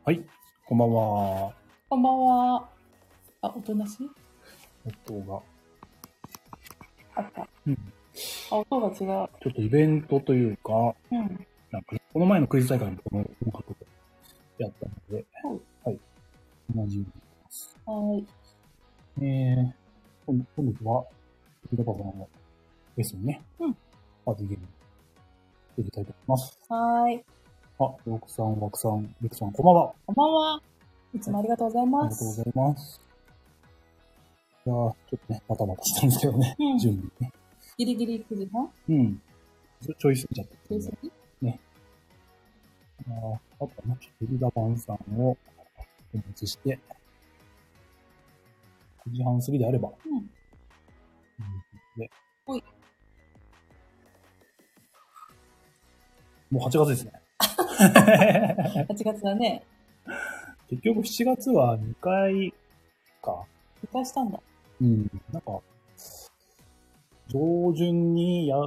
はい、こんばんは。 こんばんは。あ、音なし音が。 あった。 うん。 あ、音が違う。 ちょっとイベントというか、 うん。 なんかね、この前のクイズ大会もこの音楽でやったので、はい。同じようにやってます。 はい。 本日は、ピタパさんのゲストにね、パーティーゲームやりたいと思います。 はい。 あ、ロクさん、ワクさん、リクさん、こんばんは。 こんばんは。いつもありがとうございます。 ありがとうございます。いやー、ちょっとね、バタバタしたんですけどね、準備ね。 ギリギリ9時半ちょい過ぎちゃった。 ちょい過ぎね。あとね、エリダバンさんをお持ちして、9時半過ぎであれば。で、 ほい。 もう8月ですね。 8月だね。 結局7月は2回か。 2回したんだ。 なんか、上旬にやって、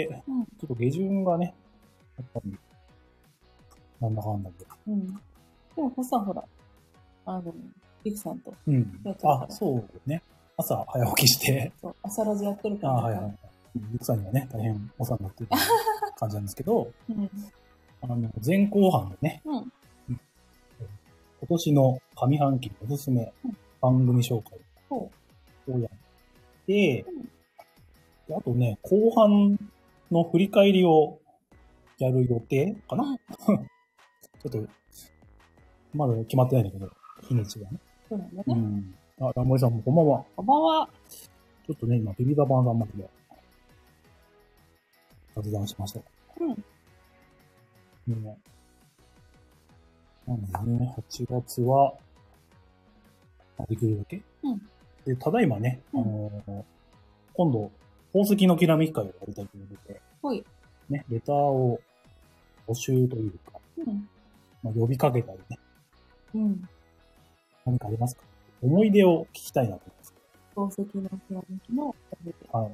ちょっと下旬がね、やっぱり、なんだかんだで。 でも、ホッさんほら、リクさんと。 あ、そうね。朝早起きして。 そう、朝ラジやってるから。 はいはい。リクさんにはね、大変お世話になってる感じなんですけど、前後半でね、今年の上半期おすすめ番組紹介をやって、あとね、後半の振り返りをやる予定かな、ちょっと、まだ決まってないんだけど、日にちがね。 そうなんだね。 あ、ラモリさんもこんばんは。 こんばんは。 ちょっとね、今、ビビダバンさんまで雑談しました。なんでね、8月は、できるだけ。で、ただいまね、今度、宝石のきらめき会をやりたいということで、ね、レターを募集というか、呼びかけたりね。何かありますか？思い出を聞きたいなと思います。宝石のきらめきの思い出。 はい。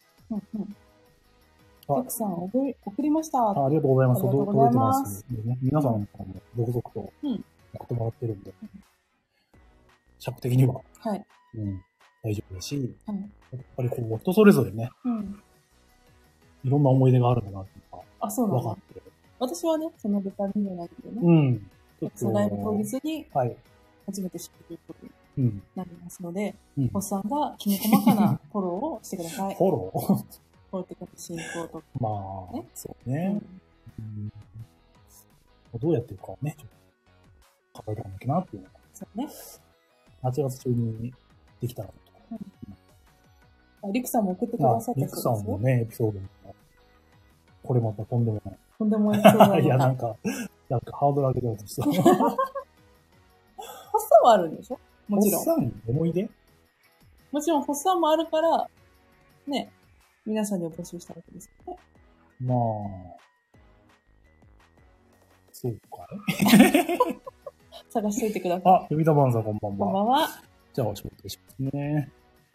たくさん送りました。 ありがとうございます。届いてます。ね、皆さんからも続々と送ってもらってるんで、尺的には、大丈夫だし、やっぱりこう、人それぞれね、いろんな思い出があるんだなっていうか、分かって。 私はね、そのレター見れないけどね。そのライブ当日に、初めて知っていることになりますので、ホッさんがきめ細かなフォローをしてください。 フォローフォローってこと進行とか。 まあ、そうね。どうやってるかね、ちょっと考えていかなきゃなっていうのが。 そうね。 8月中にできたらとか。 リクさんも送ってくださったリクさんもね、エピソードも。これまたとんでもない。 とんでもないエピソード。 いや、なんかハードル上げてるとした。ホッサンもあるんでしょ？もちろん。 ホッサン思い出？ もちろん、ホッサンもあるから、ね、皆さんに募集したわけですよね。 まあ、そうかい探しといてください。 あ、ビダバンさんこんばんは。 こんばんは。 じゃあ、お紹介しますね。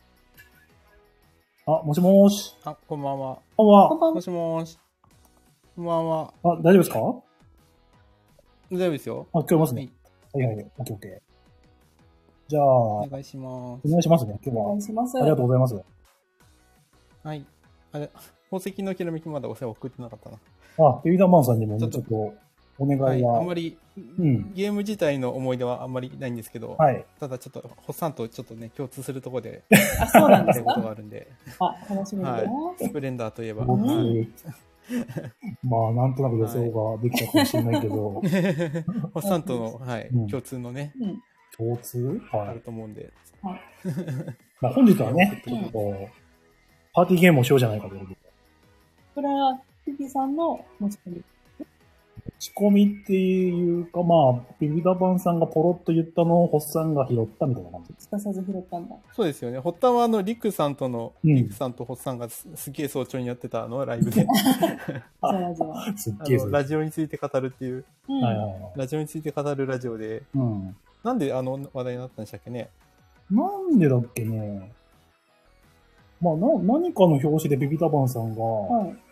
あ、もしもーし。 あ、こんばんは。 こんばんは。 もしもーし。こんばんは。 あ、大丈夫ですか？ 大丈夫ですよ。 あ、聞こえますね。はいはい、オッケーオッケー。じゃあ、 お願いします。 お願いしますね、今日は。 お願いします。 ありがとうございます。 はい。あれ、宝石のきらめきまだお世話送ってなかったな。 あ、ビダバンさんにもちょっとお願いが。 あんまり、ゲーム自体の思い出はあんまりないんですけど、ただちょっと、ホッサンとちょっとね、共通するところで、 あ、そうなんですか？ ことがあるんで。 楽しみだな。 スプレンダーといえば。 まあ、なんとなく予想ができたかもしれないけど。ホッサンとの、共通のね、 共通あると思うんで。 まあ本日はね、パーティーゲームをしようじゃないかということで。 これは、ピピさんの持ち込み。 持ち込みっていうか、まあ、ビビダバンさんがポロッと言ったのをホッサンが拾ったみたいな感じ。 すかさず拾ったんだ。 そうですよね。発端はリクさんとの、リクさんとホッサンがすげえ早朝にやってたライブで。ラジオについて語るっていう。ラジオについて語るラジオで。なんで話題になったんでしたっけね。 なんでだっけね。まあ、何かの表紙でビビタバンさんが、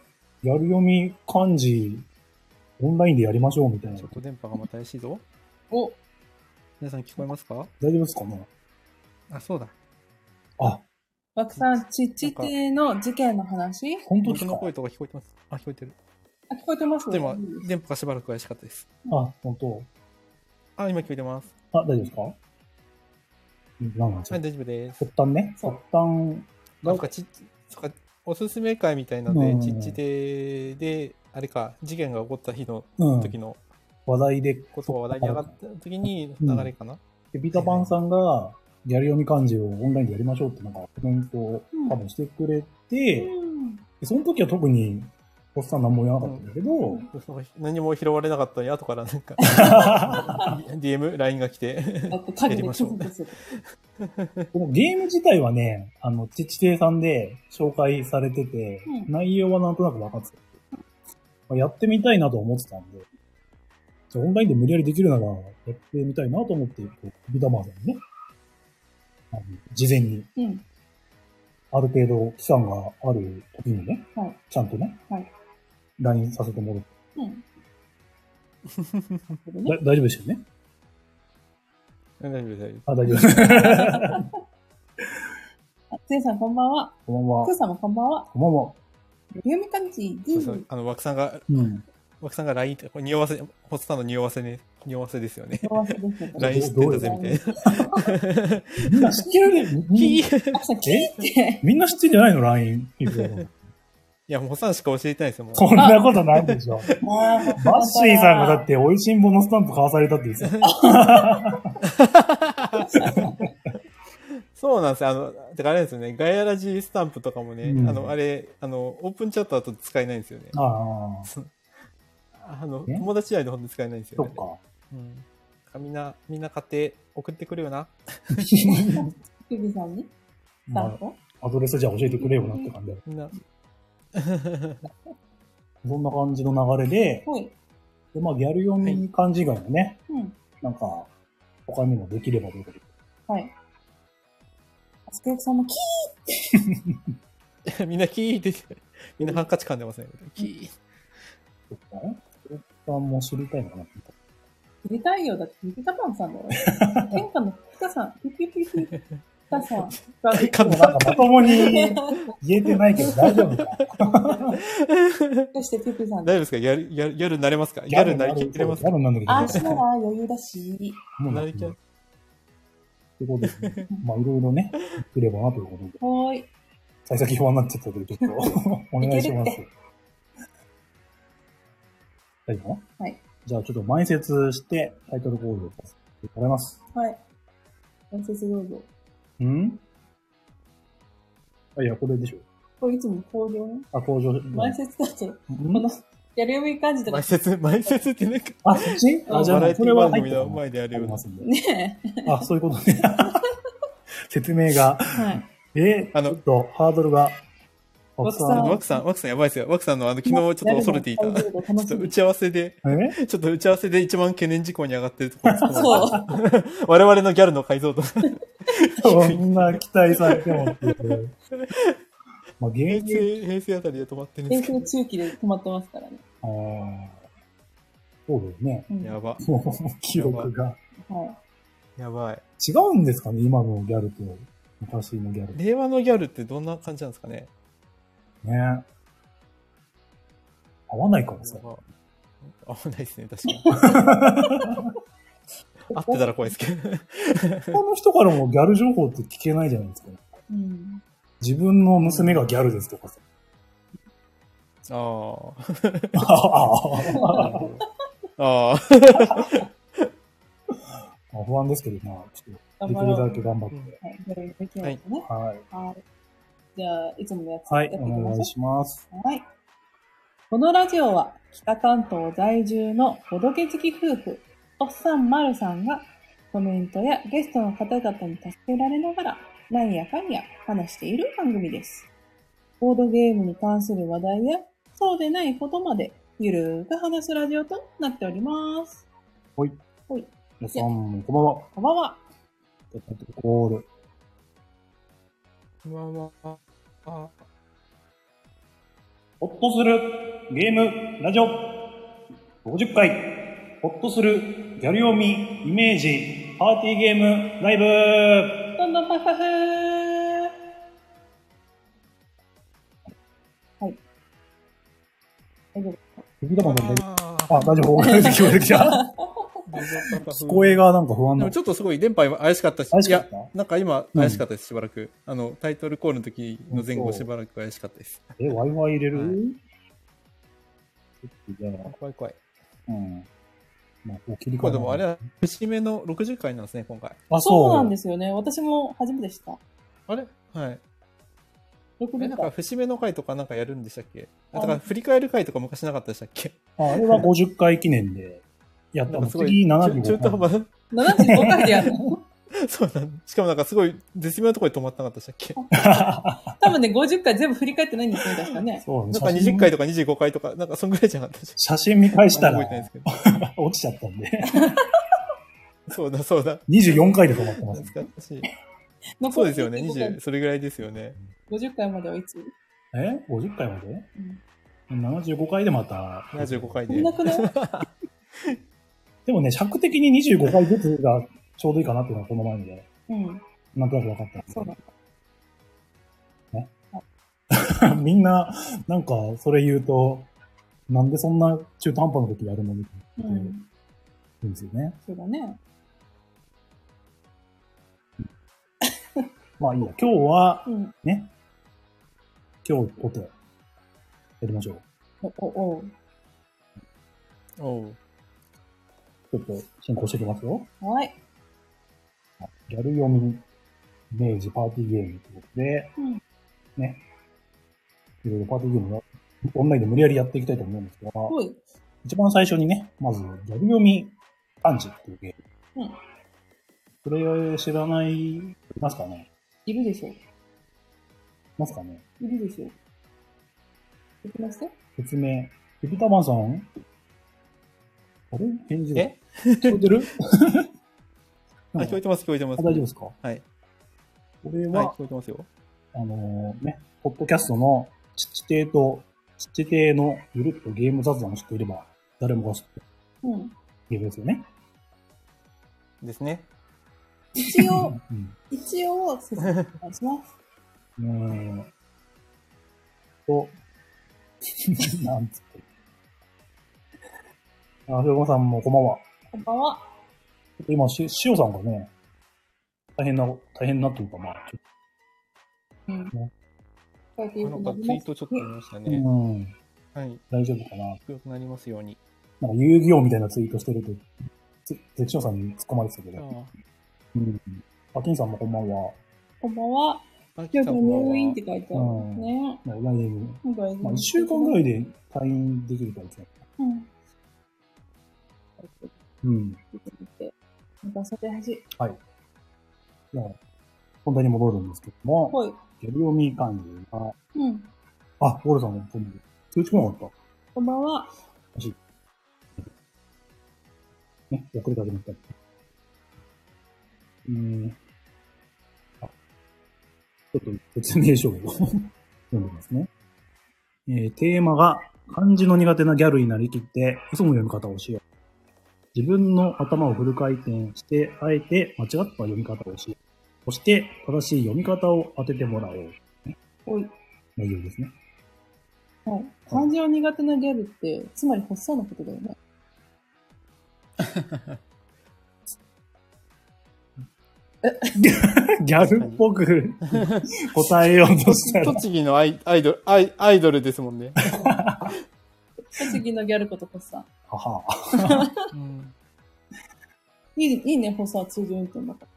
やる読み漢字、オンラインでやりましょうみたいな。 ちょっと電波がまた怪しいぞ。 お、皆さん聞こえますか？ 大丈夫ですかね？ あ、そうだ。 あ、 枠さん、ちっち亭の事件の話？ 本当ですか？ 僕の声とか聞こえてます？あ、聞こえてる。 あ、聞こえてますでも、電波がしばらく怪しかったです。 あ、本当。 あ、今聞こえてます。 あ、大丈夫ですか？何なんですか？ はい、大丈夫です。 発端ね。発端なんかおすすめ会みたいなので、ちっち亭で、あれか、事件が起こった日の時の、 話題で、 ことが話題に上がった時に流れかな。 で、ピーターパンさんが、ギャル読み漢字をオンラインでやりましょうってなんかコメントを多分してくれて、でその時は特に、おっさん何も言わなかったんだけど、 何も拾われなかったのに、後からなんか、DM、LINE が来て、やりましょう。 このゲーム自体はね、ちちていさんで紹介されてて、内容はなんとなく分かってた。やってみたいなと思ってたんで、オンラインで無理やりできるならやってみたいなと思って、ビタマーさんにね、事前に、ある程度期間がある時にね、ちゃんとね、LINE させてもらって。大丈夫ですよね？ 大丈夫です。 あ、大丈夫です。 つえさんこんばんは。 こんばんは。 くーさんもこんばんは。 こんばんは。 読み漢字 D。 枠さんが、LINE って、匂わせ、ホスターの匂わせね、匂わせですよね。 匂わせですよね。 LINE 知ってんだぜ、みたいな。 みんな知ってるね。みんな知ってんじゃないの ?LINE。 いや、もうホスターしか教えてないですよ、もう。 そんなことないでしょ。バッシーさんがだって、おいしんぼのスタンプ買わされたって言ってそうなんですよ。てかあれですよね、ガヤラジスタンプとかもね、あれ、オープンチャットだと使えないんですよね。友達愛の方で使えないんですよね。 そっか。みんな買って送ってくれよな。 キビさんにアドレスじゃ教えてくれよなって感じだよ。 みんな。 そんな感じの流れで、で、まあ、ギャル読み漢字以外のね、なんか、他にもできればということで。 はい。スケーキさんもキーみんなキーって、みんなハンカチ噛んでますね。キー。 そっかスケーキさんも知りたいのかな。 知りたいよ。だってピピタパンさんだよ。天下のピピタさん。ピピピピタさん。 なんかまともに言えてないけど大丈夫か。 そしてピピさん。 大丈夫ですか？ギャル慣れますか？ギャルなりきってますか？ ギャルなんだけど。 あ、しなら余裕だし。 なりきってことですね。まあ、いろいろね、来ればなということで。 はい。 幸先不安になっちゃったので、ちょっと、お願いします。大丈夫かな？はい。じゃあ、ちょっと前説して、タイトルコールをさせてもらいます。 はい。前説どうぞ。 いや、これでしょ。 これいつも工場ね。 あ、工場。 前説だと、この、やる読み感じとか。 前説ってなんか。 あ、そっち？あ、じゃあ、それは入ってる前でやるよ。 ねえ。あ、そういうことね。説明が。はい。ちょっと、ハードルが。 ワクさんやばいですよ。ワクさんの昨日ちょっと恐れていた。ちょっと打ち合わせで一番懸念事項に上がってるところです。そう。我々のギャルの解像度。 そんな期待されてもっていう。まあ、平成あたりで止まってるんですけど。 平成中期で止まってますからね。 ああ。そうだよね。 やば。 記録が。 はい。 やばい。 違うんですかね、今のギャルと昔のギャル。 令和のギャルってどんな感じなんですかね。 ね。合わないかもさ。 合わないですね、確かに。合ってたら怖いですけど。 他の人からもギャル情報って聞けないじゃないですか。自分の娘がギャルですとかさ。不安ですけど、まあ、ちょっと、できるだけ頑張って。 はい。はい。じゃあ、いつものやつやっていきましょう。はい、お願いします。 はい。このラジオは、北関東在住のボドゲ好き夫婦、おっさんまるさんが、コメントやゲストの方々に助けられながら、なんやかんや話している番組です。ボードゲームに関する話題や、そうでないことまで、ゆるーく話すラジオとなっております。 はい。 はい。 皆さん、こんばんは。 こんばんは。 コール。 こんばんは。 ほっとするゲームラジオ50回。 ほっとするギャル読みイメージパーティーゲームライブ。 どんどんパフパフー。はい。大丈夫。 大丈夫。聞こえてきた。聞こえがなんか不安な。 でもちょっとすごい電波怪しかったし、いや、なんか今怪しかったです、しばらく。タイトルコールの時の前後しばらく怪しかったです。 Wi-Fi 入れる？ 怖い怖い。 うん。まあ、 切り替え。でもあれは節目の60回なんですね、今回。 そうなんですよね。私も初めてした。 あれはい。なんか節目の回とかなんかやるんでしたっけ？だから振り返る回とか昔なかったでしたっけ？ あれは50回記念でやったの。次75回。 75回でやるの？ そうなん。しかもなんかすごい絶妙なところで止まってなかったでしたっけ？ 多分ね、50回全部振り返ってないんですね、確かね。 そうなんか20回とか25回とか、なんかそんぐらいじゃなかったし。 写真見返したら落ちちゃったんで。 そうだそうだ。 24回で止まってます。 懐かしい。そうですよね。それぐらいですよね。 50回まではいつ ？50回まで？うん。75回でまた。 75回で。 でもね、尺的に25回ずつがちょうどいいかなっていうのはこの前で。うん。なんとなく分かった。 そうだ。 ね。みんな、なんか、それ言うと、なんでそんな中途半端な時やるのみたいな。うん。いいんですよね。 そうだね。 まあいいや。今日は、ね。今日とて、やりましょう。 おう。 ちょっと進行していきますよ。 はい。 ギャル読み、イメージ、パーティーゲームということで、ね。いろいろパーティーゲームをオンラインで無理やりやっていきたいと思うんですが、一番最初にね、まず、ギャル読み漢字っていうゲーム。これ知らない、いますかね？ いるでしょう。いますかね？ いるでしょう。できますか？ 説明。ピピタマンさん？あれ？返事聞こえてる？ 聞こえてます、聞こえてます。 大丈夫ですか？ はい。 これは、 聞こえてますよ。 ね、ポッドキャストの父亭のゆるっとゲーム雑談を知っていれば、誰もが知ってる。ゲームですよね。 ですね。 一応、説明お願いします。 なんつって。ひょうごさんもこんばんは。 こんばんは。 今、しおさんがね、大変なというか、まあ、ちょっと、ね。 なんかツイートちょっと見ましたね。はい。 大丈夫かな。 良くなりますように。 なんか遊戯王みたいなツイートしてると、関しおさんに突っ込まれてたけど。パキンさんもこんばんは。 こんばんは。今日入院って書いてあるね。 来年、まあ1週間ぐらいで退院できるからですね。 またそれ欲しい。 はい。じゃあ、本題に戻るんですけども、ギャル読み漢字が、あ、ウォルさんも通知来なかった。 こんばんは。 ね、遅れたけどったり。ちょっと説明書を読んでますね。テーマが、漢字の苦手なギャルになりきって、嘘の読み方をしよう。自分の頭をフル回転して、あえて間違った読み方をしよう。そして、正しい読み方を当ててもらおう。内容ですね。 はい。漢字の苦手なギャルって、つまり発想のことだよね。 ギャルっぽく答えようとしたら。 栃木のアイドルですもんね。 栃木のギャルことホッサン。 はは。 いいね、ホッサン通常運転だから。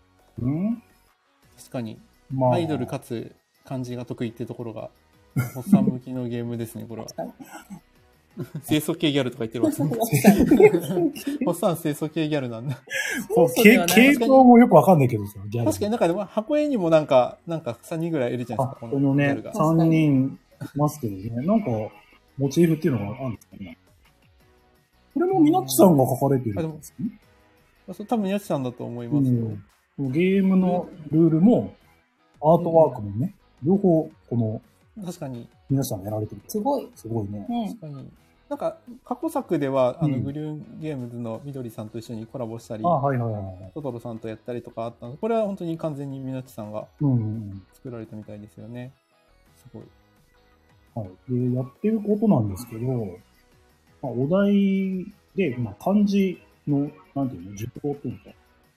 確かに。アイドルかつ漢字が得意ってところが、ホッサン向きのゲームですね、これは。清楚系ギャルとか言ってるわけですね。ホッサン清楚系ギャルなんだ。 系統もよくわかんないけどさ、 ギャル。確かになんかでも箱絵にもなんか3人ぐらいいるじゃないですか。 このね、3人いますけどね、なんか、モチーフっていうのがあるんですかね。これもみなっちさんが書かれてるんですね。 多分みなっちさんだと思いますよ。 ゲームのルールも、アートワークもね、両方、この、 確かに。 皆さんやられてる。 すごい。 すごいね。 確かに。 なんか、過去作では、グリューンゲームズのみどりさんと一緒にコラボしたり、トトロさんとやったりとかあったので、これは本当に完全にみなっちさんが作られたみたいですよね。すごい。 はい。で、やってることなんですけど、まあ、お題で、まあ、漢字の、なんていうの、熟語っていうのか、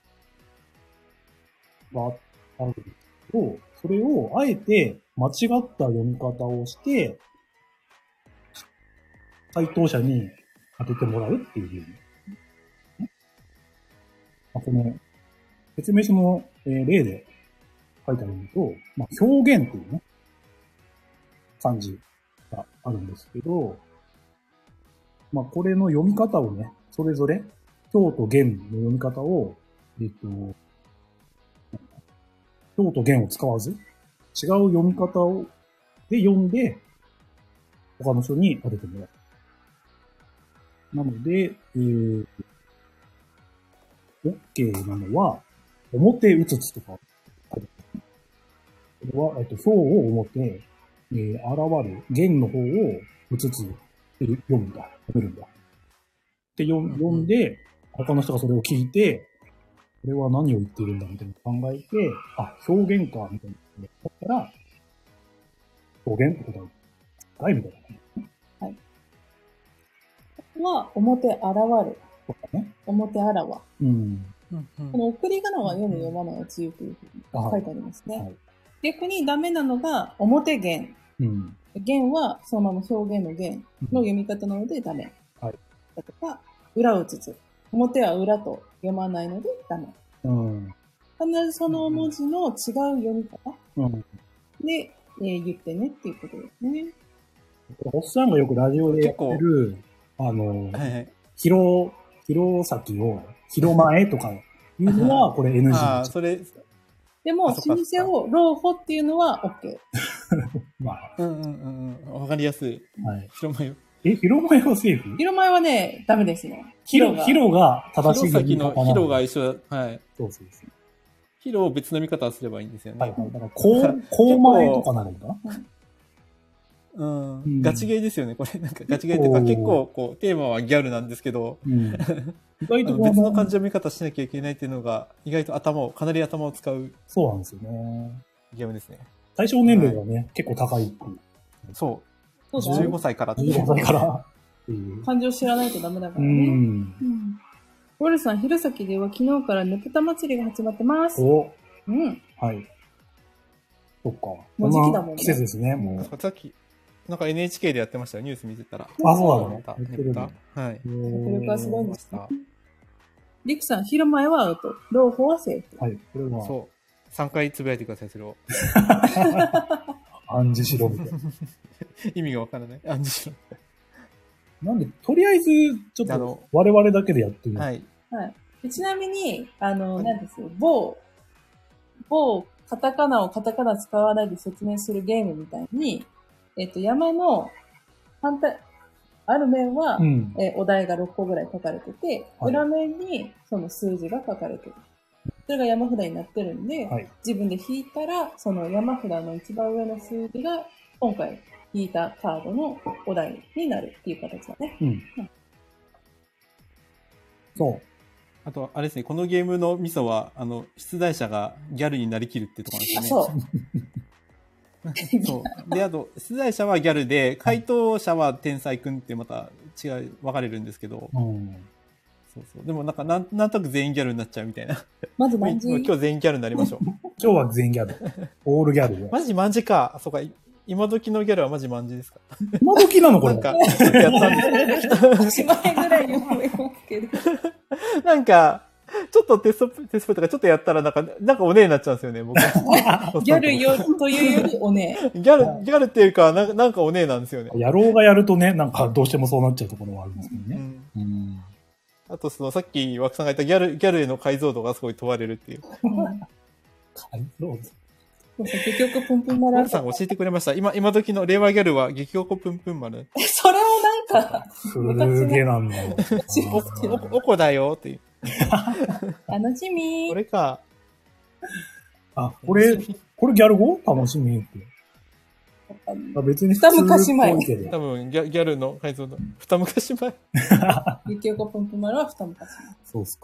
があるんですけど、それをあえて間違った読み方をして、回答者に当ててもらうっていうゲーム。まあ、この、説明書の、例で書いてあるのと、まあ、表現っていうね、漢字があるんですけど、まあ、これの読み方をね、それぞれ、今日と元の読み方を、今日と元を使わず、違う読み方を、で読んで、他の人に当ててもらう。なので、OK なのは、表うつつとか、これは、表を表、現る、元の方をうつつ読むんだ。読めるんだ。で、読んで、他の人がそれを聞いて、これは何を言っているんだみたいな考えて、あ、表現か、みたいな。だったら、表現って答え、はい、みたいな。 はい。は、表現る。 とかね。 表あらわ。 うん。 この送り仮名は読む読まないは自由というふうに書いてありますね。はい、逆にダメなのが、表元。うん。元は、そのまま表現の元の読み方なのでダメ。はい。だとか、裏をつつ。表は裏と読まないのでダメ。うん。必ずその文字の違う読み方。うん。で、言ってねっていうことですね。 おっさんがよくラジオでやってる、広崎を、広前とかいうのは、これ NG。 ああ、それ。 でも、老舗を老舗っていうのは OK。 まあ。わかりやすい。はい。広前。 広前はセーフ？ 広前はね、ダメですね。 広が正しい。 広崎の広が一緒だ。はい。 そうですね。 広を別の見方をすればいいんですよね。 はい。だから、公前とかなるのかな？ うん。ガチゲーですよね、これ。なんかガチゲーっていうか、結構、こう、テーマはギャルなんですけど、意外と別の漢字の見方しなきゃいけないっていうのが、意外とかなり頭を使う。 そうなんですよね。 ゲームですね。 対象年齢がね、結構高い。 そう。15歳から。 15歳から。 漢字を知らないとダメだからね。ウォルさん、弘前では昨日からねぷた祭りが始まってます。 お。うん。はい。そっか。 もう時期だもんね。 季節ですね、もう。 さっき、なんか NHK でやってましたよ、ニュース見てたら。 あ、そうなの？ はい。 これからすごいんですか。リクさん、広前はアウト。老舗はセーフ。 はい。これは。 そう。3回つぶやいてください、それを。 暗示しろ、みたいな。 意味がわからない。暗示しろ。 なんで、とりあえず、ちょっと、我々だけでやってみる。 はい。はい。ちなみに、なんですよ、カタカナをカタカナ使わないで説明するゲームみたいに、山の反対、ある面は、お題が6個ぐらい書かれてて、裏面にその数字が書かれてる。それが山札になってるんで、自分で引いたら、その山札の一番上の数字が、今回引いたカードのお題になるっていう形だね。 そう。 あと、あれですね、このゲームのミソは、出題者がギャルになりきるっていうところなんですよね。そう。で、あと、出題者はギャルで、回答者は天才くんってまた分かれるんですけど、そうそう。でもなんとなく全員ギャルになっちゃうみたいな。 まずマンジ今日全員ギャルになりましょう。 今日は全員ギャル。オールギャル。 マジマンジか。そうか。今時のギャルはマジマンジですか？ 今時なのこれ。 なんか、ちょっとやったんです 1万円ぐらいに思いますけど。 なんか、ちょっとテストとかちょっとやったらなんかお姉になっちゃうんですよね、僕。ギャルというよりお姉。 ギャルっていうか、なんかお姉なんですよね。 野郎がやるとね、なんかどうしてもそうなっちゃうところはあるんですけどね。 あとさっき枠さんが言ったギャルへの解像度がすごい問われるっていう。 解像度結局プンプン丸。 さんが教えてくれました。今時の令和ギャルは激おこプンプン丸。 それをなんか。 すげえなんだよ。 おこだよっていう。 楽しみ。 これか。 あ、これギャル語？楽しみって。 別に二昔前。 多分ギャルの改造の二昔前。 ゆきおかぷんぷ丸は二昔前。 そうっすか。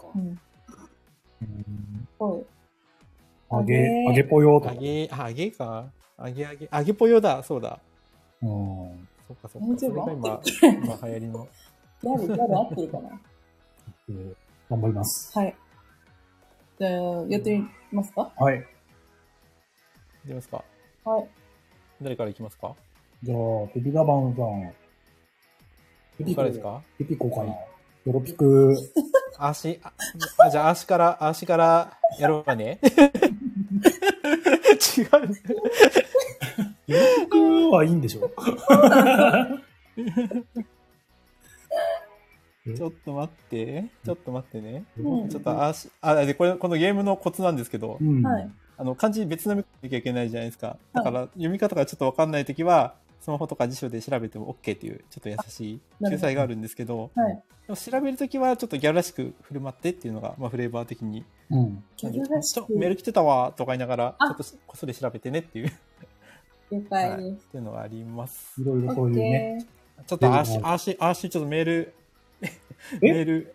はい。 揚げぽよとか。 揚げか。揚げぽよだ。そうだ。そっか。それが今流行りの。 ギャル合ってるかな頑張ります。 はい。じゃあ、やってみますか？ はい。 やりますか？ はい。 誰からいきますか？ じゃあ、ペピガバンさん。 ペピコですか？ ペピコかな。よろぴく。 じゃあ、足からやろうかね。違う。 よろぴくはいいんでしょちょっと待ってね。ちょっと、で、このゲームのコツなんですけど、漢字別の見なきゃいけないじゃないですか。だから、読み方がちょっとわかんないときは、スマホとか辞書で調べても OK っていう、ちょっと優しい救済があるんですけど、でも調べるときはちょっとギャルらしく振る舞ってっていうのが、フレーバー的に。 ギャルらしく。 メール来てたわとか言いながら、ちょっとこっそり調べてねっていう。 了解です。 っていうのがあります。 いろいろそういうね。 ちょっとちょっとメール。 メール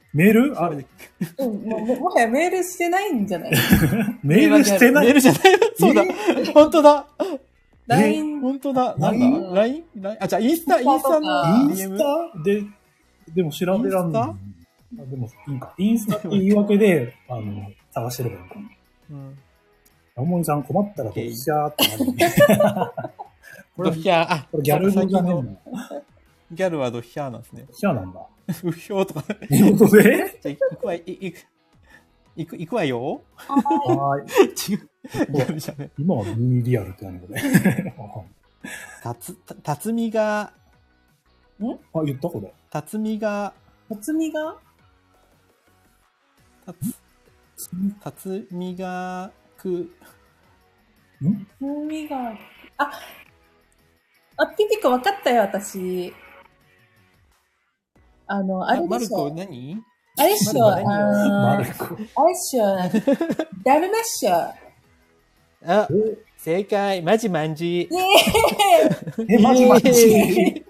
もはやメールしてないんじゃない？ メールしてない？ メールじゃないそうだ。本当だ。 LINE？ 本当だ。なんだ ?LINE？ じゃあインスタの DM？インスタでも調べらんない。でもいいか。インスタって言い訳で、探してればいいか。ラモンさん困ったらドッシャーってなる。 ドッヒャー。 これギャル語じゃねえの。 ギャルはドッヒャーなんですね。 ドッヒャーなんだ。 うひょーとか。 英語で？ じゃあ、行くわよ。 はーい。 違う。ギャルじゃね。 今はミニリアルって何これ。 たつみが、 言ったこれ。 たつみがく、 たつみが、ピピコ分かったよ、私。あれでしょ。 マルコ何？ あれっしょ、 マルコ。 あれっしょ、ダルマッシュ。 あ、正解、マジマンジ。 マジマンジ。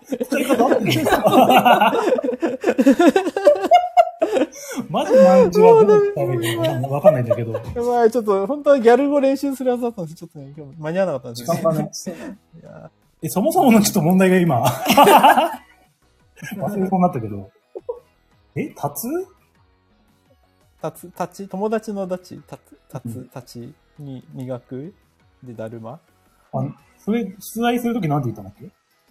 マジマンジはどうだったのわかんないんだけど。 まあちょっと、本当はギャル語練習するはずだったんです。ちょっとね、今日間に合わなかったんですよね。時間がね。そもそものちょっと問題が今。忘れそうになったけど。 友達の立ちに磨くで、だるま。 それ、出題するときなんて言ったんだっけ？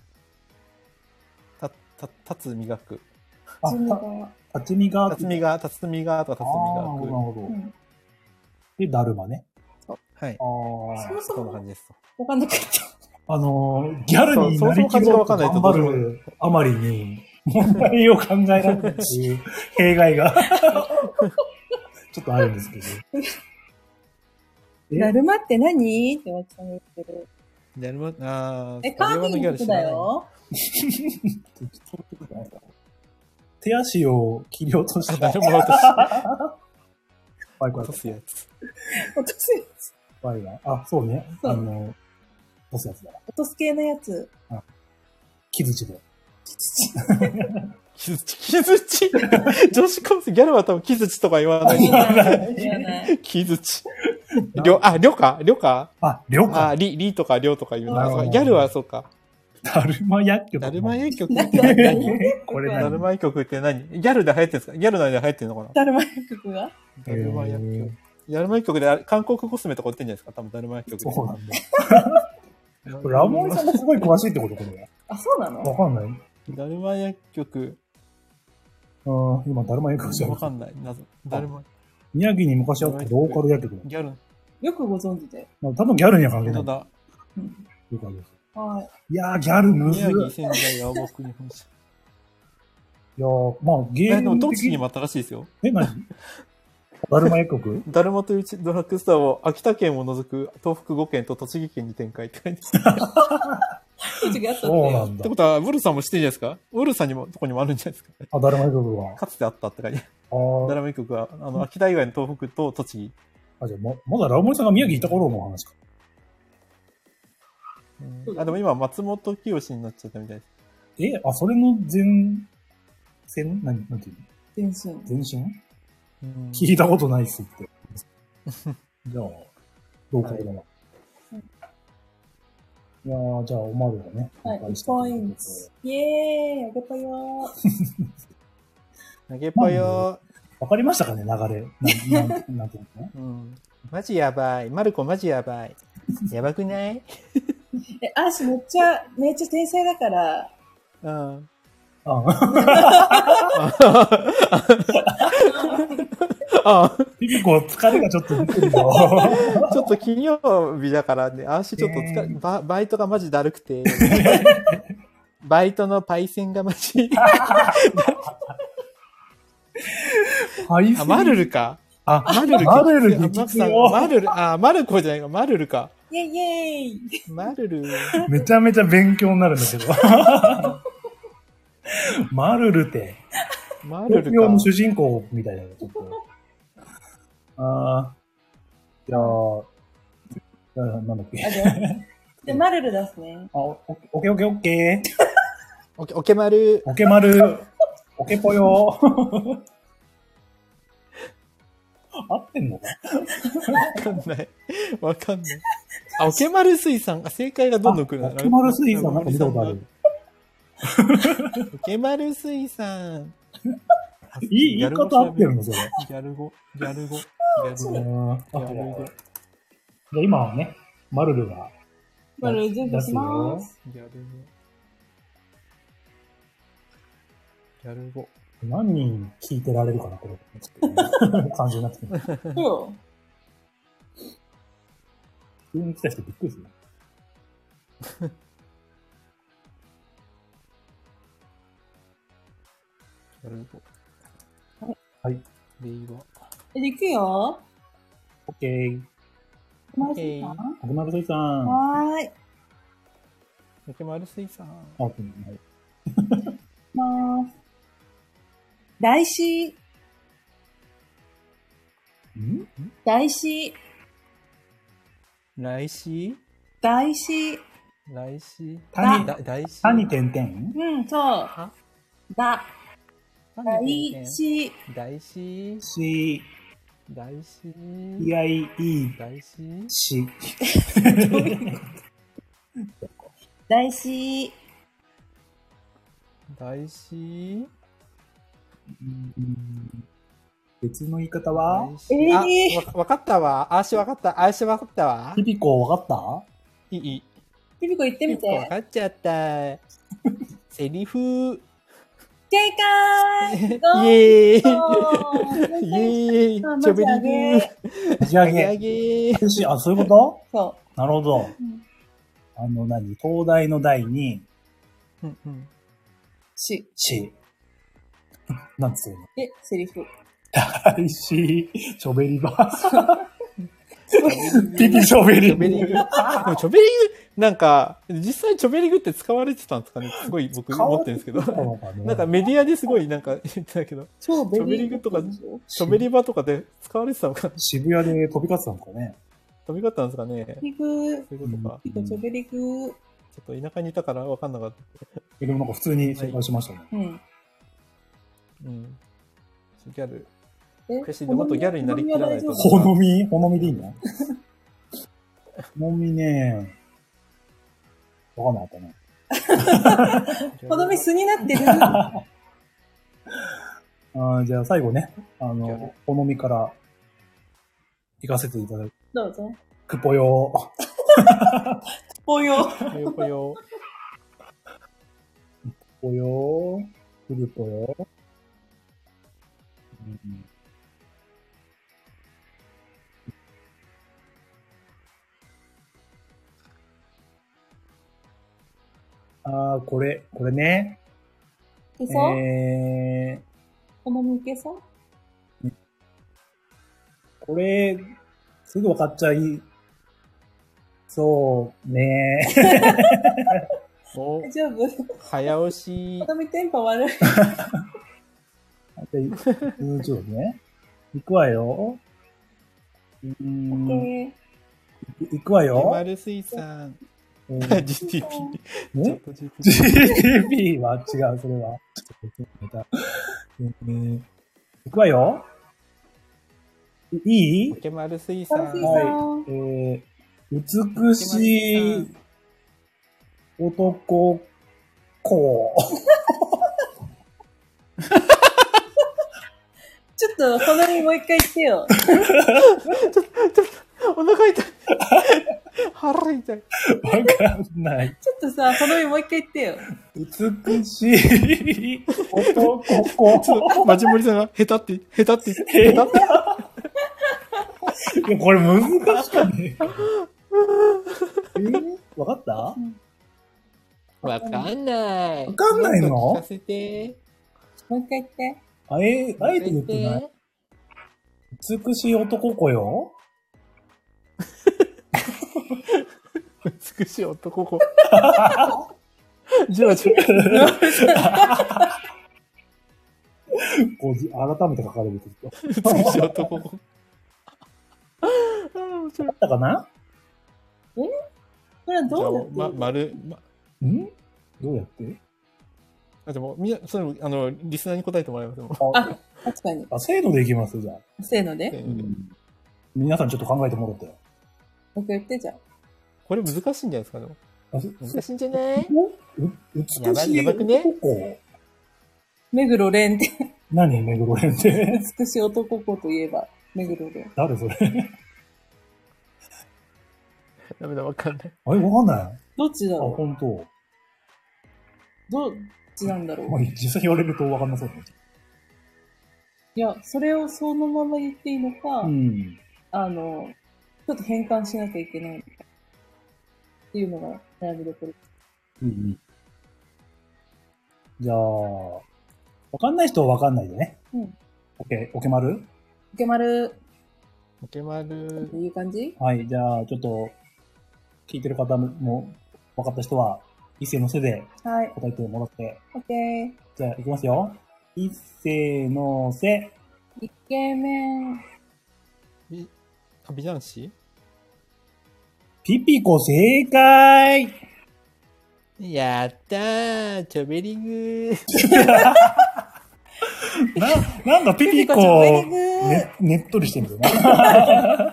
立つ磨く。 立つみがとか立つみがく。 なるほど。で、だるまね。 はい。そんな感じです。 わかんなかった。 ギャルになりきろうと頑張るあまりに、問題を考えられないっていう弊害がちょっとあるんですけど。だるまって何ってわちさんが言ってる。 だるま、 カービィのことだよ。 手足を切り落とした。 だるま落とし。落とすやつ。 落とすやつ。 そうね。落とすやつだ。 落とす系のやつ。 木槌で。 木槌女子高生、ギャルは多分木槌とか言わない。 言わない。 木槌。りょかりょかりとかりょうとか言うな。ギャルはそうか。 だるま薬局。 だるま薬局って何？ これだるま薬局って何？ギャルで流行ってるんですか？ギャル内で流行ってるのかな？ だるま薬局が？ だるま薬局。だるま薬局で韓国コスメとか売ってんじゃないですか？多分だるま薬局で。 そうなんだ。ラモンさんがすごい詳しいってことこれ。 そうなの？ わかんない。 だるま薬局。 今、だるま薬局じゃん。 わかんない。謎。だるま。 宮城に昔あったローカル薬局。 ギャル。 よくご存知で。 多分ギャルには関係ない。 本当だ。 了解です。 はい。 いやー、ギャルむずい。 宮城仙台青木日本社。 いやー、ゲーム。 でも、栃木にもあったらしいですよ。 何だるま薬局？ だるまというドラッグストアを秋田県を除く東北5県と栃木県に展開って書いてある。 栃木あったそうなんだ。 ってことは、ウルさんも知ってるんじゃないですか？ウルさんにも、とこにもあるんじゃないですか？ だるま薬局は。 かつてあったって書いてある。だるま薬局は、秋田以外の東北と栃木。 じゃあまだラモンさんが宮城いた頃の話か。 あ、でも今、松本清になっちゃったみたいです。 それの前線なんていうの前身。 前身聞いたことないっすって。じゃあ、どうかだな。いやー、じゃあ、おまるがね。 はい、1ポイント。イェーイ、あげぽよー。 あげぽよー。わかりましたかね、流れ。なんていうのマジやばい。マルコマジやばい。やばくないアーシめっちゃ天才だから。 うん。 ピピコ、疲れがちょっと出てるよ。 ちょっと金曜日だからね、足ちょっとバイトがマジだるくて。バイトのパイセンがマジ。 パイセンマルルか。マルルマルル激強。 マルコじゃないか、マルルか。 イェイイェイ。 マルル。 めちゃめちゃ勉強になるんだけど。マルルって。 マルルか。 東京の主人公みたいなの、ちょっと。じゃあ、なんだっけ。 で、マルル出すね。 オッケー。 オケマル。 オケマル。オケぽよ。合ってんのかわかんない。オケマル水産。正解がどんどん来るな。 オケマル水産なんか見たことある。 オケマル水産。 言い方合ってるのそれ。 ギャル語。じゃあ今はね、マルルが。 マルル準備します。 ギャル語。 何人聞いてられるかな、これ。感じになってくる。 そう。 急に来た人びっくりする。 ギャル語。 はい。 令和。 行くよ。 オッケー。 マル水産。 オケマル水産。 はーい。 オケマル水産。 はい。 大師。大師。 来週大師。 来週大師。谷点々 うん、そう。大師。 大師。 し。 大師。 いやいい。 大師。 し。 大師。 大師。 別の言い方はわかったわ。あーしわかった。わ。 ピピコわかったいい。 ピピコ言ってみて。 わかっちゃった。セリフ。 正解イェーイイェーイちょべりぐ仕上げ。そういうことそう。 なるほど。東大の大に、 し。 なんつうのセリフ。 大師、チョベリバ。ピピチョベリグ。 でもチョベリグ、なんか、実際チョベリグって使われてたんですかねすごい僕思ってるんですけど。なんかメディアですごいなんか言ってたけど。チョベリグとか、チョベリバとかで使われてたのかな渋谷で飛び交ってたのかね飛び交ったんですかねピグ。 そういうことか。 チョベリグ。 ちょっと田舎にいたから分かんなかった。 でもなんか普通に正解しましたね。 ギャル。私でもっとギャルになりきらないと。 ほのみでいいんだ。ほのみね。わかんなかったね。 ほのみ素になってる。 じゃあ最後ね、ほのみから行かせていただく。 どうぞ。 クポヨ。 ぽよ。 ぽよ。 ぽよ。くるぽよ。これね。 いけそうほのみいけそうこれ、すぐ分かっちゃいそうね。 大丈夫早押し。 ほのみテンポ悪い。 ちょっとね。行くわよ。 行くわよ。 オケマル水産。 GTP。 GTP は違う、それは。ちょっといくわよ。いい？ ポケマル水産。 はい。美しい男子。 ちょっと、このにもう一回言ってよ。 ちょっと、お腹痛い。腹痛い。 わかんない。 ちょっとさ、このにもう一回言ってよ。 美しい男子。 マジモリさんが、下手って。 いや、これ難しかね。わかった？ わかんない。 わかんないの？ 聞かせて。 もう一回言って。 あえて言ってない？美しい男子よ。 美しい男子。じわじわ。 こう改めて書かれると。 美しい男子。 あったかな？ これはどうやってどうやって？ でも、リスナーに答えてもらいますよ。 あ、確かに。 せーのでいきますじゃあ。 せーので、 皆さんちょっと考えてもらって。 僕言ってじゃん。 これ難しいんじゃないですかね。難しいんじゃない？ 美しいやばくね？ 目黒蓮って。 何目黒蓮って。 美しい男子といえば、目黒蓮。 誰それ？ ダメだ、わかんない。 わかんない。 どっちだろう？ 本当。 どっちなんだろう？ 実際言われるとわかんなそうだね。 いや、それをそのまま言っていいのか、ちょっと変換しなきゃいけないのかっていうのが悩みどころ。 じゃあ、わかんない人はわかんないでね。オケマル？ オケマル。 オケマル。 っていう感じ？ はい、じゃあ、ちょっと、聞いてる方もわかった人は、一斉のせで答えてもらって。 オッケー。 じゃあ、いきますよ。一斉のせ。 イケメン。 美男子？ ピピコ正解！ やったー、チョベリグなんかピピコ、ねっとりしてるんだよな。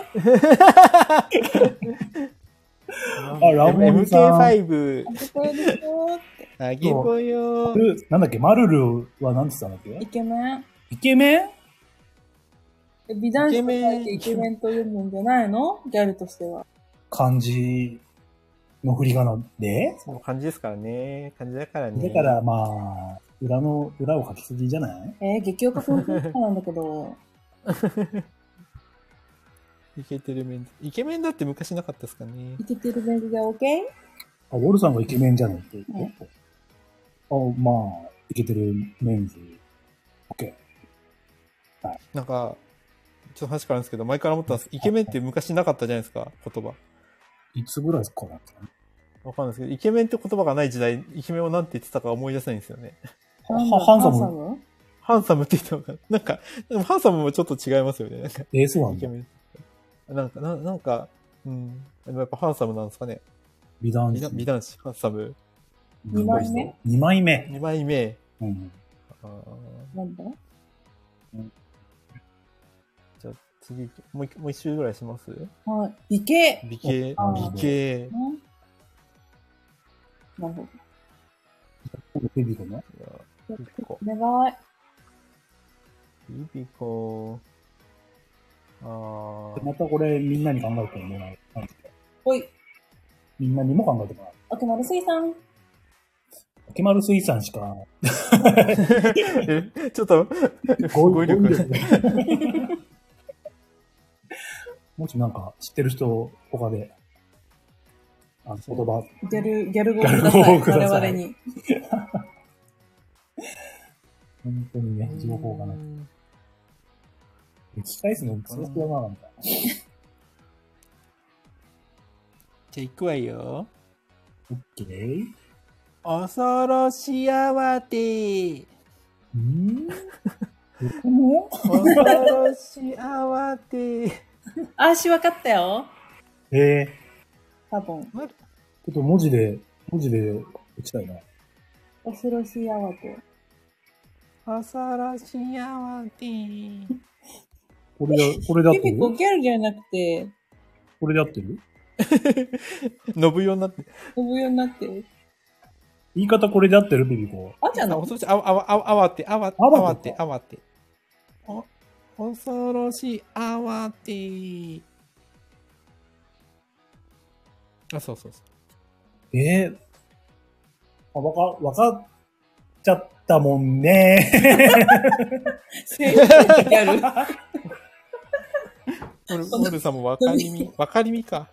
ラモンさん。 MK5。あげぽよ。 なんだっけ、マルルは何て言ったんだっけ？ イケメン。 イケメン？ 美男子と書いてイケメンと読むんじゃないの？ギャルとしては。 漢字の振り仮名で？ そう、漢字ですからね。漢字だからね。 だからまあ、裏を書きすぎじゃない？ 激おかくんなんだけど。 イケてるメンズ。イケメンだって昔なかったですかね。 イケてるメンズで OK？ ウォルさんがイケメンじゃないって言って。まあ、イケてるメンズ。OK。 はい。なんか、ちょっと話変わるんですけど、前から思ったんです。イケメンって昔なかったじゃないですか、言葉。 いつぐらいですかね。 わかんないですけど、イケメンって言葉がない時代、イケメンをなんて言ってたか思い出せないんですよね。 ハンサム？ ハンサムって言ったのかな。なんか、でもハンサムもちょっと違いますよね。なんかそうなんだ。 イケメン。なんか、でもやっぱハンサムなんですかね。 美男子、 ハンサム。 2枚目 ?2 枚目。 2枚目。 なんだ？ じゃあ次、もう一周ぐらいします？ はい。美形。 美形。 なるほど。ピピコね。 お願い。 ピピコ。 またこれみんなに考えてもらう。 ほい。 みんなにも考えてもらう。 オケマル水産。 オケマル水産しか。 ちょっと、語彙力。 もしなんか知ってる人他で、言葉。 ギャル語をください。我々に。 本当にね、情報がない。聞き返すの強くやななんか。 じゃあ行くわよ。 オッケー。 恐ろしやわて。 どこも恐ろしやわて。わかったよ。 多分。 ちょっと文字で打ちたいな。 恐ろしい慌て。 恐ろしい慌て。 これで合ってる？ 結構ギャルじゃなくて。 これで合ってる？ 信代になって。 信代になってる。 言い方これで合ってるビビコ。 あ、じゃな恐ろしい、慌て。恐ろしい慌て。あ、そう。 わかっちゃったもんね。 ギャル。 モルさんもわかりみか。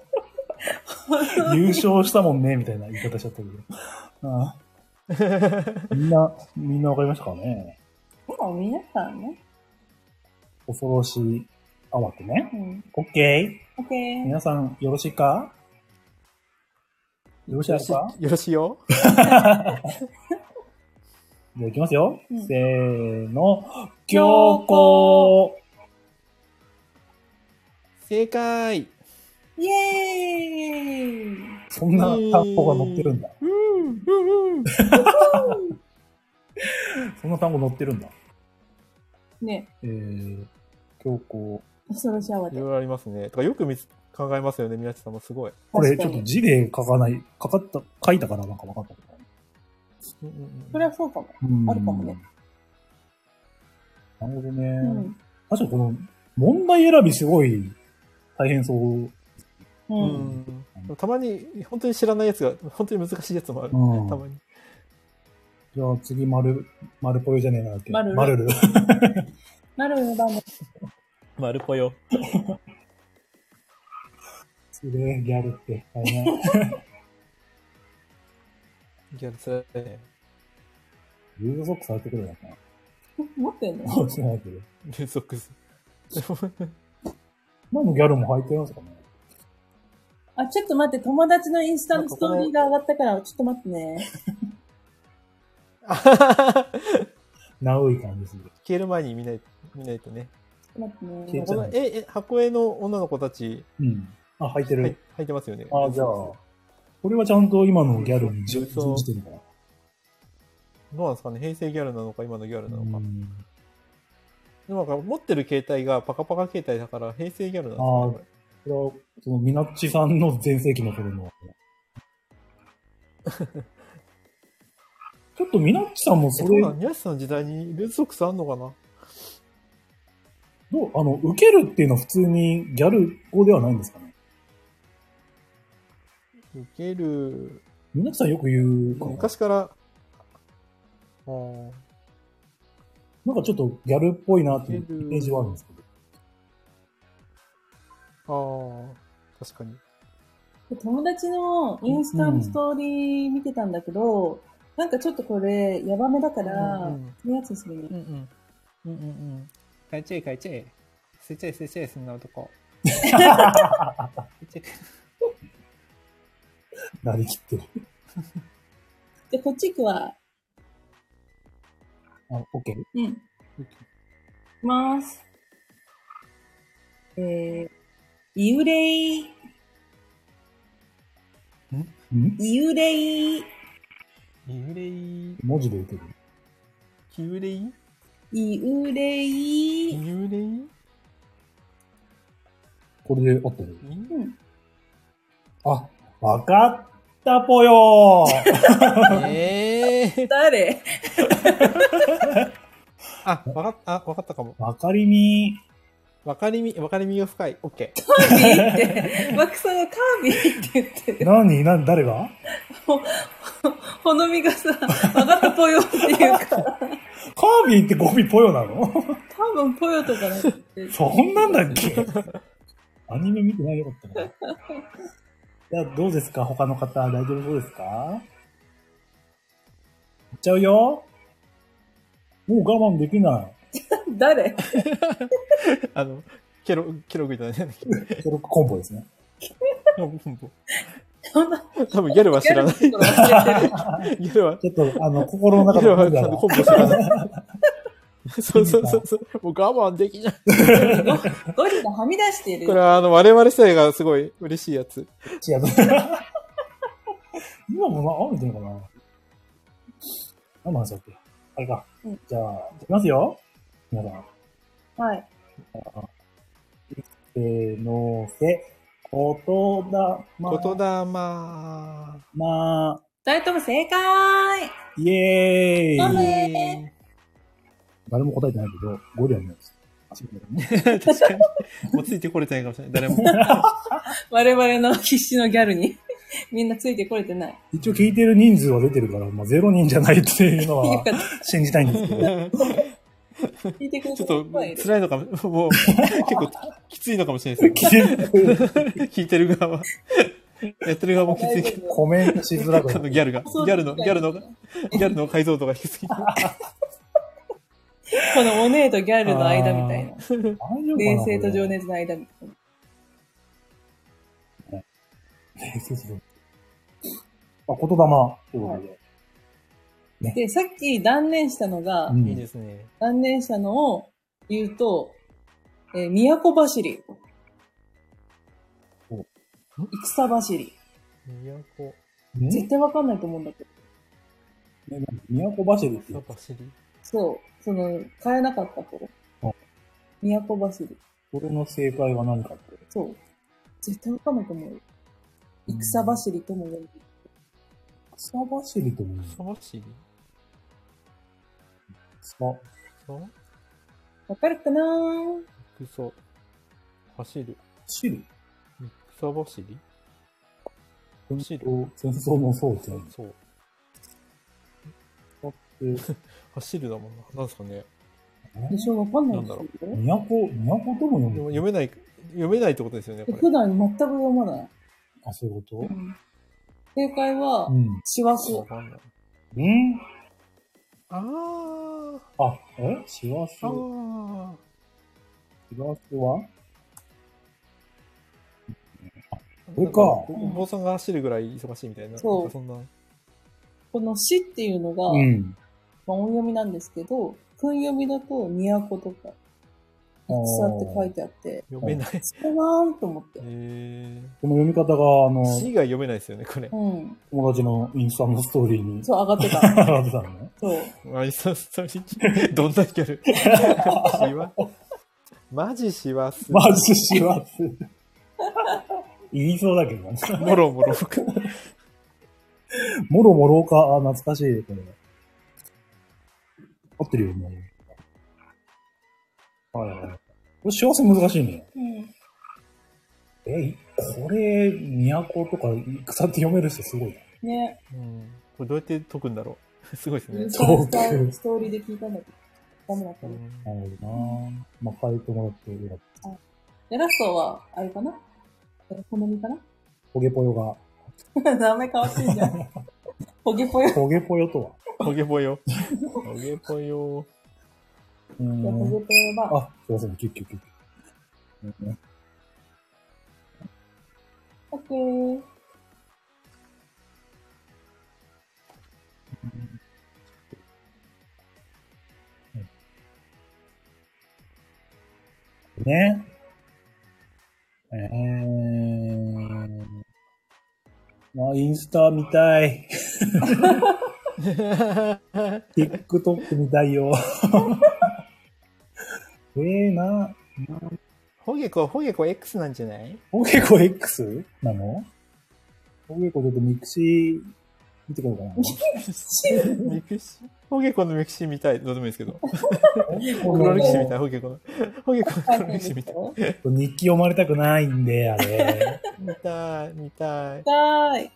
優勝したもんね、みたいな言い方しちゃったけど。ああみんなわかりましたかね？ もう皆さんね。 恐ろしい慌てね。 うん。 オッケー。オッケー。 皆さんよろしいか？よろしいですか？ よろしいよ。 じゃあいきますよ。 うん、 せーの。強行。 正解。 イエーイ。 そんな単語が載ってるんだ。そんな単語載ってるんだ。 ね。 強行。 恐ろしい慌て。 いろいろありますね。とかよく考えますよね、宮地さんもすごい。 これちょっと字で書いたからなんか分かったけど。 それはそうかも。あるかもね。 なるほどね。確かにこの問題選びすごい大変そう。 たまに本当に知らないやつが、本当に難しいやつもある。たまに。 じゃあ次、丸ぽよじゃねえなだっけ。 丸る。丸るの番だ。 丸ぽよ。 すげえ、ギャルって大変。 ギャルつらいね。 ルーズソックス入ってくるのかな。 持ってんの？ 持ってないけど。 ルーズソックス。 今のギャルも履いてるんですかね。 あ、ちょっと待って、友達のインスタのストーリーが上がったから、ちょっと待ってね。 ナウい感じする。 消える前に見ないとね。 ちょっと待ってね。箱絵の女の子たち。 あ、履いてる。 履いてますよね。 あ、じゃあ、これはちゃんと今のギャルに準じてるから。 どうなんですかね、平成ギャルなのか、今のギャルなのか。でもなんか持ってる携帯がパカパカ携帯だから、平成ギャルなんですかね。 これは、その、みなっちさんの全盛期の頃の。ちょっとみなっちさんもそれ。 宮地さんの時代にルーズソックスあんのかな？ 受けるっていうのは普通にギャル語ではないんですかね？ 受ける。 みなっちさんよく言うかな。 昔から、 なんかちょっとギャルっぽいなっていうイメージはあるんですけど。確かに。 友達のインスタのストーリー見てたんだけど、なんかちょっとこれ、ヤバめだから、そのやつにするね。 書いちゃえ。捨てちゃえ、そんな男。 なりきってる。 じゃあ、こっち行くわ。 あ、OK？ うん。いきます。幽霊。幽霊。 幽霊。 文字で打てる。 幽霊？ 幽霊。 幽霊？ これで合ってる？あ、わかったぽよー。誰？ わかったかも。 わかりみが深い。オッケー。 カービィって、マクさんがカービィって言ってる。 誰が？ ほのみがさ、わかったぽよっていうか。カービィって語尾ぽよなの？ 多分ぽよとかなって。 そんなんだっけ？アニメ見てないよかったな。じゃあどうですか？他の方大丈夫そうですか？いっちゃうよ。もう我慢できない。 誰？ ケログじゃない。ケロックコンボですね。 コンボ。多分ギャルは知らない。ギャルは。 ちょっと、心の中で。ギャルはコンボ知らない。そう。もう我慢できない。 ゴリラはみ出してる。 これは我々世代がすごい嬉しいやつ。 今もあるんじゃないかな。何の話だっけ？あれか。じゃあ、いきますよ。皆さん。 はい。 のせ、ことだま。 ことだま。 二人とも正解イエーイ。 誰も答えてないけど、5ではないです。 確かに。もうついてこれてないかもしれない。誰も。 我々の必死のギャルにみんなついてこれてない。 一応聞いてる人数は出てるから、まあ、0人じゃないっていうのは信じたいんですけど。 聞いてくれちょっと辛いのかも、もう結構きついのかもしれないですけど。聞いてる側は。やってる側もきついけど。 コメントしづらくなる。 ギャルの解像度が低すぎて。 このお姉とギャルの間みたいな。冷静と情熱の間みたいな。 冷静と。言霊ということで。 ね、で、さっき断念したのが、 いいですね。 断念したのを言うと、都走り。戦走り。絶対わかんないと思うんだけど。 都走りって。 そう。買えなかった頃。都走り。 それの正解は何かって。 そう。絶対わかんないと思うよ。戦走りとも言う。 草走りとも言う。 草走りわかるかなぁ？ 走る。 走る？ 草走り？ 戦争のそうって何？ そう。走るだもんな。なんすかね。 でしょ、わかんないですよ。 都とも読めないってことですよね、これ。 普段全く読まない。 あ、そういうこと？ 正解は、師走。 師走はこれか。 お坊さんが走るぐらい忙しいみたいな。 そう。 そんなこの死っていうのが、音読みなんですけど、訓読みだと都とか、戦って書いてあって、 読めない。 そうなんと思って。 この読み方が、 死が読めないですよね、これ。 友達のインスタのストーリーに。 そう、上がってた。 上がってたのね。 そう。 インスタのストーリーどんなギャルマジしわす。 マジしわす。言いそうだけどね。 もろもろか。 もろもろか。懐かしい、これ。合ってるよ、もう。はいはい。これ幸せ難しいね。これ、都とか草って読める人すごいね。 これどうやって解くんだろう。すごいですね。 ストーリーで聞いたんだけど、ダメだったね。 なるほどな。まあ、書いてもらってよかった。 で、ラストは、あれかな？好みかな？ ポゲポヨが。 名前変わってんじゃん。ポゲポヨ。 ポゲポヨとはポゲポヨ。ポゲポヨ。 ポゲポヨは。 すいません、キュッキュッキュッキュッ。 オッケー。 ね。まあ、インスタ見たい。TikTok 見たいよ。 ホゲコ X なんじゃない？ ホゲコ X なの？ホゲコちょっとミクシー見てこようかな。 ミクシー？ホゲコのミクシー見たい。どうでもいいですけど。黒歴史みたい。ホゲコの黒歴史みたい。 日記読まれたくないんで、あれ。 見たい。 見たい。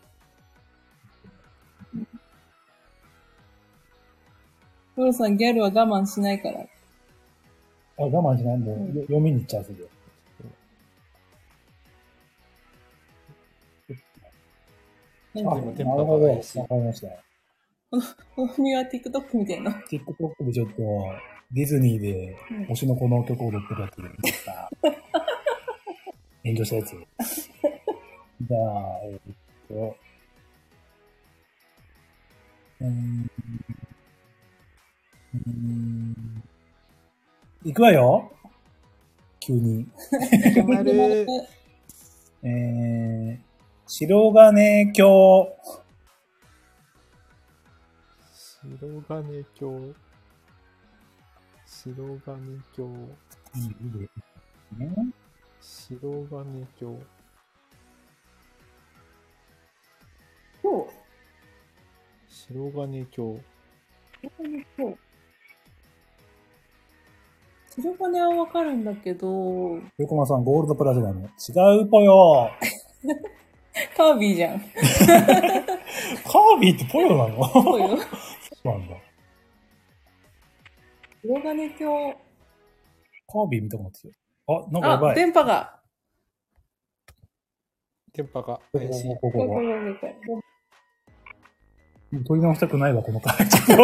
ローさん、ギャルは我慢しないから。 我慢しない。もう、読みに行っちゃうすぐ。なるほど。わかりました。 この君は TikTok みたいな。 TikTok でちょっと、ディズニーで、推しの子の曲を踊ってるやつ見てた。炎上したやつ。じゃあ、行くわよ。急に。白金京。 白金鏡。白金鏡。白金鏡。 今日白金鏡。 白金はわかるんだけど。 横間さん、ゴールドプラチナム。違うぽよ。 カービィじゃん。 カービィってぽよなの？ ぽよ。 そうなんだ。 白金鏡。 カービィ見たくなってきた。あ、なんかやばい。 電波が。 電波がこ怪しい。 こ。取り直したくないわ、この回。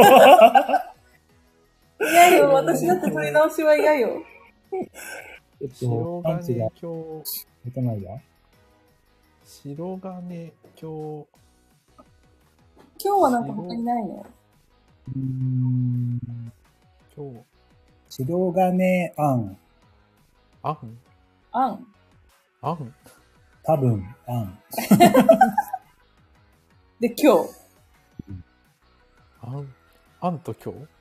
嫌よ、私だって取り直しは嫌よ。 白金鏡。 出てないわ。 白金鏡。 今日はなんか他にないの？ 今日。 白金あん。 あんあん。 あん多分、あん。 で、今日。 あんと今日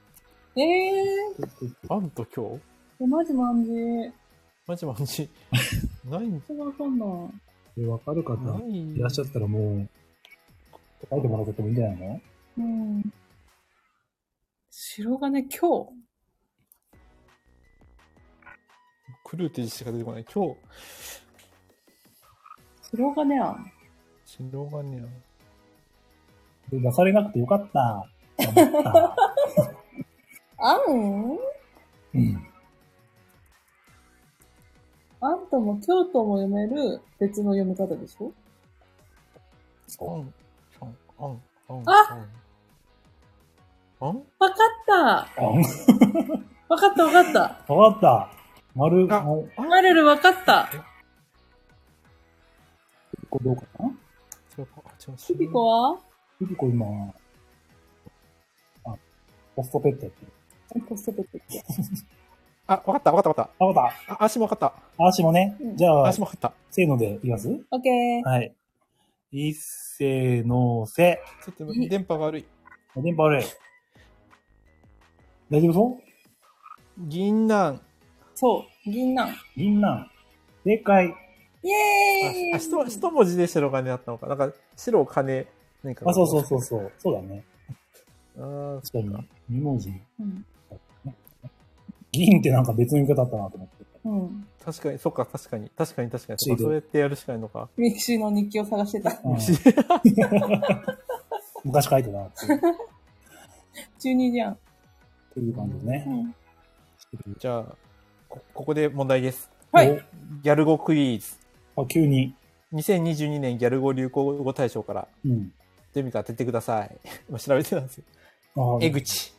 あんと今日マジマンジ。 マジマジ。ないんそれわかんない。 わかる方いらっしゃったらもう、書いてもらってもいいんじゃないの？ うん。白金今日。 クルーって字しか出てこない。今日。 白金あん。 白金あん。 出されなくてよかった。思った。 あん？ うん。 あんとも京都も読める別の読み方でしょ？ あん。 わかったわわかったわかった。 かった。 マルルわかった。 これどうかな？ シピコは？ シピコ今、ポストペットやってる。 ポストペットって。 わかった。 わかった。 足もわかった。 足もね。じゃあ、 足もわかった。 せーのでいきます？ オッケー。 はい。いっせーのせ。 ちょっと電波悪い。 電波悪い。大丈夫そう？ 銀杏。 そう、銀杏。 銀杏。正解。 イエーイ。 一文字で白金だったのか。なんか、白金、何か。 そう。そうだね。 確かに。二文字。 うん。 銀ってなんか別の言い方だったなと思って。 うん。 確かに、そっか、確かに。そうやってやるしかないのか。 ミキシーの日記を探してた。 昔書いてたって。 中二じゃん。 っていう感じですね。 うん。 じゃあ、ここで問題です。 はい。 ギャル語クイズ。 急に。 2022年ギャル語流行語大賞から。 うん。 ゼミから当ててください。今調べてたんですよ。江口。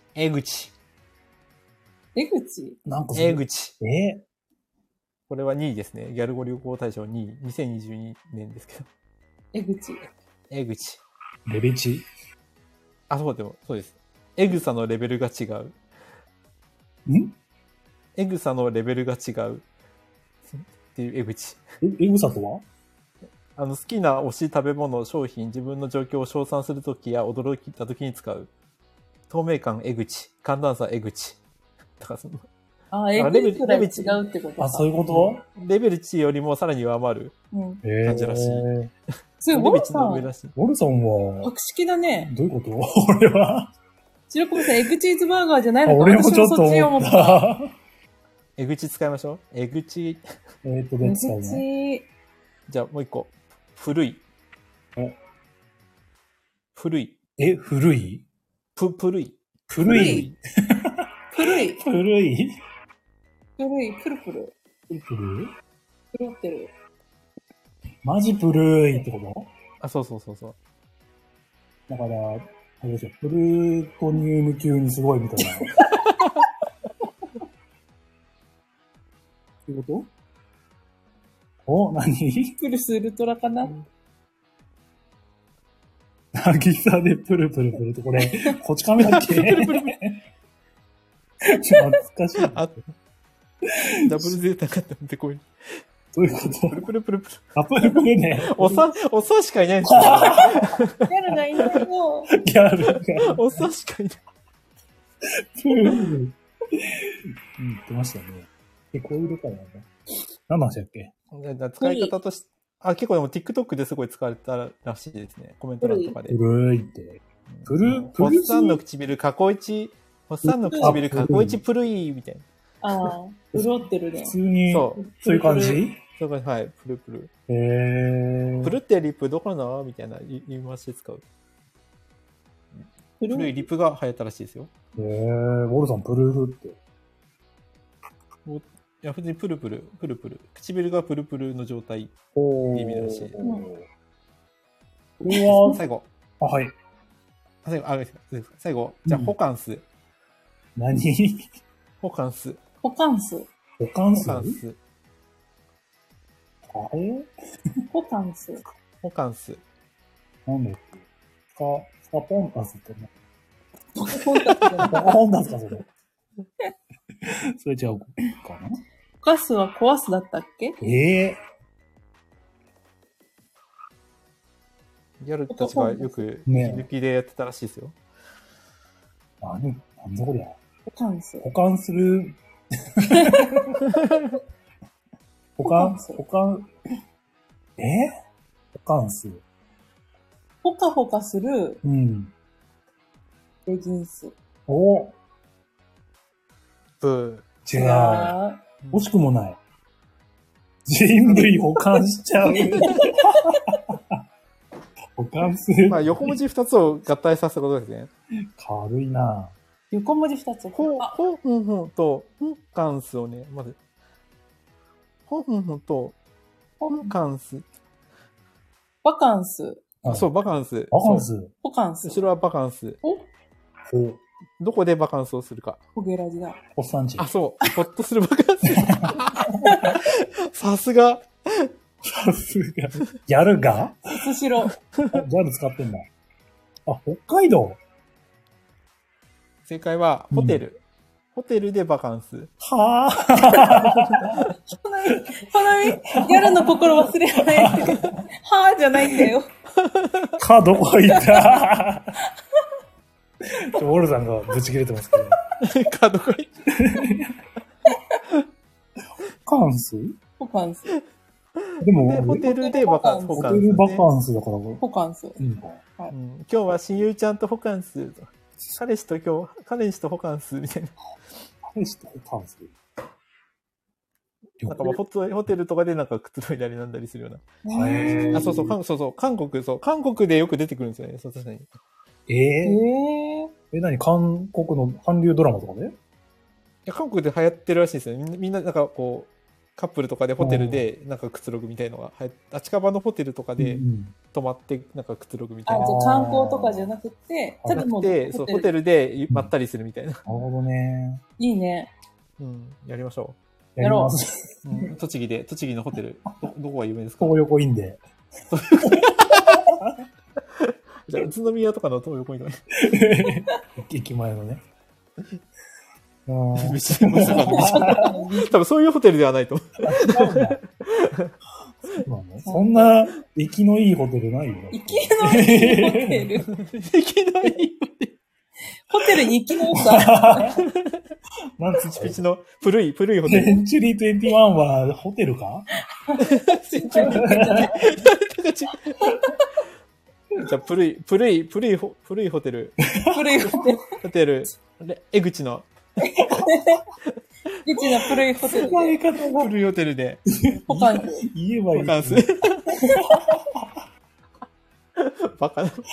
なんか江口。 これは2位ですね。ギャル語流行語大賞2位。2022年ですけど。 江口。 レベチ？ そうです。エグさのレベルが違う。エグさのレベルが違う。っていう江口。 エグさとは？ 好きな推し食べ物、商品、自分の状況を称賛するときや驚いたときに使う。透明感江口。寒暖差江口。だから江口くらい違うってことか。 そういうこと？ レベル値よりもさらに上回る感じらしい。 すごい、ウォルさん。 ウォルさんは、 博識だね。 どういうこと？俺は。 白込さん、エグチーズバーガーじゃないのか？ 俺もちょっと思った。 江口使いましょう。江口。 で使うね。 じゃあもう一個。古い。古い。 古い？ 古い。 古い。 プルプルってる。 マジプルいってこと？ そう。 だから、あれですよ、プルトニウム級にすごいみたいな。ってこと？何？ プルスウルトラかな？ なぎさでプルプルプルって、これ、こち亀だっけ？懐かしい。 ダブルゼータかってこい。 どういうこと？ プルプルプルプル。 あ、プルプルね。 おっさんしかいないんですよ。 ギャルがいないよ。 ギャルが。 おっさんしかいない。 プルプル。言ってましたね。こういうことなんだ。何の話だっけ？ 使い方として、結構でも TikTok ですごい使われたらしいですね。コメント欄とかで。 古いって。 おっさんの唇過去一、おっさんの唇過去一プルイみたいな。 ああ、潤ってるね。 普通に、そういう感じ？ そうか、はい、プルプル。 プルってリップどこなみたいな言い回しで使う。古いリップが流行ったらしいですよ。 ウォルさんプルルって。 いや、普通にプルプル、プルプル。唇がプルプルの状態って意味らしい。最後。 はい。 最後。じゃあ、ホカンス。 何？ ホカンス。 ホカンス。 ホカンス？ あれ？ホカンス。 ホカンス。 なんだっけ？スカポンタスってね。 スカポンタスじゃない。 スカポンタスか、それ。それ違うかな？ ホカスは壊すだったっけ？ ギャルたちがよく抜きでやってたらしいですよ。 なんだこりゃ。 ホカンス。 保管する。保管す。保管す。 ほかほかする。 うん。 レギンス。 お。 ブー。違う。惜しくもない。人類保管しちゃう。保管する。 まあ、横文字2つを合体させたことですね。 軽いな。 横文字2つ。 ほんと、ホカンスをね、まず。ほんと、ホカンス。 バカンス。 そう、バカンス。 バカンス。 ホカンス。 後ろはバカンス。どこでバカンスをするか。 ホゲラジだ。 おっさんち。 そう。ほっとするバカンス。さすが。 さすが。ギャルが？ スシロー。 ギャル使ってんだ。北海道？ 正解は、ホテル。ホテルでバカンス。 はぁ。 花見、ギャルの心忘れない。はぁじゃないんだよ。 どこ行ったウォルさんがブチ切れてますけど。 どこ行ったホカンス？ ホカンス。 でも、 ホテルでバカンス。 ホテルバカンスだから。 ホカンス。 今日は親友ちゃんとホカンス。彼氏とホカンスみたいな。 彼氏とホカンス？ なんかホテルとかでなんかくつろいだりなんだりするような。そう、韓国でよく出てくるんですよね、確かに。 何？韓国の韓流ドラマとかで？いや、韓国で流行ってるらしいですよ。みんななんかこう、カップルとかでホテルでなんかくつろぐみたいのが近場のホテルとかで泊まってなんかくつろぐみたいな。 じゃあ観光とかじゃなくて、 そう、ホテルでまったりするみたいな。 なるほどね。 いいね。 やりましょう。やろう。栃木のホテル。どこが有名ですか？ 東横インで。 じゃあ、宇都宮とかの東横インで。 駅前のね。 多分そういうホテルではないと思う。そんな、生きのいいホテルないよ。 生きのいいホテル。 生きのいいホテル。 ホテルに生きのさ。 なんつピチピチの古いホテル。 センチュリー21はホテルか？ センチュリーじゃない。じゃあ、古いホテル。 古いホテル。 ホテル。江口の。 江口の古いホテル。 古いホテルで。 ホカンス。 言えばいい。 ホカンス。バカな。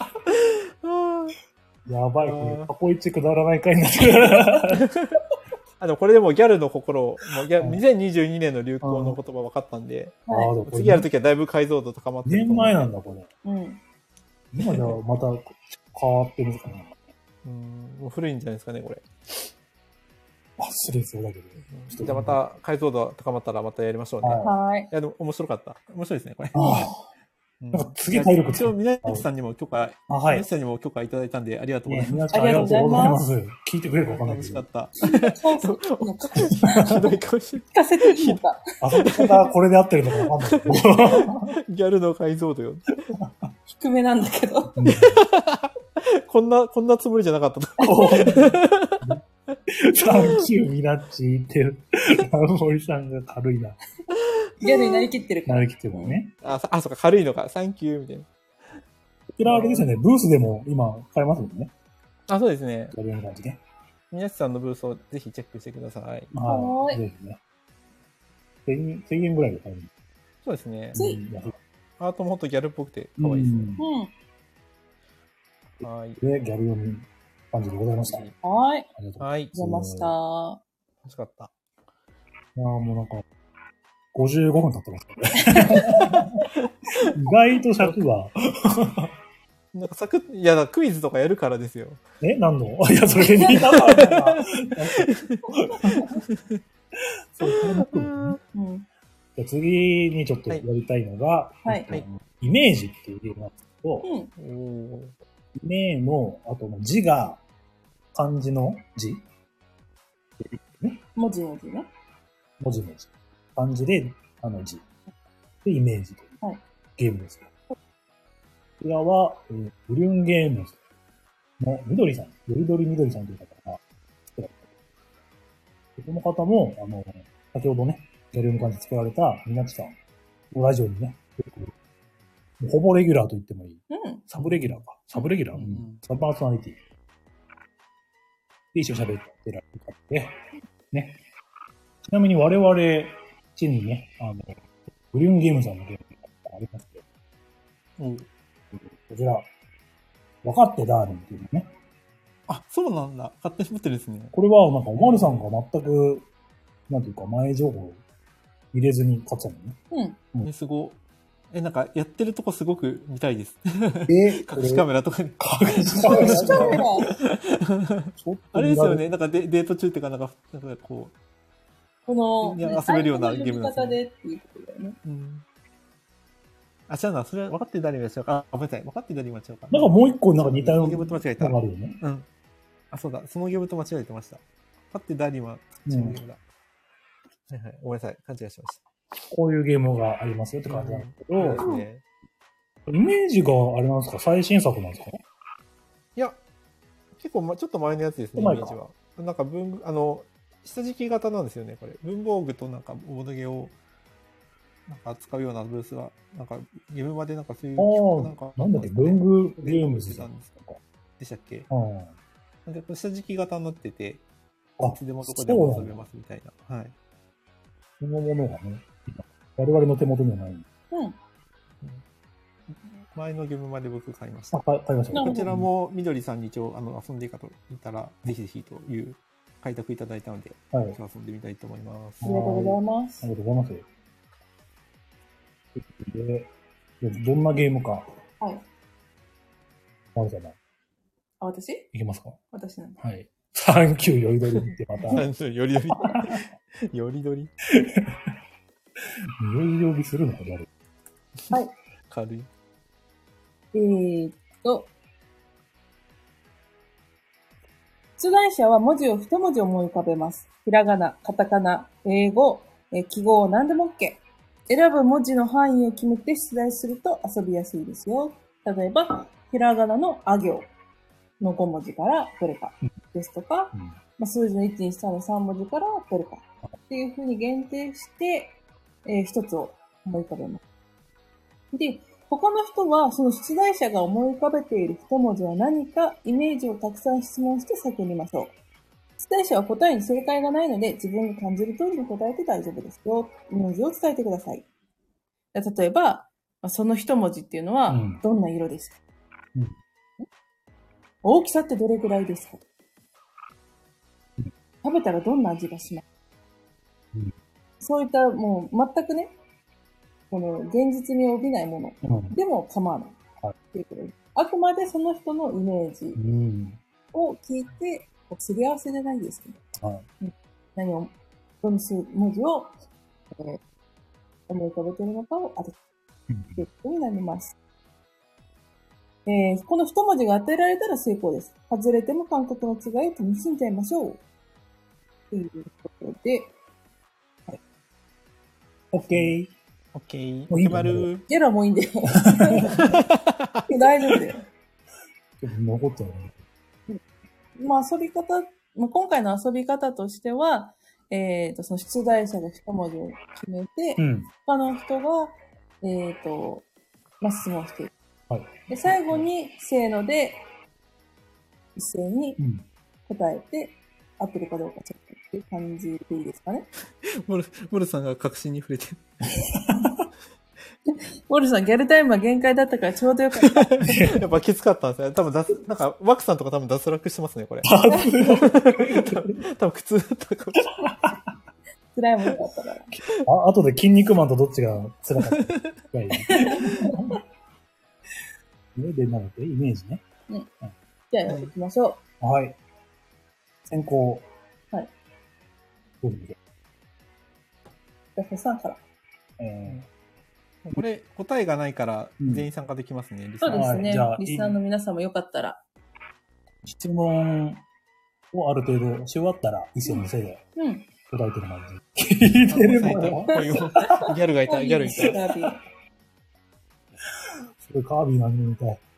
やばい、これ。過去一くだらない回になってる。 でもこれでもうギャルの心を、2022年の流行の言葉分かったんで、次やるときはだいぶ解像度高まってる。 年前なんだ、これ。今じゃまた変わってるんですかね。 もう古いんじゃないですかね、これ。 失礼そうだけど。 じゃあまた解像度高まったらまたやりましょうね。 はい。 いや、でも面白かった。面白いですね、これ。 なんか次体力一応、宮内さんにも許可、 はい。 宮内さんにも許可いただいたんで、ありがとうございます。 ありがとうございます。聞いてくれるかわかんない楽しかった。 ひどいかもしれない。聞かせていいのか。 遊び方これで合ってるのかわかんないけど。 ギャルの解像度よ。 低めなんだけど。 こんなつもりじゃなかったと。 サンキューミナッチ言ってる。ラブモリさんが軽いな。 ギャルになりきってるから。 なりきってるもんね。 そうか、軽いのか。サンキューみたいな。 こちらあれですよね、ブースでも今買えますもんね。 そうですね。 やるような感じね。 宮内さんのブースをぜひチェックしてください。 はい。ぜひね。1000円ぐらいで買える。 そうですね。アートもほんとギャルっぽくて可愛いですね。はい。 で、ギャル読み感じでございました。 はい。 ありがとうございました。 楽しかった。 もうなんか、55分経ってますね。意外と尺が。 なんかいや、クイズとかやるからですよ。 何のいや、それにだからな。そう、じゃ次にちょっとやりたいのが、イメージっていうゲームなんですけど、イメーの、あとの字が、漢字の字文字の字ね。 文字の字。漢字で、字。で、イメージというゲームです。こちらは、ブリュンゲームズの緑さん、よりどりみどりさんという方が作られている。この方も、先ほどね、ギャルの感じで作られたみなちさんのラジオにね、ほぼレギュラーと言ってもいい。サブレギュラーか。サブレギュラー、サブパーソナリティ。で、一緒に喋ってられる方で、ね。ちなみに我々、地にね、ブリュンゲームさんのゲームがありますけど、こちら、分かってダーリンっていうのね。 そうなんだ。勝手に持ってるんですね。 これは、なんか、おまるさんが全く、なんていうか、前情報入れずに買ってたのね。すご。なんか、やってるとこすごく見たいです。隠しカメラとかに。 隠しカメラあれですよね。なんかデート中っていうか、なんかこう、 この、 遊べるようなゲームなんですね。っていうことだよね。 違うな。それは分かって誰もやっちゃうか。ごめんなさい。分かって誰もやっちゃうか。 なんかもう一個なんか似たようなゲームと間違えた。 あるよね。 そうだ。そのゲームと間違えてました。分かって誰も違うゲームだ。はいはい。ごめんなさい。勘違いしました。 こういうゲームがありますよって感じなんですけど、イメージがあれなんですか、最新作なんですか？ いや、結構ちょっと前のやつですね、イメージは。なんか下敷き型なんですよね、これ。文房具となんかボードゲーをなんか扱うようなブースが、なんかゲームまでなんかそういうなんだっけ、文具ゲームズなんですかでしたっけ？なんか下敷き型になってて、いつでもどこでも遊べますみたいな。はい。 そのものがね、我々の手元にはない。 前のゲームまで僕買いました。 買いました。 こちらもみどりさんに一応遊んでいいかと言ったら、ぜひぜひという開拓いただいたので、今日遊んでみたいと思います。 ありがとうございます。 ありがとうございます。で、どんなゲームか。 はい。 マルさんは。 私？ いけますか？ 私なんだ。 はい。サンキューよりどりってまた。 よりどり。よりどり。よりどりするのか、誰？ はい。 軽い。 出題者は文字を一文字思い浮かべます。ひらがな、カタカナ、英語、記号、何でも OK。選ぶ文字の範囲を決めて出題すると遊びやすいですよ。例えば、ひらがなのあ行の5文字からどれかですとか、数字の1、2、3の3文字からどれかっていう風に限定して、一つを思い浮かべます。で、他の人はその出題者が思い浮かべている一文字は何かイメージをたくさん質問して叫びましょう。出題者は答えに正解がないので自分が感じる通りに答えて大丈夫ですよ。イメージを伝えてください。例えば、その一文字っていうのはどんな色ですか？大きさってどれくらいですか？食べたらどんな味がしますか？そういったもう全くね、この現実味を帯びないものでも構わないっていうことです。あくまでその人のイメージを聞いて、すり合わせじゃないですけど、どの文字を、思い浮かべているのかを当てて、 チェックになります。この一文字が当てられたら成功です。外れても感覚の違いを楽しんじゃいましょう。ということで、 はい。OK。 OK。決まる。 ギャラもいいんだよ。大丈夫だよ。 残ってるね。まあ遊び方、今回の遊び方としては、その出題者が一文字を決めて、他の人が、質問していく。 はい。 で、最後に、せーので、一斉に答えて、合ってるかどうかチェックっていう感じでいいですかね。 モルさんが確信に触れてる。 モルさん、ギャルタイムは限界だったからちょうどよかった。 やっぱきつかったんですね。多分なんか、ワクさんとか多分脱落してますね、これ。多分苦痛だったかもしれない。 辛いものだったから。 あとで筋肉マンとどっちが辛かったか。で、なので、イメージね。 うん。じゃあ、行きましょう。はい。先行。 はい。 どうぞ。じゃあ、ホさんから。 これ、答えがないから、全員参加できますね、 そうですね。リスナーの皆さんもよかったら。 質問をある程度し終わったら、一緒のせいで。答えてる感じ。聞いてるもん。 ギャルがいた、ギャルいた。 すごいカービィのアニメみたい。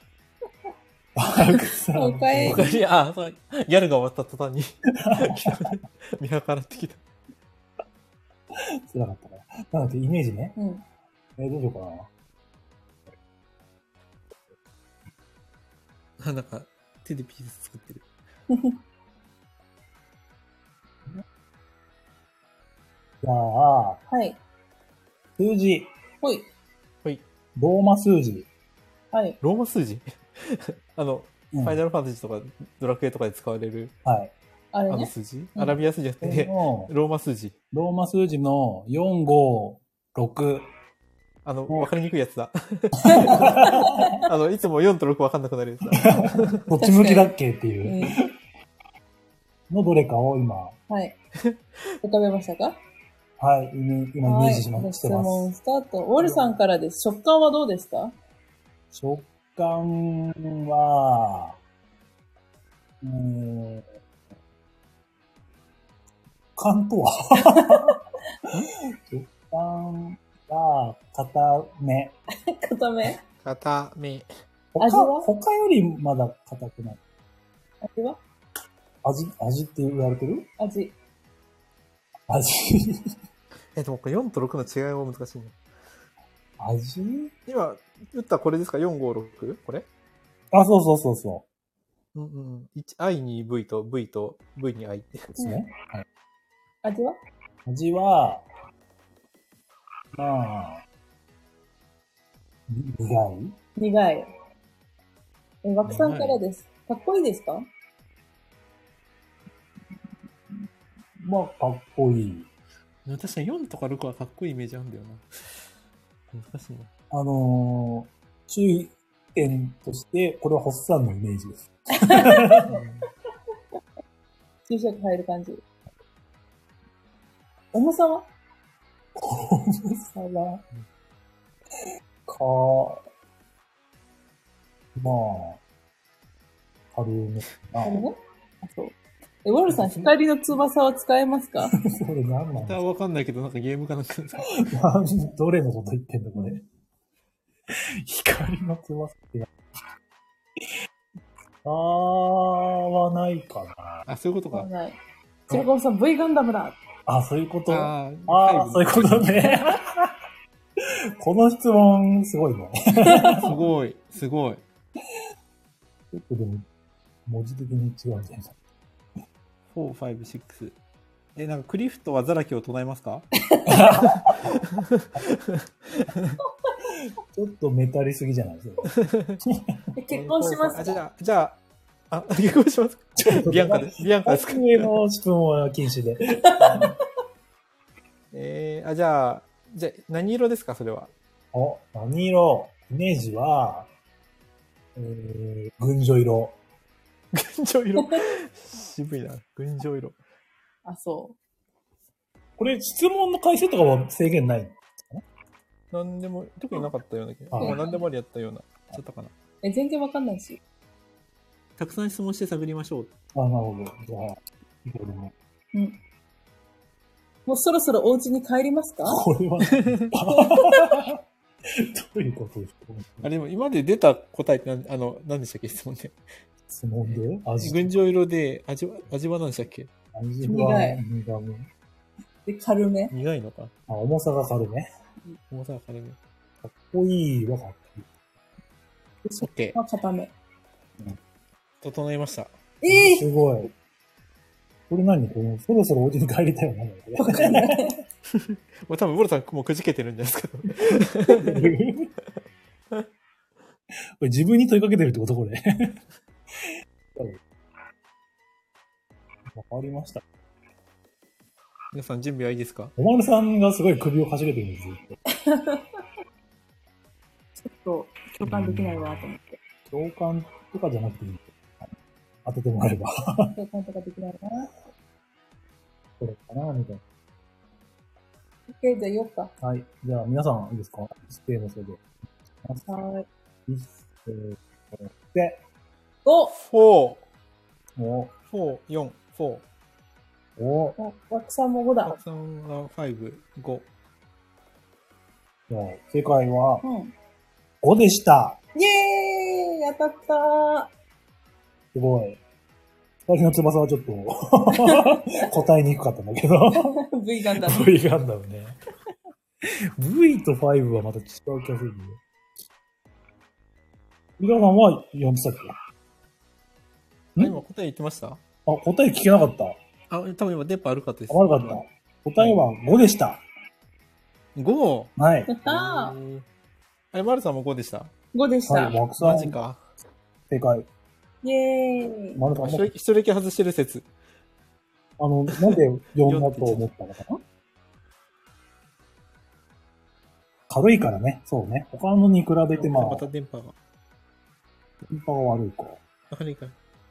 おかえり。 ギャルが終わった途端に見計らってきた。 辛かったから。なので、イメージね。どうしようかな。なんか、手でピース作ってる。 じゃあ、 はい。 数字。 ほい。 ローマ数字。 はい。 ローマ数字ファイナルファンタジーとかドラクエとかで使われる。 はい。 あれね。 数字、アラビア数字じゃなくて、ローマ数字。 ローマ数字の4、5、6。 わかりにくいやつだ。いつも4と6わかんなくなるやつだ。 どっち向きだっけっていう。のどれかを今。 はい。浮かべましたか？ はい。今イメージしてます。 質問スタート。ウォルさんからです。食感はどうですか？ 食感は、関東食感は、固め。 固め？ 固め。 味は？ 他よりまだ硬くない。 味は？ 味って言われてる？ 味。 でもこれ4と6の違いも難しいね。 味？ 今、打ったこれですか ?4、5、6? これ？ そう。 I に V と V と V に I ですね。はい。 味は？ まあ、 苦い。枠さんからです。かっこいいですか？ まあ、かっこいい。 確かに4とか6はかっこいいイメージあるんだよな。難しいな。 注意点として、これはホッサンのイメージです。 注釈入る感じ。重さは？ まあ、軽め。 軽め？そう。ウォルさん、光の翼は使えますか？ それ何なんですか？ わかんないけど、なんかゲームかなんかですか？ どれのこと言ってんのこれ。光の翼って。はないかな。 そういうことか。 ない。チルコンさん、V ガンダムだ。 そういうこと。そういうことね。この質問、すごいね。 すごい。 ちょっとでも、文字的に違うんじゃないか。 4、5、6。なんかクリフトはザラキを唱えますか？ ちょっとメタりすぎじゃないですか。 結婚しますか？ じゃあ、結婚しますか？ビアンカですか？ 上の質問は禁止で。 じゃあ、何色ですか、それは。 何色？イメージは、群青色。 群青色渋いな。群青色。 そう。 これ、質問の回数とかは制限ないんですかね？ なんでも、特になかったような気が。なんでもありやったような。ちゃったかな。 全然わかんないし。 たくさん質問して探りましょう。 なるほど。じゃあ、いろいろね。 うん。もうそろそろお家に帰りますか？ これは、どういうことですか？ あれ、でも今まで出た答えって何でしたっけ、質問で。 質問で群青色で、味は何でしたっけ？ 味は苦め。 で、軽め。 苦いのか。 重さが軽め。 重さが軽め。 かっこいいはかっこいい。 そっけ。固め。 整いました。 すごい。これ何この、そろそろお家に帰りたいよな。 わかんない。 もう多分、ボルさんもうくじけてるんじゃないですか。 これ自分に問いかけてるってことこれ。わかりました。 皆さん準備はいいですか？ おまるさんがすごい首をかしげてるんですよ。 ちょっと共感できないわと思って。 共感とかじゃなくていい。当ててもらえば。 共感とかできないな。 これかなみたいな。 OK、じゃあ言おうか。 はい。じゃあ皆さんいいですか？ステーのせいで。 はい。 で、 5! お、 4、4、4。 お、 枠さんも5だ。 枠さんは5、5。 じゃあ、正解は、 うん。 5でした。 イェーイ当たったー。 すごい。二人の翼はちょっと答えにくかったんだけど。 V ガンダム。 V ガンダムね。V と5はまた違う気がするね。皆さんは4つだっけ？ 今答え言ってました？ 答え聞けなかった。 多分今電波悪かったです。 悪かった。答えは5でした。 5？ はい。 やったー。 あれ、マルさんも5でした。 5でした。 はい、枠さん。 マジか。 正解。 イェーイ。 マルさんも。 一人だけ外してる説。 なんで4だと思ったのかな？軽いからね。そうね。他のに比べてまた電波が悪いか。 悪いか。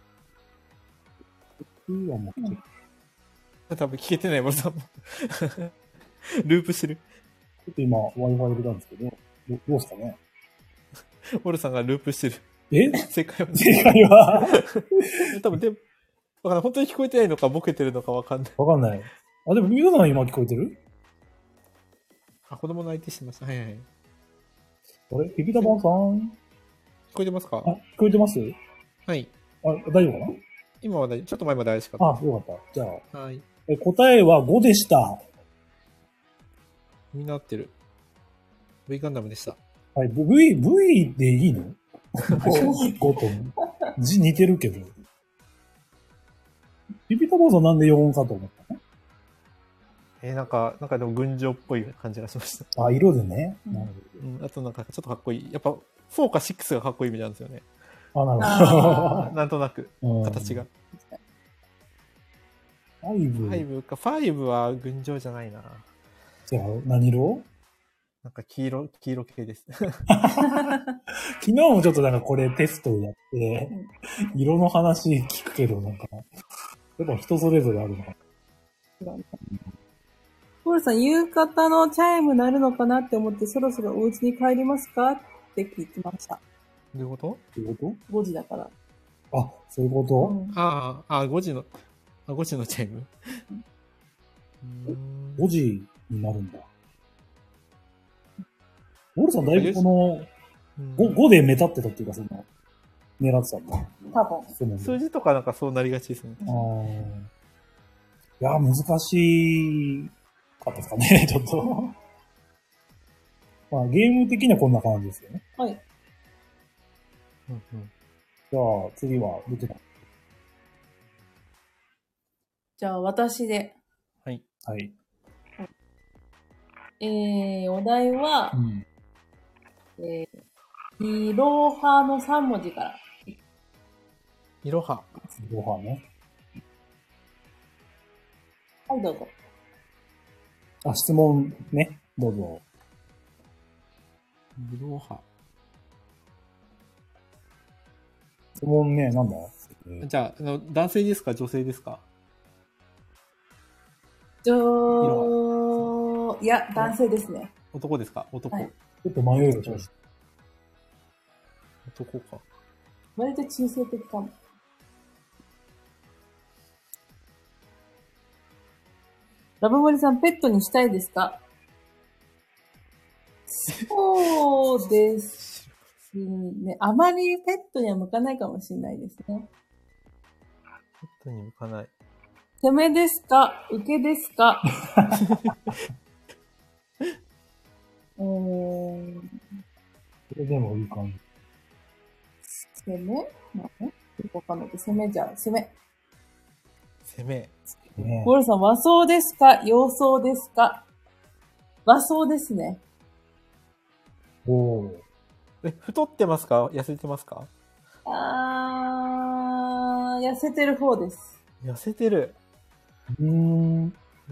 多分聞けてない、マルさんも。ループしてる。 ちょっと今 Wi-Fi 入れたんですけど、どうですかね？ モルさんがループしてる。正解は多分本当に聞こえてないのかボケてるのかわかんない。 わかんない。でも皆さん今聞こえてる？ 子供の相手してました。はいはい。 あれピピタパンさん？ 聞こえてますか？ 聞こえてます？ はい。 大丈夫かな？ 今はちょっと前まで怪しかった。 よかった。じゃあ。 はい。 答えは5でした。 みんな合ってる。V ガンダムでした。 はい。V でいいの？5と。字似てるけど。ピピタパンさんなんで4かと思ったの？ なんかでも群青っぽい感じがしました。 色でね。なるほど。あとなんかちょっとかっこいい。やっぱ4か6がかっこいい意味なんですよね。 なるほど。なんとなく、形が。5か。5は群青じゃないな。 じゃあ、何色？ なんか黄色系です。 昨日もちょっとなんかこれテストをやって、色の話聞くけど、なんか、やっぱ人それぞれあるのかな。 ポールさん、夕方のチャイム鳴るのかなって思って、そろそろお家に帰りますかって聞いてました。 どういうこと？ 5 時だから。 そういうこと？ 5時のチャイム ？5時になるんだ。ウォルさんだいぶこの、5で目立ってたっていうか、狙ってたんだ。 多分。 数字とかなんかそうなりがちですね。 いや、難しかったですかね、ちょっと。ゲーム的にはこんな感じですよね。 はい。 じゃあ、次は、どちら？ じゃあ、私で。 はい。 はい。 お題は、いろはの3文字から。 いろは。 いろはね。 はい、どうぞ。 質問ね。どうぞ。 いろは。 質問ね、なんだ？ じゃあ、男性ですか？女性ですか？ いや、男性ですね。 男ですか？男。はい、 ちょっと迷いがちょっと。 男か。 割と中性的かも。ラブモリさん、ペットにしたいですか？そうですね。あまりペットには向かないかもしれないですね。 ペットに向かない。 攻めですか？受けですか？ それでもいい感じ。 攻め？よくわかんないけど、攻めじゃん。攻め。 攻め。 ウォルさん、和装ですか？洋装ですか？和装ですね。 おー。 太ってますか？痩せてますか？ 痩せてる方です。 痩せてる。 ウォ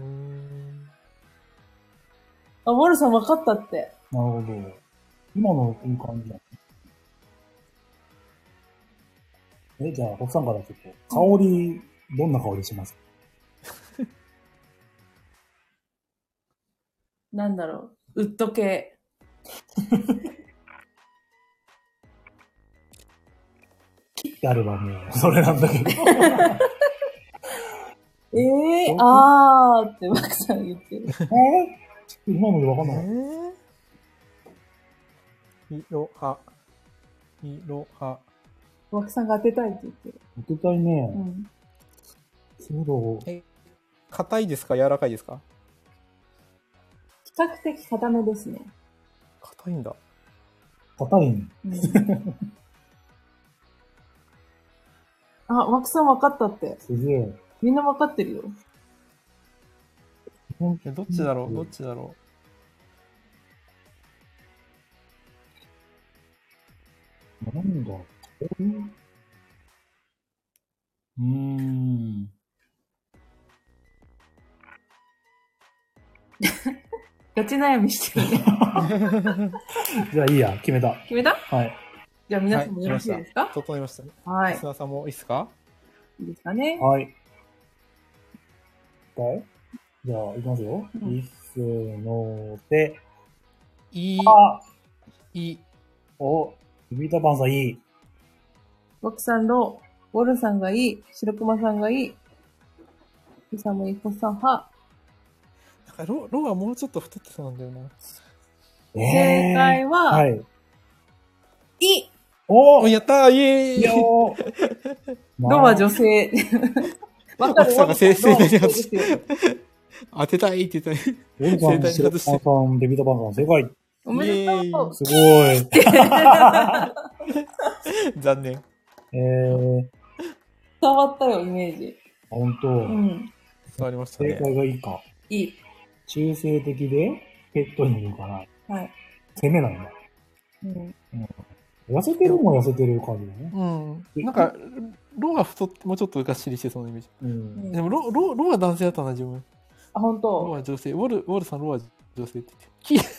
ルさん分かったって。 なるほど。今のいい感じだね。じゃあ、ホッさんからちょっと、香り、どんな香りしますか？ なんだろう。ウッド系。 切ってあればもう、それなんだけど。 あーってマクさん言ってる。 今のでわかんない。 いろは。 マクさんが当てたいって言ってる。 当てたいね。うん。そうだ。 硬いですか？柔らかいですか？ 比較的硬めですね。 硬いんだ。 硬いん。 マクさん分かったって。 すげえ。 みんな分かってるよ。 どっちだろう？ なんだガチ悩みしてるね。 じゃあいいや、決めた。 決めた？ はい。 じゃあ皆さんもよろしいですか？ 整いましたね。 はい。 須田さんもいいですか？ いいですかね。 はい。じゃあ、いきますよ。いっせーので。ビビタパンさんいい。 ボクさんロー、ウォルさんがいい、白熊さんがいい、ヒさんもいい、コッさんは。 なんかローはもうちょっと太ってそうなんだよな。 正解は、はい。 やったー、イエーイ。 ロは女性。 わかる。さんが正解に外して。当てたいって言ったね。 正解に外して。デビットバンさん正解。 おめでとう。 すごい。 残念。 伝わったよ、イメージ。 本当。 伝わりましたね。 正解がいいか。 いい。 中性的で、ペットにいるかな。 はい。 攻めなんだ。痩せてるも痩せてる感じだね。 なんか、ロが太って、もうちょっとがっしりしてそうなイメージ。でも、ロは男性だったな、自分。 あ、本当。 ロは女性。ウォルさん、ロは女性って言って。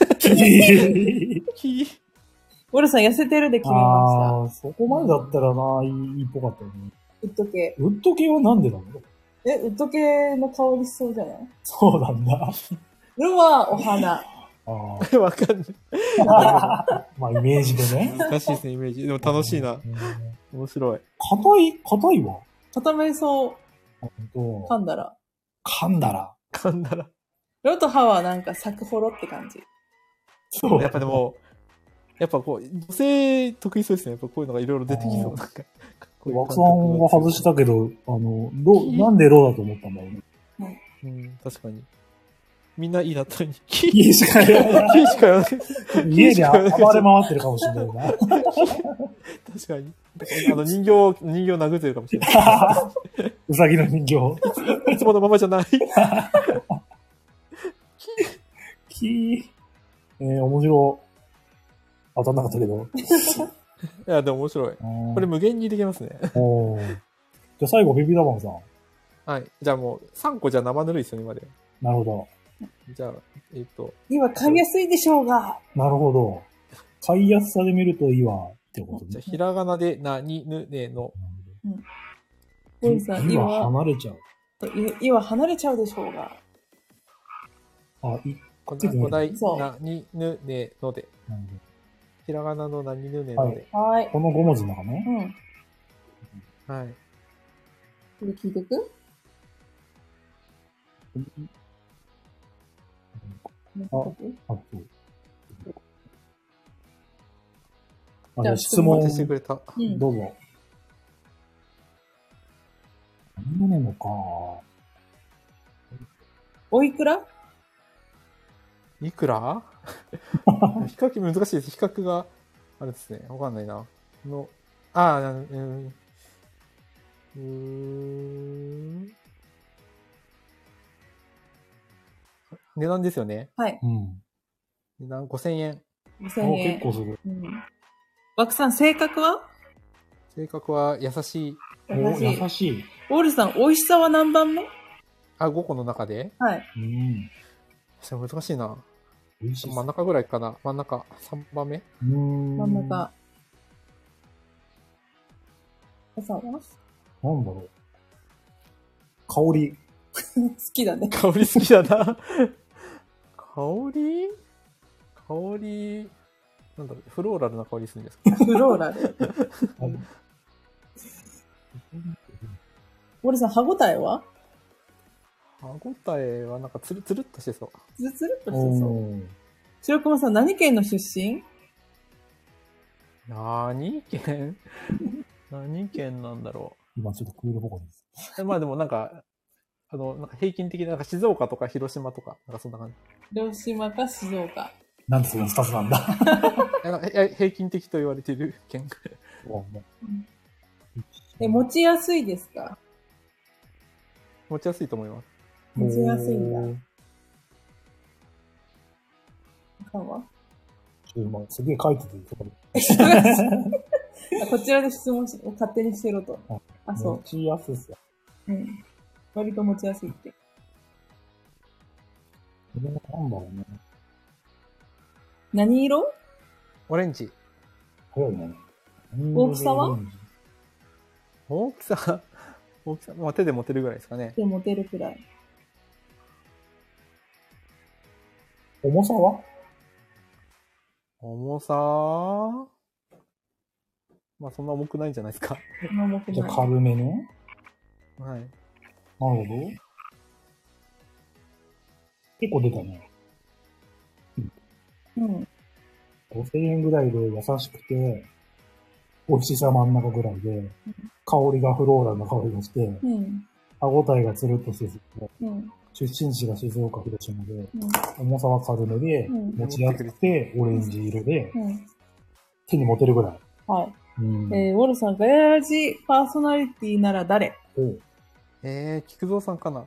ウォルさん痩せてるで決めました。そこまでだったらな、いいっぽかったよね。 ウッド系。 ウッド系はなんでなの？ ウッド系の香りしそうじゃない？ そうなんだ。 ロはお花。 わかんない。 まあ、イメージでね。 難しいですね、イメージ。でも楽しいな。面白い。 硬いわ。 固めそう。噛んだら。ロと歯はなんかサクホロって感じ。 そう。やっぱでも、やっぱこう、女性得意そうですね。やっぱこういうのがいろいろ出てきそう。なんか、 枠さんが外したけど、なんでロだと思ったんだろうね。確かに。みんないいなったのに。 家しかやらない。家で暴れ回ってるかもしれないな。確かに。人形殴ってるかもしれない。 うさぎの人形。 いつものままじゃない。 面白い。当たんなかったけど。 いや、でも面白い。これ無限にできますね。 じゃあ最後、ビビダバンさん。 はい。じゃあもう、3個じゃ生ぬるいですよね、今で。 なるほど。 じゃあ、 今買いやすいでしょうが。 なるほど。買いやすさで見るといいわ、ってことね。 じゃあ、ひらがなで、な、に、ぬ、ね、の。 今離れちゃう。 今離れちゃうでしょうが。 お題、なにぬねので。ひらがなのなにぬねので。 はい。 この5文字の中ね。 はい。 これ聞いてく？ じゃあ質問してくれた。 どうぞ。何ねのか。 おいくら？ いくら比較難しいです。比較が、あれですね。わかんないな。値段ですよね。 はい。 値段5000円。 5000円。 結構する。 枠さん、性格は？ 性格は優しい。 優しい。 ウォルさん、美味しさは何番目 ？5個の中で？ はい。 難しいな。真ん中ぐらいかな。真ん中、3番目？ 真ん中。さんは？ なんだろう。香り。 好きだね。 香り好きだな。香り、なんだろう、フローラルな香りするんですか？ フローラル。ウォルさん、歯応えは？ 歯応えはなんかつるつるっとしてそう。 つるつるっとしてそう。白熊さん、何県の出身？ 何県なんだろう。今ちょっとクール方向です。 まあでもなんか平均的な、なんか静岡とか広島とか、なんかそんな感じ。 広島か静岡。 なんでその2つなんだ。 平均的と言われている県。 持ちやすいですか？ 持ちやすいと思います。 持ちやすいんだ。かは？ すげえ書いてていいところ。 こちらで質問勝手にしてろと。そう。 持ちやすさ。 割と持ちやすいって。 なんだろうね。 何色？ オレンジ。 早いね。 大きさは？ 大きさ、まあ、手で持てるぐらいですかね。 手で持てるくらい。 重さは？ 重さまあそんな重くないんじゃないですか。 重くない。 じゃあ軽めね。 はい。 なるほど。結構出たね。5000円ぐらいで優しくて、美味しさ真ん中ぐらいで、香りがフローラルな香りがして、歯応えがつるっとしてて、出身地が静岡、広島で、重さは軽めで、持ちやすくて、オレンジ色で、手に持てるぐらい。 はい。ウォルさん、ガヤラジパーソナリティなら誰？ 菊蔵さんかな。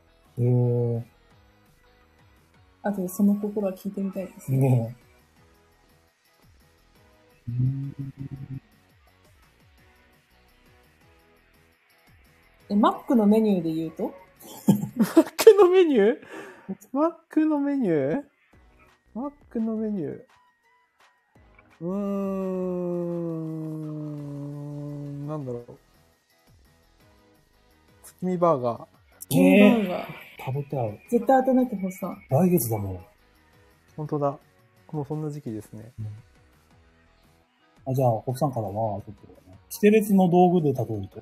あとでその心は聞いてみたいですね。 ねえ。マックのメニューで言うと？ マックのメニュー？マックのメニューなんだろう。月見バーガー。 月見バーガー。 食べたい。 絶対当てなきゃ欲しさ。 来月だもん。 本当だ。もうそんな時期ですね。 じゃあ、ホッさんからは、ちょっとね、キテレツの道具で例えると。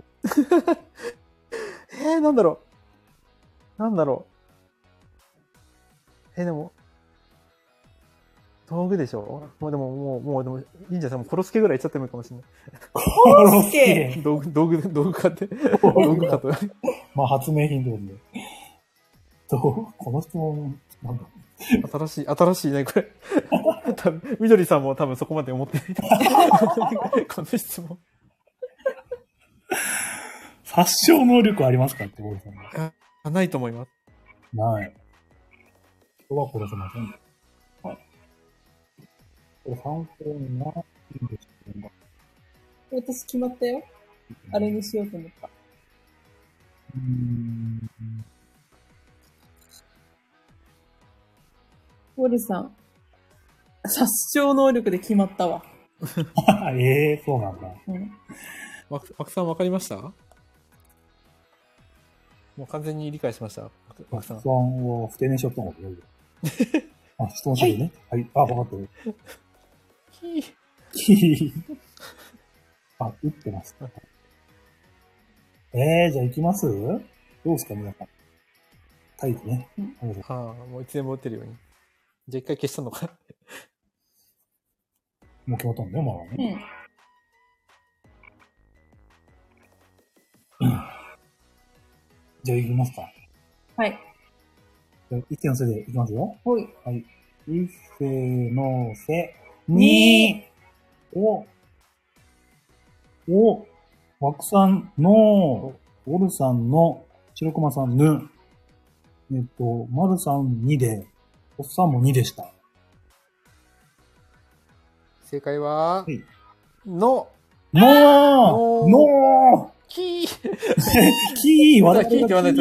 なんだろう。でも、道具でしょ？もうでも、いいんじゃない？もうコロスケぐらい言っちゃってもいいかもしれない。 コロスケ道具買って。道具買って。 まあ、発明品ってことで。この質問、なんだ新しいね、これ。多分、みどりさんも多分そこまで思ってない。この質問。 殺傷能力ありますかって、大さん。 ないと思います。 ない。人は殺せません。はい。これ参考になるんですけど。 私決まったよ。あれにしようと思った。ウォルさん、殺傷能力で決まったわ。 そうなんだ。 マクさんわかりました？もう完全に理解しました。 マクさんは不定にしよったのかと。 あ、質問してるね。はい。あ、わかってる。あ、打ってます。じゃあ行きます？どうですか、皆さん。タイプね。 ああ、もういつでも打てるように。じゃあ一回消したのか。 もう決まったんだよ、まあね。じゃあ行きますか。 はい。 じゃあ、一気のせで行きますよ。 はい。 はい。いっせーのせ、にー。枠さんの、オルさんの、白熊さんぬ。丸さん2で、おっさんも2でした。 正解は、 はい、 のキーキー言わないと。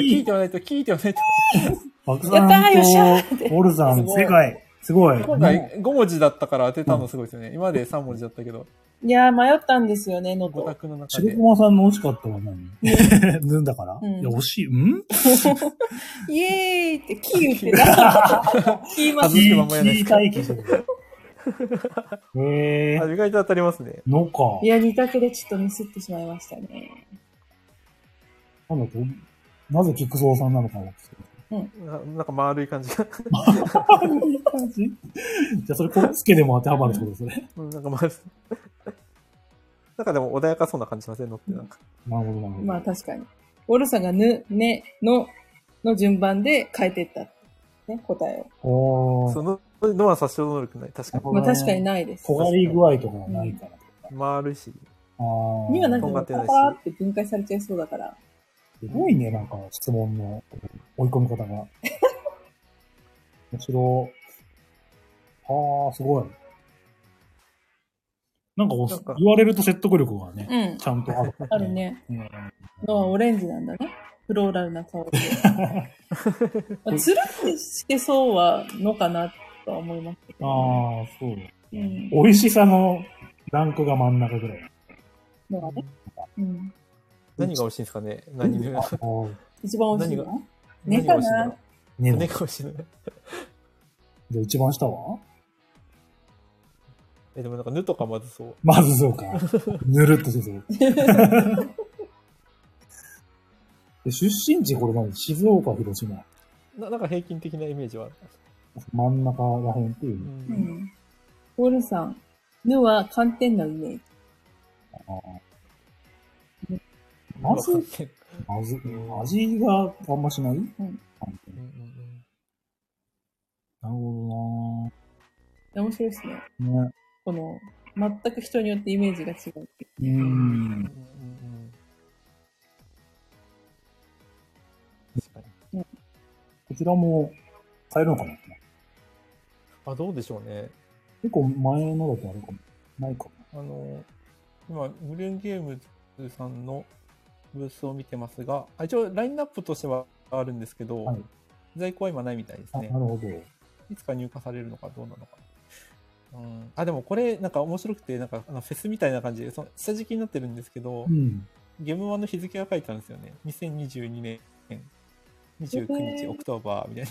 枠さんと、オルさん、正解。すごい。 今回5文字だったから当てたのすごいですよね。今まで3文字だったけど。 いやー、迷ったんですよね、のと。 5択の中で。白駒さんの惜しかったわ、何ぬんだから、いや、惜しい。 イエーイって、キー言ってた。キーマキー待機してる。 意外と当たりますね。 のか。 いや、2択でちょっとミスってしまいましたね。 なぜ菊蔵さんなのかな。 なんか丸い感じが。 丸い感じ？じゃあそれ、コロスケでも当てはまるってことですね。 なんか丸なんかでも穏やかそうな感じしませんのってなんか。 なるほど。 まあ確かに。オルさんがぬ、ね、の順番で変えていった。ね、答えを。 そののは殺傷能力ない。確かに。 まあ確かにないです。 尖り具合とかはないから。 丸いし。 にはなんかパパーって分解されちゃいそうだから。 すごいね、なんか質問の追い込み方が。面白い。すごい。なんか言われると説得力がね、ちゃんとある。 あるね。のはオレンジなんだね。フローラルな香りで。つるってしてそうはのかなとは思いますけど。 そう。美味しさのランクが真ん中ぐらい。 のがね。 何が美味しいんですかね？何が一番美味しいの？根かな？ 根が美味しいのね。 じゃあ一番下は？ でもなんかぬとかまずそう。 まずそうか。ぬるっとしてそう。出身地これ何？静岡、広島。 なんか平均的なイメージは。 真ん中らへんっていう。 オルさん。ぬは寒天のイメージ。 まず、味があんましない？なるほどな。面白いですね。この、全く人によってイメージが違うっていう。 確かに。こちらも買えるのかな？ どうでしょうね。 結構前のだとあるかも。ないかも。 今、ブルーンゲームズさんのブースを見てますが、一応ラインナップとしてはあるんですけど、在庫は今ないみたいですね。 なるほど。 いつか入荷されるのかどうなのか。でもこれなんか面白くて、なんかフェスみたいな感じで、下敷きになってるんですけど、ゲーム1の日付が書いてあるんですよね。2022年29日オクトーバーみたいな。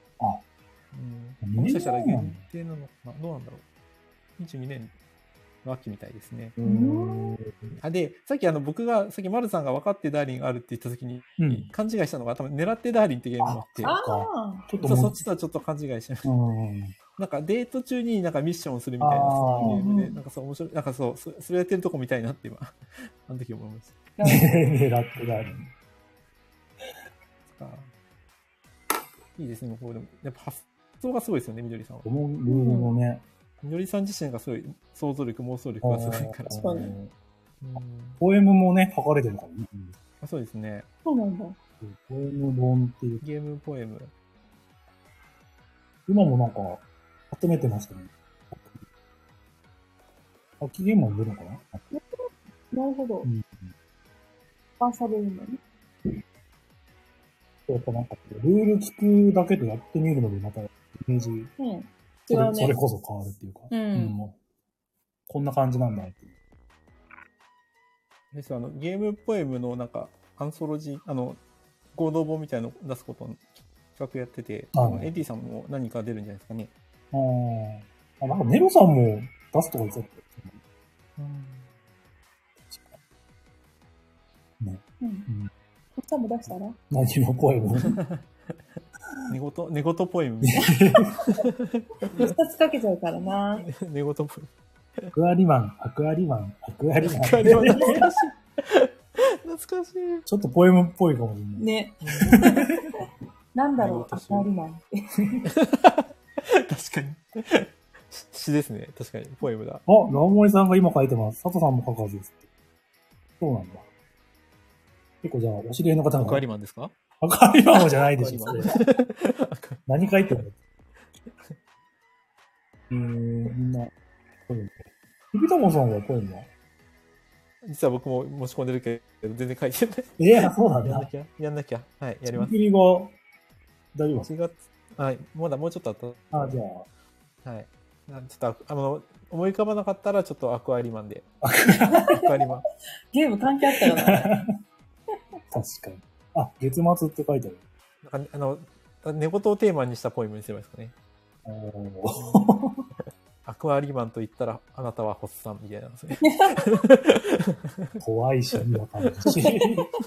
もしかしたら限定なのかな？どうなんだろう。22年の秋みたいですね。で、さっき僕が、さっき丸さんが分かってダーリンあるって言った時に、勘違いしたのが、多分狙ってダーリンってゲームがあって、ちょっとそっちとはちょっと勘違いしました。なんかデート中になんかミッションをするみたいなゲームで、なんかそう面白い、なんかそう、それやってるとこ見たいなって今、あの時思いました。 狙ってダーリン。 いいですね、これでも。やっぱ発想がすごいですよね、みどりさんは。 このルールのね。 みどりさん自身がすごい想像力、妄想力がすごいから。 ポエムもね、書かれてるからね。 そうですね。 そうなんだ。 ポエム本っていう。 ゲームポエム。 今もなんか、集めてましたね。秋ゲームも出るのかな？ なるほど。パンされるんだね。 やっぱなんか、ルール聞くだけでやってみるのでまたイメージ、それこそ変わるっていうか、こんな感じなんだっていう。 ゲームポエムのなんか、アンソロジー、合同本みたいなのを出すことの企画やってて、エディさんも何か出るんじゃないですかね。 あ。なんかネロさんも出すとか言ってたっけ？ね。 うん。こっちも出したら？ 何のポエム？ 寝言ポエム。 2つかけちゃうからな。 寝言ポエム。 アクアリマン。 懐かしい。 ちょっとポエムっぽいかもしれない。 ね。なんだろう、アクアリマンって。 確かに。詩ですね。確かに。ポエムだ。 ラモモリさんが今書いてます。佐藤さんも書くはずですって。そうなんだ。結構じゃあ、お知り合いの方が。 アクアリマンですか？ アクアリマンじゃないでしょ。何書いてるの？みんな、ポエム。ビビタモンさんはポエムは？ 実は僕も持ち込んでるけど、全然書いてない。 そうなんだ。 やんなきゃ。はい、やります。 次が、大丈夫 4月、はい、もうちょっとあった。 じゃあ。はい。ちょっと、思い浮かばなかったら、ちょっとアクアリマンで。アクアリマン。 ゲーム関係あったよな。 確かに。月末って書いてある。 なんか、寝言をテーマにしたポエムにすればいいですかね。アクアリマンと言ったら、あなたはホッサンみたいなんですね。 怖いし、意味わかんないし。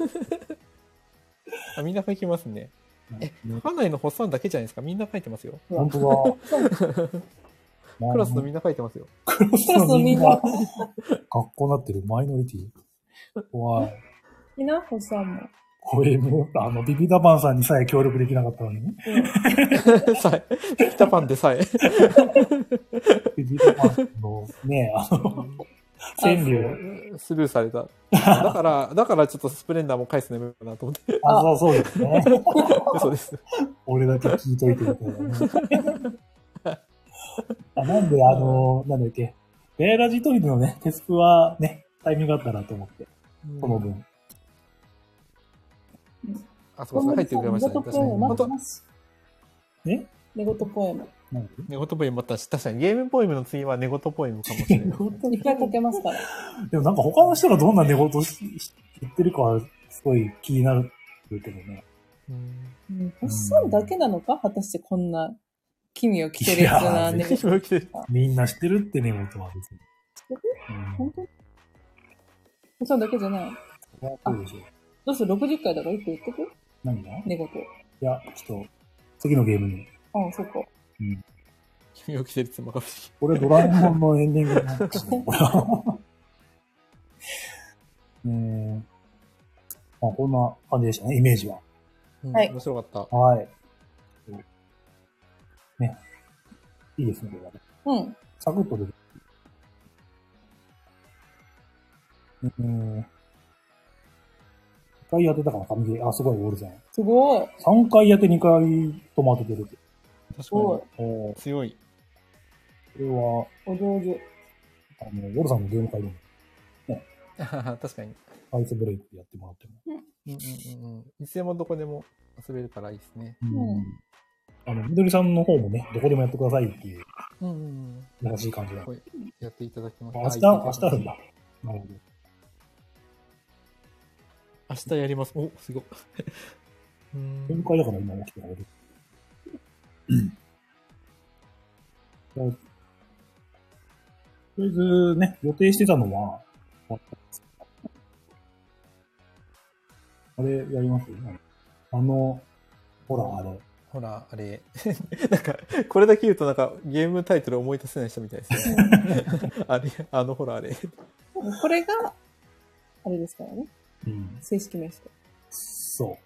みんな書きますね。書かないのホッサンだけじゃないですか。みんな書いてますよ。 本当だ。 クラスのみんな書いてますよ。 クラスのみんな。学校になってるマイノリティ。怖い。 みんな、ホッサンも。 ポエム、ビビダパンさんにさえ協力できなかったのにね。 ビビダパンでさえ。 ビビダパンのね、川柳。 スルーされた。だからちょっとスプレンダーも返すのやめようかなと思って。 そうですね。 嘘です。 俺だけ聞いといてみたいなね。なんで、なんだっけ。ベアラジトリのね、テスクはね、タイミングがあったなと思って。その分。 そう入ってくれましたね。確かに。本当。 寝言ポエム。 寝言ポエムまた、確かにゲームポエムの次は寝言ポエムかもしれない。 一回かけますから。 でもなんか他の人がどんな寝言言ってるかはすごい気になるけどね。 ホッサンだけなのか？果たしてこんな奇妙着てるやつな寝言。 みんな知ってるって寝言は別に。知ってる？ 本当？ホッサンだけじゃない。 そうでしょ。 どうする？ 60 回だから1個言ってく？ 何が？ 寝言。 いや、ちょっと、次のゲームに。 そうか。 君を着てるつまが不思議。 これドラえもんのエンディングなんですね。こんな感じでしたね、イメージは。 はい。面白かった。 はい。ね。いいですね、これはね。サクッと出る。2回当てたから紙切れ。すごい、オールゼン。 すごい。 3回当て2回とも当ててるって。 確かに。強い。 これは、 お上手。 ウォルさんのゲーム会でも、ね。 確かに。 アイスブレイクやってもらっても。 いつでもどこでも遊べるからいいですね。 みどりさんの方もね、どこでもやってくださいっていう、優しい感じだ。 やっていただきます。 明日あるんだ。なるほど。 明日やります。お、すごい。 ゲーム会だから今起きてられる。とりあえずね、予定してたのは、あれやります？ほら、 あれ。なんか、これだけ言うとなんかゲームタイトル思い出せない人みたいですね。ほら、あれ。 これが、あれですからね。正式名称。 そう。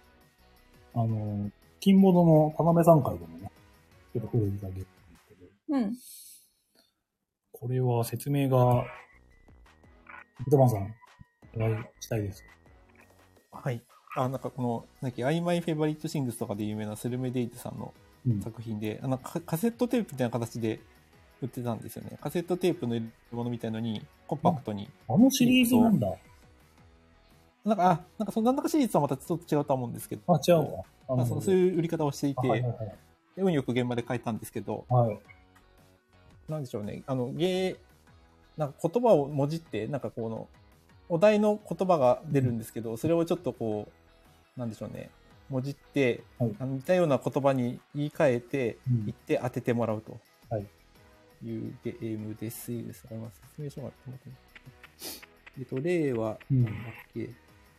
金ボードの田辺さん会でもね、ちょっと触れてあげるんですけど。これは説明が、ビトマンさん、お願いしたいです。 はい。なんかこの、I My Favorite Things とかで有名なスルメデイトさんの作品で、カセットテープみたいな形で売ってたんですよね。カセットテープの入れ物みたいのに、コンパクトに。 シリーズなんだ。 なんかそのなんだかシリーズとはまたちょっと違うと思うんですけど。 違うわ。 そういう売り方をしていて、運よく現場で買えたんですけど、なんでしょうね。なんか言葉をもじって、なんかお題の言葉が出るんですけど、それをちょっとなんでしょうね。 もじって、はい、似たような言葉に言い換えて、言って当ててもらうというゲームです。説明書があって、例は、なんだっけ、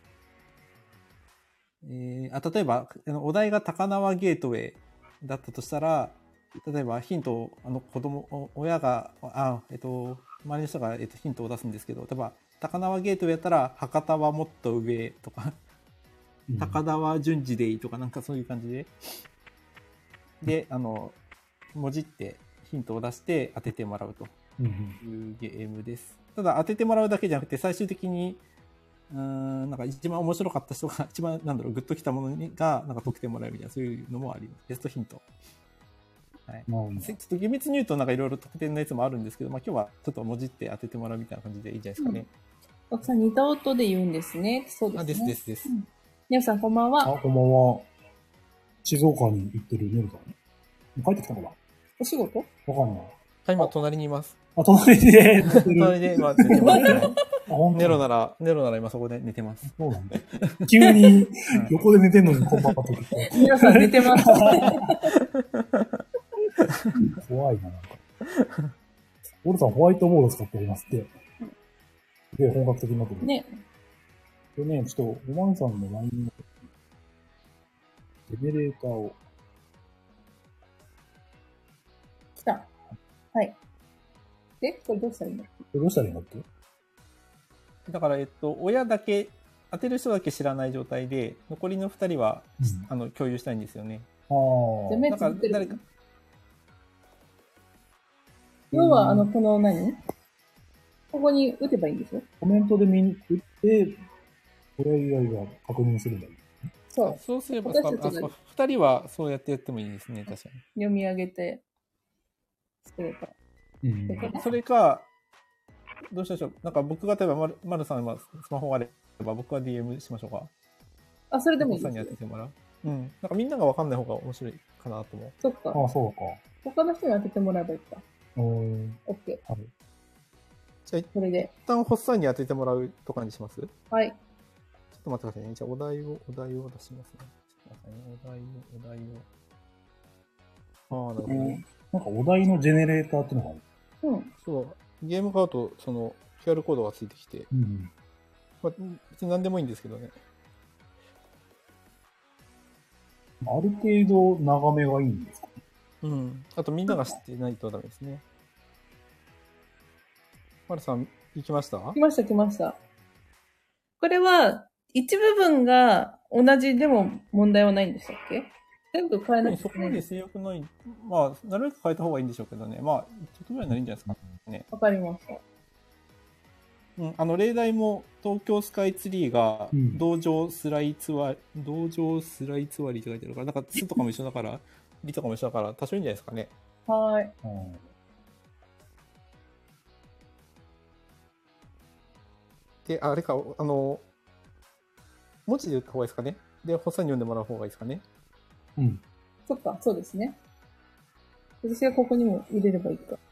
例えば、お題が高輪ゲートウェイだったとしたら、例えばヒントを、親が、周りの人が、ヒントを出すんですけど、例えば、高輪ゲートウェイやったら、博多はもっと上とか、高田は順次でいいとか、なんかそういう感じで。で、もじってヒントを出して当ててもらうというゲームです。ただ、当ててもらうだけじゃなくて、最終的に、なんか一番面白かった人が、一番、グッときたものが、なんか得点もらえるみたいな、そういうのもあります。ベストヒント。はい。ちょっと厳密に言うと、なんかいろいろ得点のやつもあるんですけど、まあ今日はちょっともじって当ててもらうみたいな感じでいいんじゃないですかね。 奥さん、似た音で言うんですね。そうですね。 です。 皆さん、こんばんは。 こんばんは。静岡に行ってるネルさん。帰ってきたのかな？ お仕事？ わかんない。 今、隣にいます。 隣で今寝てますね。ネロなら今そこで寝てます。 そうなんだ。急に横で寝てんのにこんばんはとか。 皆さん寝てます。 怖いな、なんか。オルさんホワイトボード使っておりますって。で、本格的になってる。 ね。 でね、ちょっと、おまんさんの LINE のジェネレーターを。 来た。はい。で、これどうしたらいいんだっけ？ どうしたらいいんだっけ？ だから、親だけ、当てる人だけ知らない状態で、残りの2人は、共有したいんですよね。 ああ。 だから誰か。要は、この何？ここに打てばいいんでしょ？ コメントで打って、これ以外は確認するんだよ。 そうすれば、2人はそうやってやってもいいですね、確かに。 読み上げて、作れば。 それか、どうしましょう。なんか僕が例えば、まるさんはスマホがあれば、僕は DM しましょうか。 あ、それでもいいです。 さんに当ててもらう。なんかみんながわかんない方が面白いかなと思う。 そっか。 あ、そうか。 他の人に当ててもらえばいいか。オッケー。 じゃあ、それで。一旦ホッサンに当ててもらうとかにします？ はい。 ちょっと待ってくださいね。じゃあ、お題を出しますね。ちょっと待ってくださいね。お題を。なるほどね。 なんかお題のジェネレーターってのがある。 そう。ゲーム買うと、その、QR コードがついてきて。まあ、別に何でもいいんですけどね。 ある程度長めがいいんですか？ あとみんなが知ってないとダメですね。まるさん、行きました？ 来ました。これは、一部分が同じでも問題はないんでしたっけ？全部変えなきゃいけない。 そこまで制約ない。まあ、なるべく変えた方がいいんでしょうけどね。まあ、ちょっとぐらいならいいんじゃないですかね。 わかりました。 例題も東京スカイツリーが道場スライツワリって書いてあるから、なんか「つ」とかも一緒だから「り」とかも一緒だから多少いいんじゃないですかね。 はい。 で、あれか、文字で言った方がいいですかね。で、ホッサンに読んでもらう方がいいですかね。 そっか、そうですね。私がここにも入れればいいか。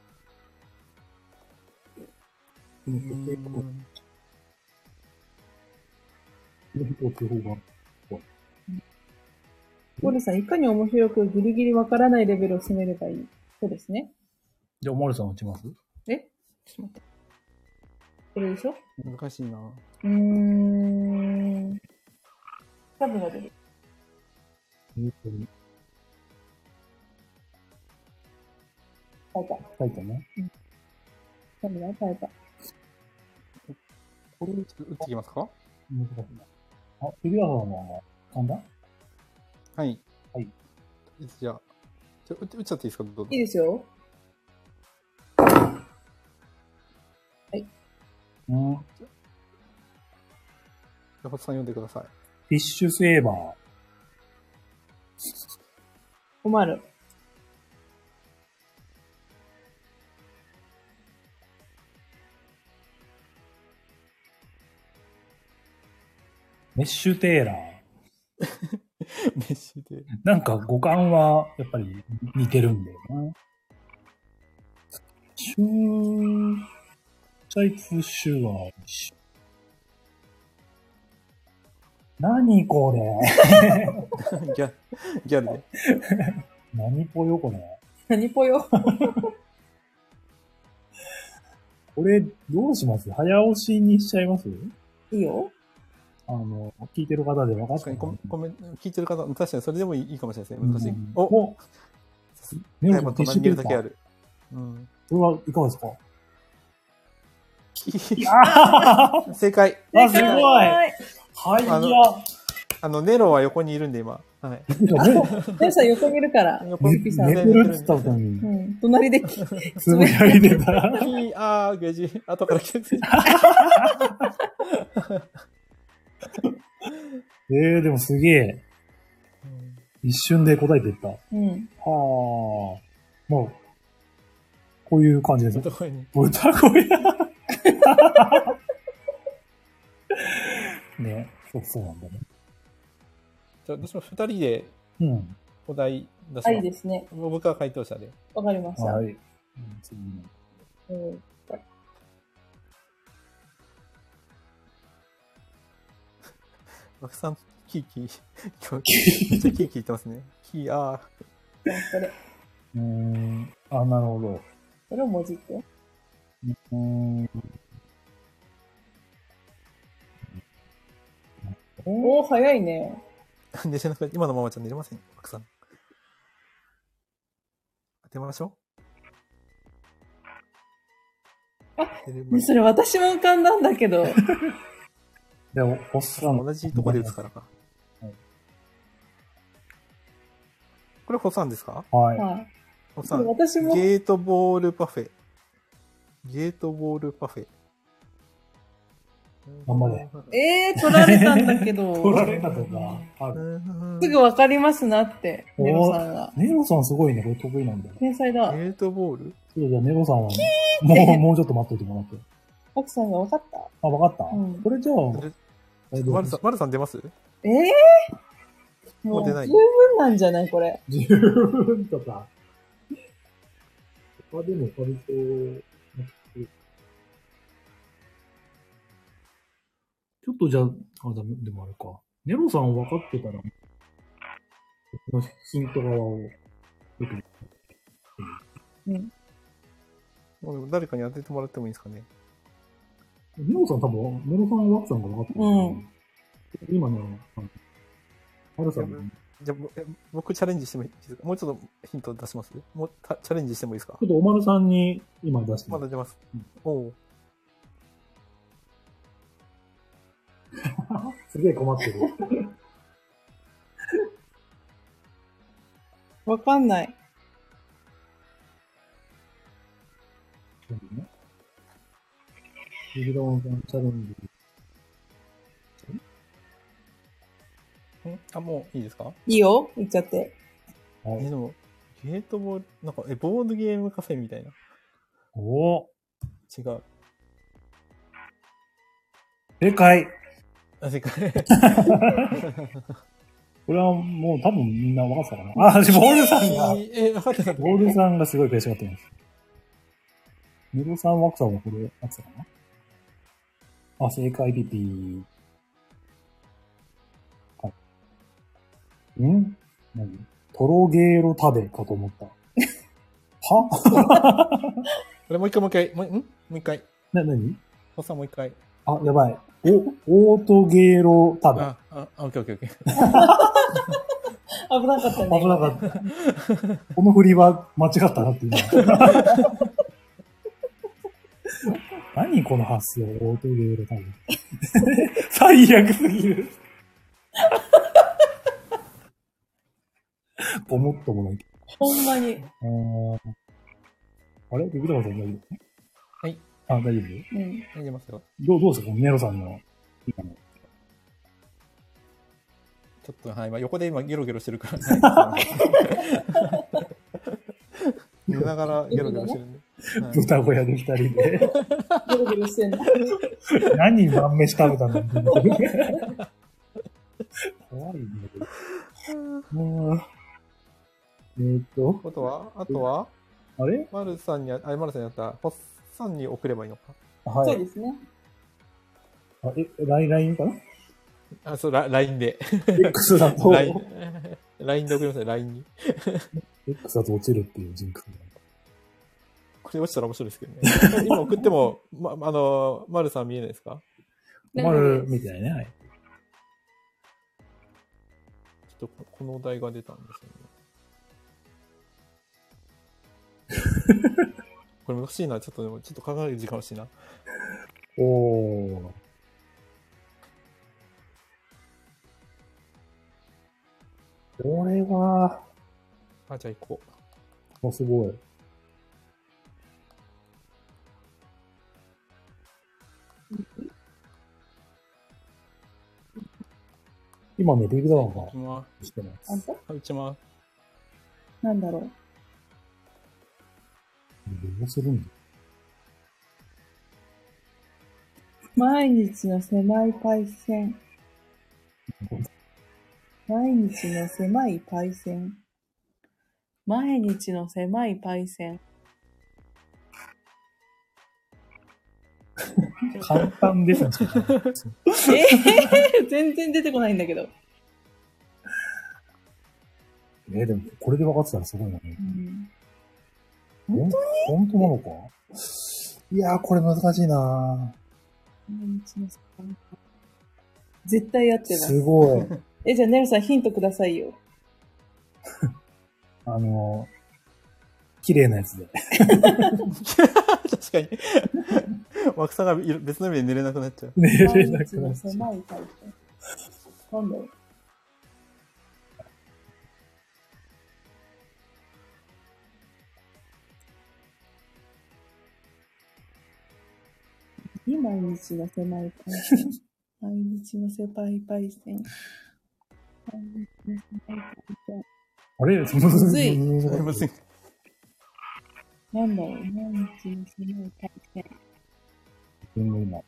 ゴルさん、いかに面白くギリギリわからないレベルを攻めればいい。そうですね。 じゃあ、おまるさん打ちます？ ちょっと待って。これでしょ？ 難しいな。 タブが出る。 書いたね。 タブが書いた。 これ打っていきますか？ あ、杉原さんは噛んだ？ はい。 はい。 じゃあ、打っちゃっていいですか？どうぞ。 いいですよ。はい。 じゃあ、ホッサン読んでください。 フィッシュセーバー。 困る。 メッシュテーラー。 メッシュテーラー。 なんか語感はやっぱり似てるんだよな。チャイツシュワーシュ。 何これギャルで。 何ぽよこれ。 何ぽよ。 これ、どうします？早押しにしちゃいます？ いいよ。 聞いてる方で分かった。 確かに聞いてる方、確かにそれでもいいかもしれないですね。難しい。 おネロさんティッシュペーパーだけある。 これはいかがですか？ 正解。 あ、すごい。はい、いや。 ネロは横にいるんで、今。はい。 ネロさん横にいるから。 寝てるって言ったのに。 隣でつぶやいてた。 ゲジ、後から来てでもすげえ。一瞬で答えていった。はあ。もう、こういう感じです。 豚小屋に。 豚小屋ね、そうなんだね。 じゃあ、私も二人で、お題出します。 はいですね。 僕は回答者で。 わかりました。はい。 枠さん、キーキー。今日、めっちゃキーキー言ってますね。キー、 これ。 なるほど。 これを文字って。おー、早いね。 寝てなくて、今のままじゃ寝れません、枠さん。当てましょう。それ私も浮かんだんだけど。 でも、おっさん。 同じとこで打つからか。これ、ホサンですか？ はい。 ホサン。私も。ゲートボールパフェ。ゲートボールパフェ。 頑張れ。 取られたんだけど。 取られたとか。 すぐわかりますなって、ネロさんが。 ネロさんすごいね、これ得意なんだよ。 天才だ。 ゲートボール？ じゃあネロさんは、もうちょっと待っといてもらって。 奥さんがわかった？ あ、わかった？これじゃあ、 マルさん出ます？ もう十分なんじゃないこれ。 十分とか。他でも割と、ちょっとじゃあ、ダメ、でもあれか。ネロさん分かってたら、ヒント側を、 誰かに当ててもらってもいいですかね。 ネロさん多分、ネロさんは枠さんが分かってる。今ね、マルさん。 じゃあ、僕チャレンジしてもいいですか？もうちょっとヒント出します？もうチャレンジしてもいいですか？ ちょっとおまるさんに今出してまだ出ます。おお。 すげえ困ってる。 わかんない。 ビビロンさんチャレンジ。 もういいですか？ いいよ、言っちゃって。 でも、ゲートボール、なんか、ボードゲームカフェみたいな。 お違う。 正解。 正解。 これはもう多分みんな分かってたかな。ボールさんが、ボールさんがすごい悔しがってます。ネロさん、ワクさんはこれ、やってたかな？正解ピピー。何？トロゲーロ食べかと思った。は？ これもう一回。 何？ ホさんもう一回。 やばい。オートゲーロ食べ。 オッケー。 危なかったね。 危なかった。この振りは間違ったなっていう。何この発想、オートゲーロ食べ。最悪すぎる。ごもっともない。 ほんまに。 あれビビタマさん大丈夫？ はい。 大丈夫？ 大丈夫ますよ。 どうですかネロさんの。 ちょっと、今横で今ゲロゲロしてるから。寝ながらゲロゲロしてるんで。 豚小屋で二人で。 ゲロゲロしてんの。 何晩飯食べたんだ怖いね。 あとはあれマルさんにやった、ホッさんに送ればいいのか。 はい。そうですね。 LINE かな？ あ、そう、LINE で。 X だと。 LINE で送りますね、LINE に。 X だと落ちるっていうジンクス。 これ落ちたら面白いですけどね。今送っても、丸さん見えないですか？ 丸見てないね。はい。 ちょっとこのお題が出たんですよね。これ難しいな。ちょっと考える時間欲しいな。 おー。これは、 じゃあ行こう。すごい。今ね、ビビダーがしてます。 打ちます。 なんだろう。 どうするんだ？ 毎日の狭いパイセン。毎日の狭いパイセン。毎日の狭いパイセン。 簡単ですね。 全然出てこないんだけど。 でも、これで分かってたらすごいな。 本当に？ 本当なのか？いやー、これ難しいな絶対やってます。 すごい。 じゃあ、ネルさんヒントくださいよ。 綺麗なやつで。 確かに。枠さんが別の意味で寝れなくなっちゃう。 寝れなくなっちゃう。 狭いタイプ。なんだろう。毎日の狭いパイセン。毎日の狭いパイセン。毎日の狭いパイセン。 あれ？むずい。 むずい。 なんだろう、毎日の狭いパイセン。 今。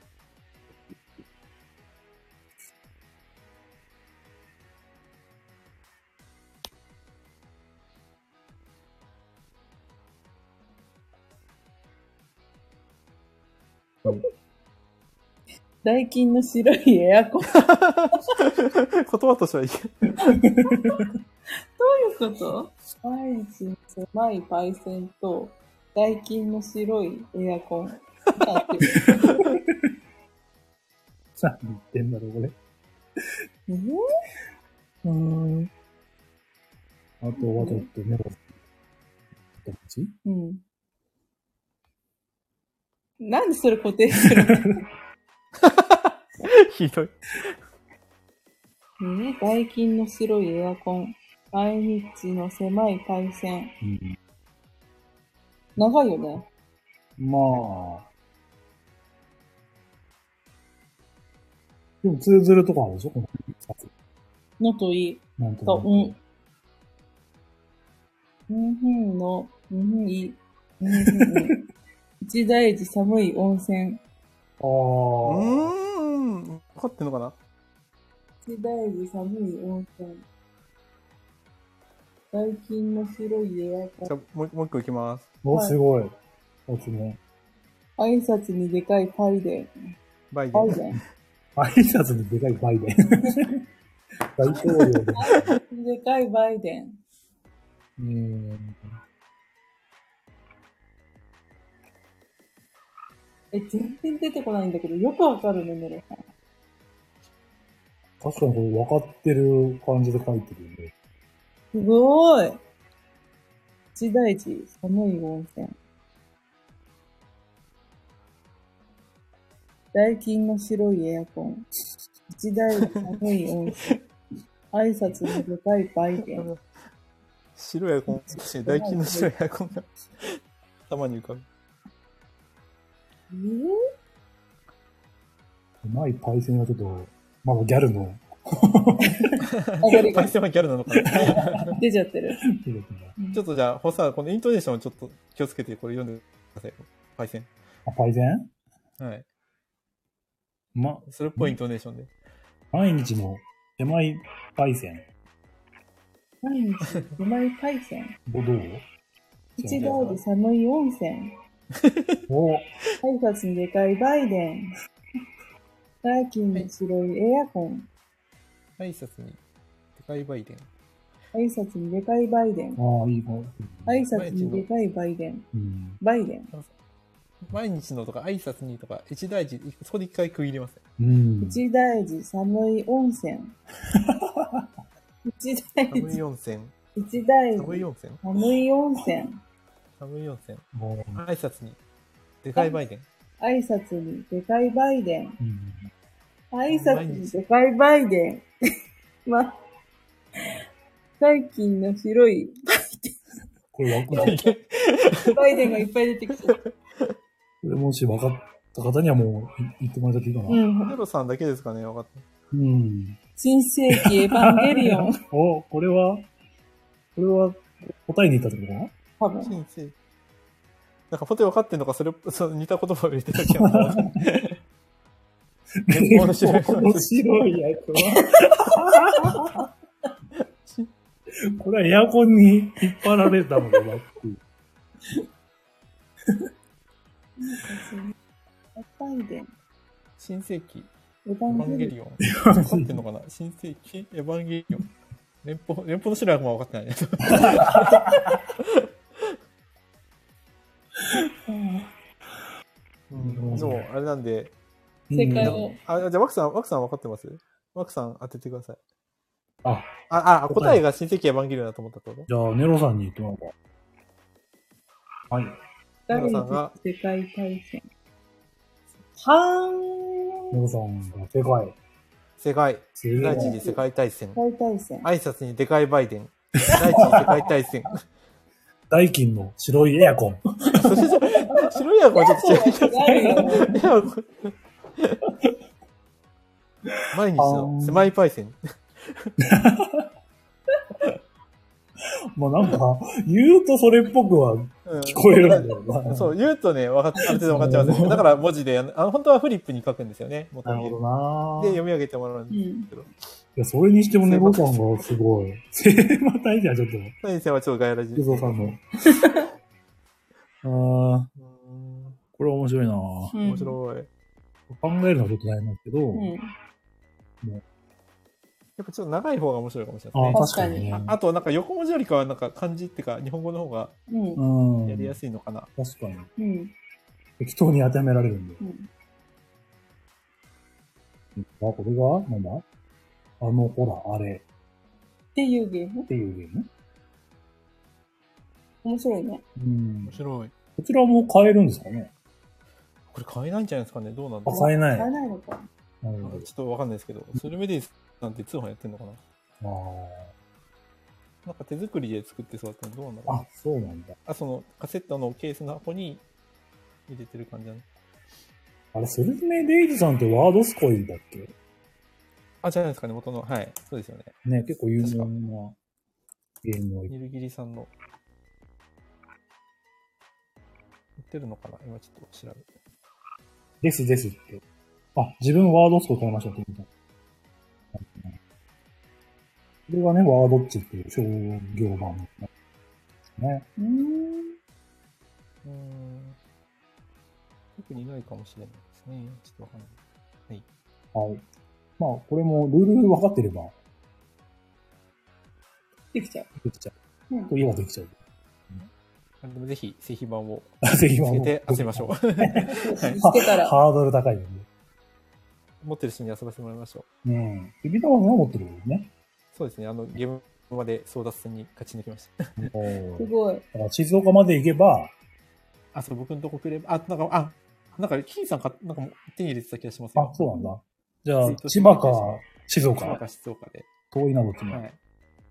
ダイキンの白いエアコン。 言葉としてはいい。 どういうこと？毎日の狭いパイセンとダイキンの白いエアコン。何言ってんだろう、これ。あとはちょっとメロス。 うん。なんでそれ固定するの？ ひどい。 ダイキンの白いエアコン。毎日の狭いパイセン。長いよね。 まあ。でも通ずるとこあるでしょ、この2つ。 のといい。 なんとなく。いい。一大事寒い温泉。 分かってんのかな？ 一大事寒い温泉。ダイキンの白いエアコン。 じゃあ、もう一個いきます。 すごい。おつね。 挨拶にでかいバイデン。 バイデン。 挨拶にでかいバイデン。大統領で。 挨拶にでかいバイデン。全然出てこないんだけど、よくわかるね、メロさん。 確かにこれ分かってる感じで書いてるよね。 すごーい。一大事、寒い温泉。ダイキンの白いエアコン。一大事、寒い温泉。挨拶にでかいバイデン。 白いエアコン、ダイキンの白いエアコンが頭に浮かぶ。 うまいパイセンはちょっと、まだギャルの。 パイセンはギャルなのかな？ 出ちゃってる。 ちょっとじゃあ、ホサ、このイントネーションをちょっと気をつけてこれ読んでください。パイセン。 パイセン？ はい。それっぽいイントネーションで。 毎日の狭いパイセン。 毎日の狭いパイセン。 どう？ 一大事寒い温泉。挨拶にでかいバイデン。 ダイキンの白いエアコン。 挨拶に、でかいバイデン。 挨拶にでかいバイデン。 ああ、いいの。 挨拶にでかいバイデン。バイデン。 毎日のとか挨拶にとか、一大事、そこで一回区切ります。 一大事寒い温泉。一大事寒い温泉。 一大事寒い温泉。 寒い温泉。 寒い温泉。挨拶にでかいバイデン。 挨拶にでかいバイデン。挨拶にでかいバイデン。ま、最近の白いバイデン。 これ分かる。 バイデンがいっぱい出てきた。 これもし分かった方にはもう言ってもらえたっていいかな。 ネロさんだけですかね、分かった。 新世紀エヴァンゲリオン。 お、これは答えに行ったってことかな？ 多分。 新世紀。なんかポテ分かってんのか、その似た言葉を入れてた気がする。面白いやつは。これはエアコンに引っ張られたのかなっていう。 バイデン。 新世紀エヴァンゲリオン。 分かってんのかな？新世紀エヴァンゲリオン。連邦の白いも分かってないね。でも、あれなんで。 正解を。 じゃあ、ワクさん分かってます？ワクさん当ててください。 答えが新世紀エヴァンゲリオンだと思ったってこと？ じゃあ、ネロさんに言ってもらおうか。はい。 ネロさんが。 世界大戦。 ネロさんが世界。 第一次世界大戦。 挨拶にでかいバイデン。第一次世界大戦。 ダイキンの白いエアコン。 白いエアコンはちょっと違う。毎日の狭いパイセン。 まあなんか、言うとそれっぽくは聞こえるんだよな。 そう、言うとね、ある程度分かっちゃいますね。だから文字で、本当はフリップに書くんですよね。 なるほどな。 で、読み上げてもらうんですけど。 いや、それにしてもネロさんがすごい。セーマ大戦はちょっと。 大戦はちょっとガヤラジ。 ネロさんの。これは面白いな。 面白い。 考えるのはちょっと大変なんですけど、 やっぱちょっと長い方が面白いかもしれないですね。確かに。 あと、なんか横文字よりかは、なんか漢字っていうか、日本語の方がやりやすいのかな。 確かに。適当に当てはめられるんで。これがなんだ？ほら、あれ。 っていうゲーム？面白いね。 面白い。 こちらも買えるんですかね？ これ買えないんじゃないですかね？どうなんだろう？ 買えない。 買えないのか。 ちょっとわかんないですけど、スルメデイズなんて通販やってんのかな？なんか手作りで作ってそうだったのどうなんだろう？ あ、そうなんだ。 そのカセットのケースの箱に入れてる感じなの？ あれ、スルメデイズさんってワードスコイだっけ？ じゃないですかね、元の。はい。そうですよね。 ね、結構有名なゲームを。 ニルギリさんの。売ってるのかな？今ちょっと調べて。 ですって。自分ワードスコイ買いましたって言った。これがね、ワードッチっていう商業版ですね。 特にないかもしれないですね。ちょっとわかんない。 はい。まあ、これもルール分かってれば。 できちゃう。 と言えばできちゃう。 でもぜひ、製品版をつけて遊びましょう。 見つけたら。 ハードル高いよね。 持ってる人に遊ばせてもらいましょう。ビビタマンは持ってるよね。 そうですね。ゲームまで争奪戦に勝ち抜きました。 すごい。 だから静岡まで行けば。 そう、僕のとこ来れば、なんか、キンさんなんか手に入れてた気がしますよ。 そうなんだ。じゃあ、千葉か静岡。 静岡で。 遠いな、どっちも。 はい。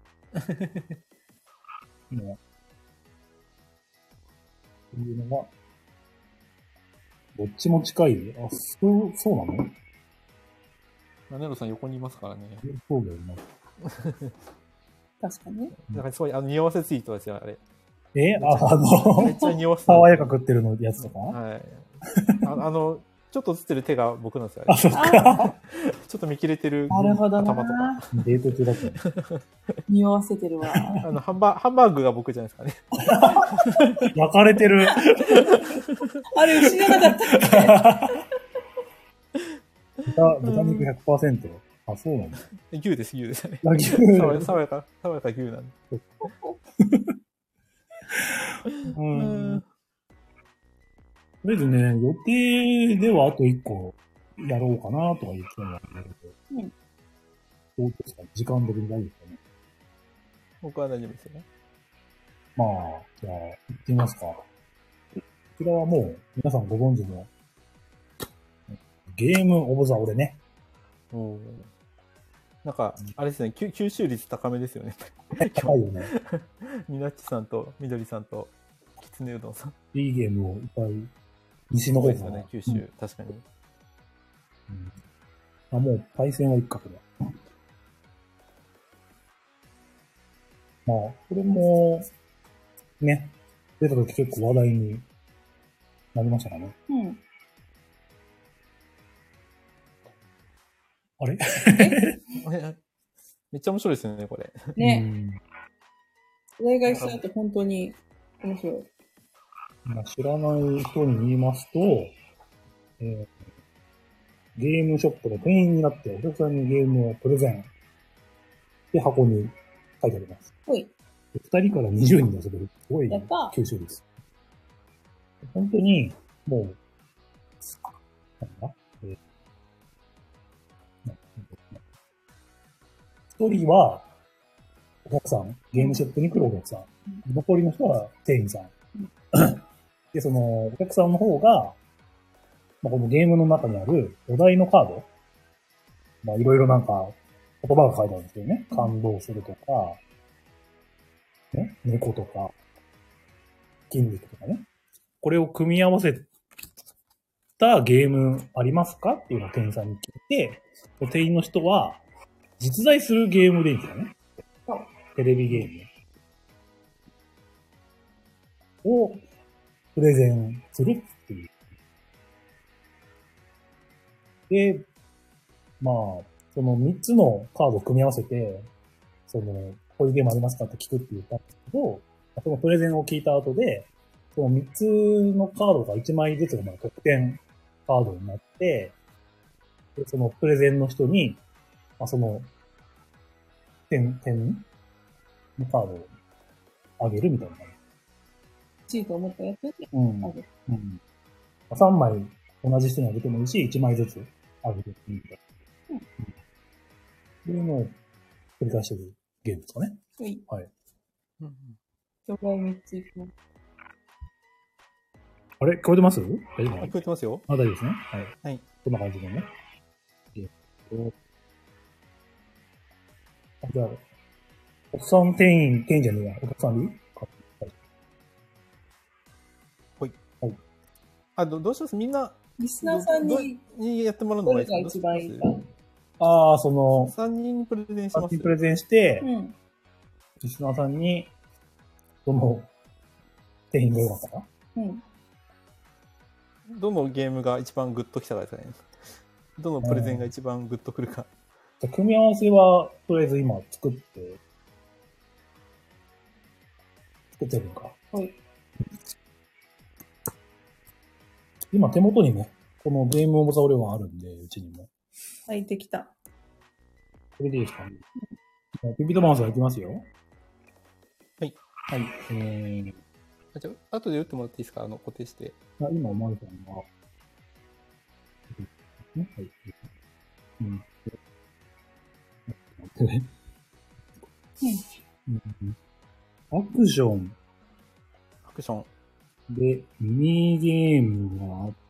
いうのが、どっちも近い。そうなの？ ネロさん横にいますからね。 そうだよね。 確かに。 なんかすごい、匂わせツイートですよ、あれ。 めっちゃ匂わせ。 爽やか食ってるのやつとか？ はい。ちょっと映ってる手が僕なんですよ。 そっか。 ちょっと見切れてる頭とか。 デート中だった。 匂わせてるわ。 ハンバーグが僕じゃないですかね。焼かれてる。 あれ、牛じゃなかったっけ？ 豚肉 100%。あ、そうなんだ。 牛です、牛です。爽やか牛なんで。 とりあえずね、予定ではあと1個やろうかなとか言ってたんだけど、どうですか？時間的に大丈夫ですかね？ 僕は大丈夫ですよね。 まあ、じゃあ、行ってみますか。こちらはもう、皆さんご存知の、ゲームオブザ俺ね。 なんか、あれですね、吸収率高めですよね。 高いよね。 みなっちさんとみどりさんときつねうどんさん。 いいゲームをいっぱい、西の方ですよね、吸収、確かに。 あ、もう対戦は一角だ。まあ、これも、ね、出た時結構話題になりましたかね。あれめっちゃ面白いですよね、これ。 ね。お願いしたと本当に面白い。 知らない人に言いますと、ゲームショップの店員になってお客さんにゲームをプレゼンで箱に書いてあります。 はい。 2人から20人で遊べる。すごい九州です。本当に、もう、一人はお客さん、ゲームショップに来るお客さん。残りの人は店員さん。で、その、お客さんの方が、このゲームの中にあるお題のカード。いろいろなんか、言葉が書いてあるんですけどね。感動するとか、ね、猫とか、筋肉とかね。これを組み合わせたゲームありますかっていうのを店員さんに聞いて、店員の人は、実在するゲームでいいんですよね。テレビゲームをプレゼンするっていう。で、まあ、その3つのカードを組み合わせて、こういうゲームありますかって聞くって言ったんですけど、そのプレゼンを聞いた後で、その3つのカードが1枚ずつの得点カードになって、でそのプレゼンの人に、その点のカードをあげるみたいな。 チートを持ったやつであげる。 3枚同じ人にあげてもいいし、1枚ずつあげてもいいみたいな。そういうのを繰り返してるゲームですかね。はい。 障害3ついきます。 あれ聞こえてます？大丈夫？ 聞こえてますよ。 大丈夫ですね。はい。 はい。 こんな感じでね。じゃあ、お客さん店員じゃねえや。お客さんでいい？ はい。どうします？みんな、 リスナーさんにやってもらうのがいいですか？どれが一番いいか。 3人プレゼンします。 3人プレゼンして、リスナーさんに、どの店員が良かったか？ どのゲームが一番グッときたかですかね。どのプレゼンが一番グッとくるか。 じゃ組み合わせは、とりあえず今作ってるのか。はい。今手元にね、このゲームオブザオレはあるんで、うちにも。 はい、できた。 これでいいですかね。ピピトマンさんいきますよ。 はい。 はい。 じゃあ、後で打ってもらっていいですか？固定して。 今、おまるさんが。はい。アクション。で、ミニゲームがあって、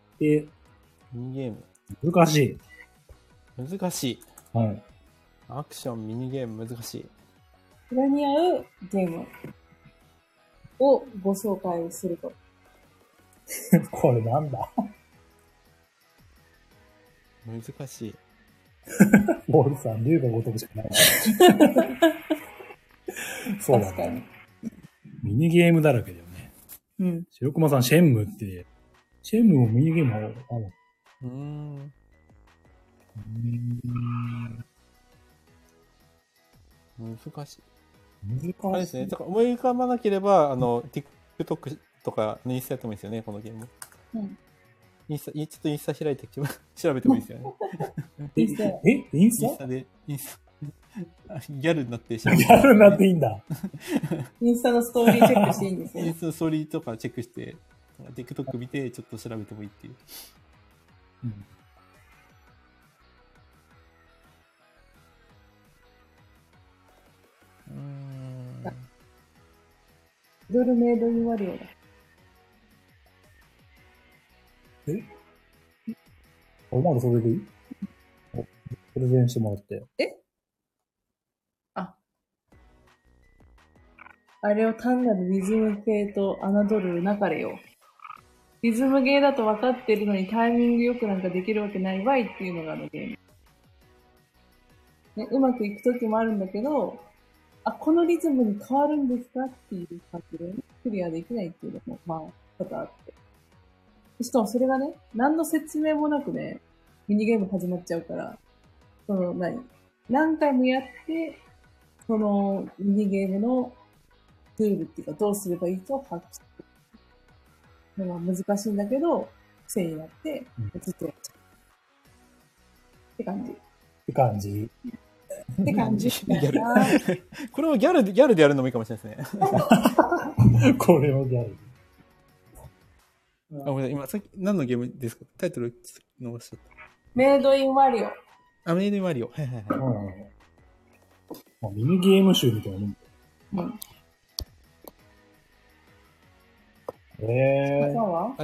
ミニゲーム。 難しい。 はい。アクション、ミニゲーム、難しい。 それに合うゲームをご紹介すると。 これなんだ？ 難しい。 ボールさん、竜が如くしかない。そうだね。ミニゲームだらけだよね。白熊さん、シェンムって、シェンムもミニゲームある。 難しい。あれですね。だから思い浮かばなければ、TikTok とかにしてやってもいいですよね、このゲーム。 ちょっとインスタ開いて調べてもいいですよね。 インスタ。 インスタ？ ギャルになってギャルになっていいんだ。 インスタのストーリーチェックしていいんですね。 インスタのストーリーとかチェックして、TikTok 見てちょっと調べてもいいっていう。 ドルメイドインワリオだ。 まだそれでいい？プレゼンしてもらって。 あれを単なるリズム系と侮るなかれよ。リズムゲーだと分かってるのにタイミングよくなんかできるわけないわいっていうのがあのゲーム。ね、うまくいくときもあるんだけど、このリズムに変わるんですかっていう感じで、クリアできないっていうのも、まあ、多々あって。しかもそれがね、何の説明もなくね、ミニゲーム始まっちゃうから、何回もやって、そのミニゲームのルールっていうかどうすればいいかを把握してるのが難しいんだけど、癖になって、ずっとやっちゃう。って感じ。 って感じ。 って感じ。 これをギャルでやるのもいいかもしれないですね。 これをギャル。 ごめんなさい。今、さっき何のゲームですか？タイトル逃しちゃった。 メイドインワリオ。 メイドインワリオ。はいはいはい。 まあ、ミニゲーム集みたいなもん。 そうは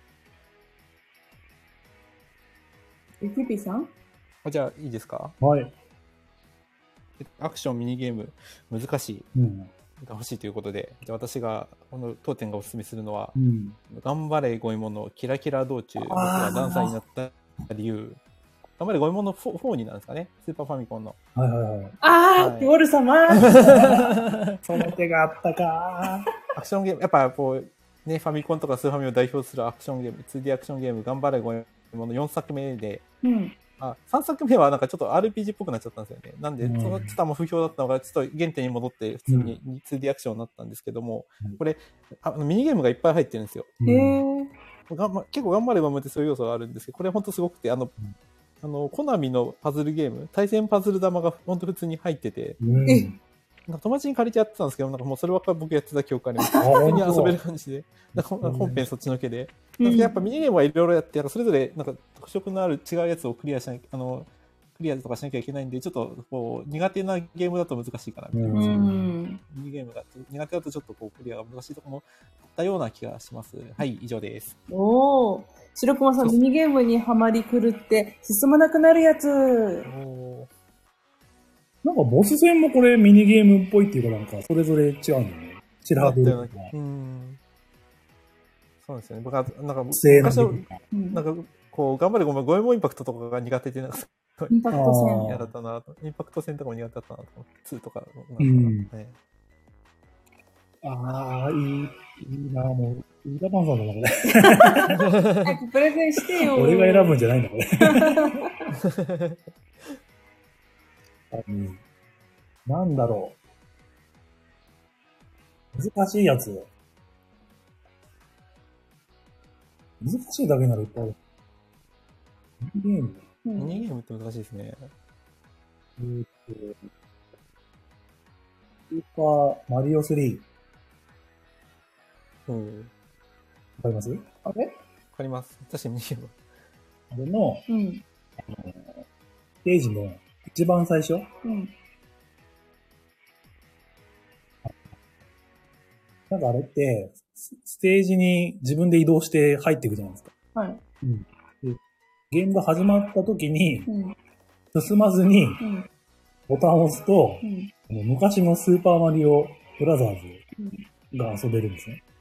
ゆきぴさん？ じゃあ、いいですか？ はい。 アクションミニゲーム、難しい。が欲しいということで、じゃあ私が、この当店がおすすめするのは、頑張れゴエモンのキラキラ道中、僕がダンサーになった理由。頑張れゴエモンの4になんですかね、スーパーファミコンの。 はいはいはい。 ウォル様その手があったか。 アクションゲーム、やっぱこう、ね、ファミコンとかスーファミを代表するアクションゲーム、2D アクションゲーム、頑張れゴエモンの4作目で、3作目はなんかちょっと RPG っぽくなっちゃったんですよね。なんで、そのちょっと不評だったのが、ちょっと原点に戻って普通に 2D アクションになったんですけども、これ、ミニゲームがいっぱい入ってるんですよ。結構頑張れゴエモンってそういう要素があるんですけど、これほんとすごくて、コナミのパズルゲーム、対戦パズル玉がほんと普通に入ってて、なんか友達に借りてやってたんですけど、なんかもうそればっかり僕やってた記憶あります。普通に遊べる感じで。本編そっちのけで。やっぱミニゲームはいろいろやって、それぞれなんか特色のある違うやつをクリアとかしなきゃいけないんで、ちょっとこう苦手なゲームだと難しいかなみたいな。ミニゲームが苦手だとちょっとこうクリアが難しいところもあったような気がします。はい、以上です。 おー。白熊さん、ミニゲームにはまり狂って進まなくなるやつ。 なんかボス戦もこれミニゲームっぽいっていうかなんかそれぞれ違うんだよね。チラードとか。 そうですよね。僕はなんか昔のなんかこう頑張れゴエモンインパクトとかが苦手でなんかインパクト戦嫌だったなと。インパクト戦とかも苦手だったなと。2とか。 ああ、いいな、もう、ウーダパンさんだな、これ。 早くプレゼンしてよ。 俺が選ぶんじゃないんだ、これ。なんだろう。難しいやつ。難しいだけならいっぱいある。ミニゲーム？ ミニゲームって難しいですね。 スーパーマリオ3。わかります？ あれ？ わかります。確かにミニゲーム。 あれの、ステージの一番最初、なんかあれって、ステージに自分で移動して入っていくじゃないですか。 はい。 でゲームが始まった時に、進まずに、ボタンを押すと、昔のスーパーマリオブラザーズが遊べるんですね。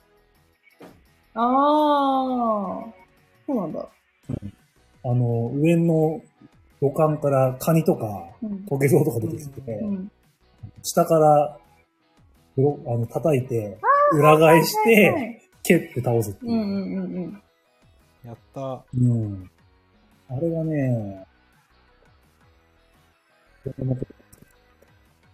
そうなんだ。 上の土管からカニとか、トゲゾウとか出てきて、下から叩いて、裏返して、蹴って倒すっていう。 やった。 あれがね、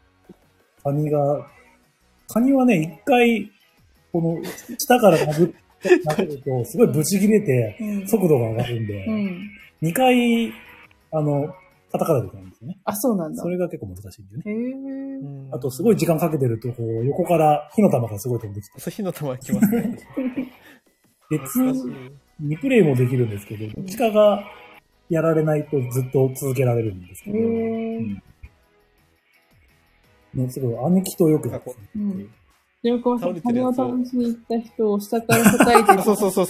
カニはね、一回、この、下から殴っ投げると、すごいブチ切れて、速度が上がるんで、2回、叩かないといけないんですよね。 あ、そうなんだ。 それが結構難しいんだよね。 へあと、すごい時間かけてると、こう、横から火の玉がすごい飛んできて。 火の玉が来ますね。 で、2プレイもできるんですけど、どっちかがやられないとずっと続けられるんですけど、ね、すごい、姉貴とよくやってでもこう、羽を倒しに行った人を下から叩いてる。 そう。 そうだ。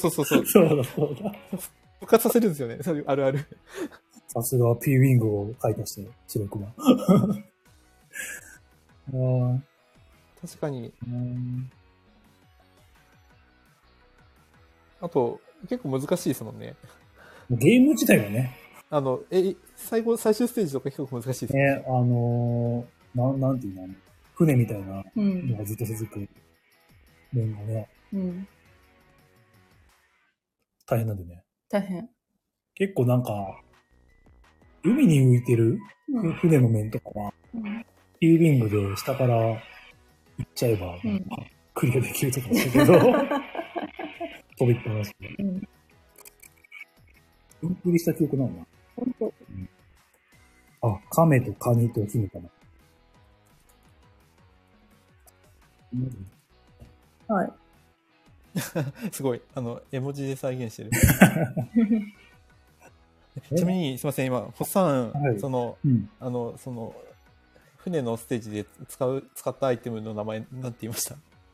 復活させるんですよね。あるある。 さすが P ウィングを買い足して、白熊。 確かに。あと、結構難しいですもんね。 ゲーム自体がね。 最終ステージとか結構難しいですね。なんていうの、船みたいなのがずっと続く面がね。大変なんでね。 大変。 結構なんか、海に浮いてる船の面とかは、P ウィングで下から行っちゃえば、クリアできるとかするけど、飛びっぱなしで。うんぷりした記憶ないな。 本当。 あ、亀とカニとヒメかな。 はい。 すごい、絵文字で再現してる。ちなみに、すいません、今、ホッサン、船のステージで使ったアイテムの名前、なんて言いました？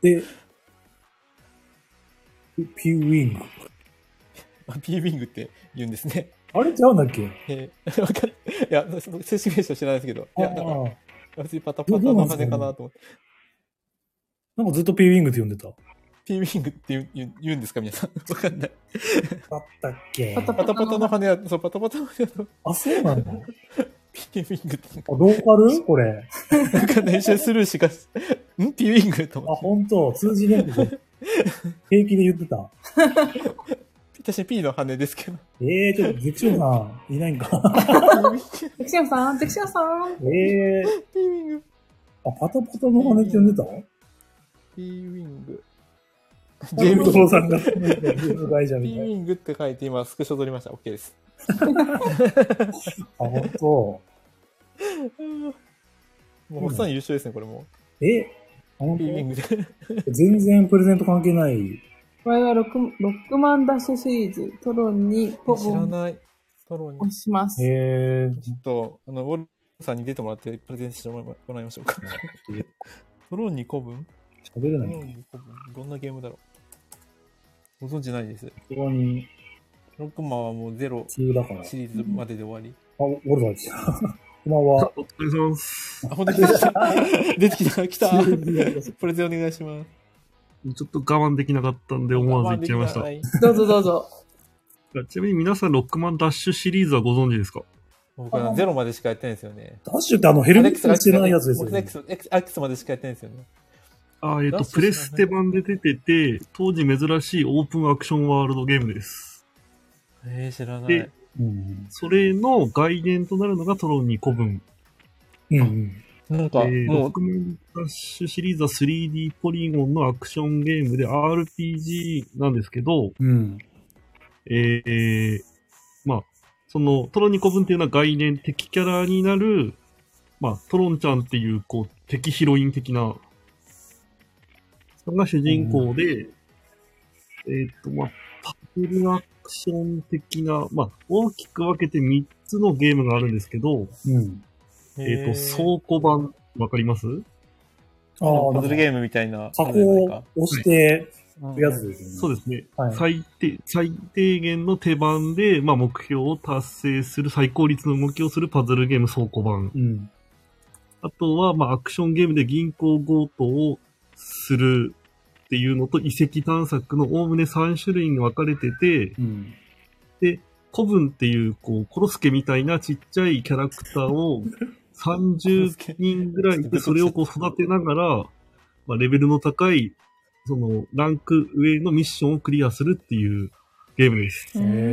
ピューウィング。 ピューウィングって言うんですね。 あれちゃうんだっけ？ わかんない。いや、正式名称知らないですけど。いや、なんか、別にパタパタの羽かなと思って。 なんかずっとピューウィングって呼んでた。 ピューウィングって言うんですか皆さん。わかんない。 だったっけ？ パタパタの羽は、そう、パタパタの羽は。 あ、そうなんだ。 ピューウィングって。 ローカルこれ。 わかんない。一瞬スルーしかし、ピューウィングと思って。 あ、ほんと。通じねえんだ。平気で言ってた。 私 P の羽ですけど。 ちょっと、ゼクションさん、いないんか。 ゼクションさん。 ピューウィング。 あ、パタパタの羽って呼んでた？ ピーウィング。 ジェームズ・さんが、ピーウィングって書いて今スクショ撮りました。OK です。 あ、ほんと。もう、ホッサン優勝ですね、これも。 ピーウィングで。 全然プレゼント関係ない。 これはロックマンダッシュシリーズ、トロンに知らない。トロンに。 押します。 ちょっと、ウォルさんに出てもらってプレゼンしてもらいましょうか。トロンに古文？ 喋れない。 どんなゲームだろう。ご存知ないです。 ここに。 ロックマンはもうゼロシリーズまでで終わり。 あ、ウォルさんですよ。こんばんは。 お疲れ様です。 あ、本当に出てきた。プレゼンお願いします。 ちょっと我慢できなかったんで思わず言っちゃいました。 どうぞ。 ちなみに皆さんロックマンダッシュシリーズはご存知ですか？ 僕はゼロまでしかやってないんですよね。 ダッシュってヘルメットしてないやつですよね。 アキスまでしかやってないんですよね。 プレステ版で出てて、当時珍しいオープンアクションワールドゲームです。 知らない。 で、それの概念となるのがトロンに古文。 なんか、 ロックマンダッシュシリーズは 3D ポリゴンのアクションゲームで RPG なんですけど、まあ、そのトロンに古文っていうのは概念敵キャラになる、まあ、トロンちゃんっていう、敵ヒロイン的な、それが主人公で、まあ、パズルアクション的な、まあ、大きく分けて3つのゲームがあるんですけど、倉庫版、わかります？ パズルゲームみたいな。 箱を押してるやつですよね。 そうですね。最低限の手番で、まあ、目標を達成する、最高率の動きをするパズルゲーム倉庫版。あとは、まあ、アクションゲームで銀行強盗をするっていうのと遺跡探索のおおむね3種類に分かれてて、で、古文っていう、コロスケみたいなちっちゃいキャラクターを30人ぐらいでそれを育てながら、まあ、レベルの高い、ランク上のミッションをクリアするっていうゲームです。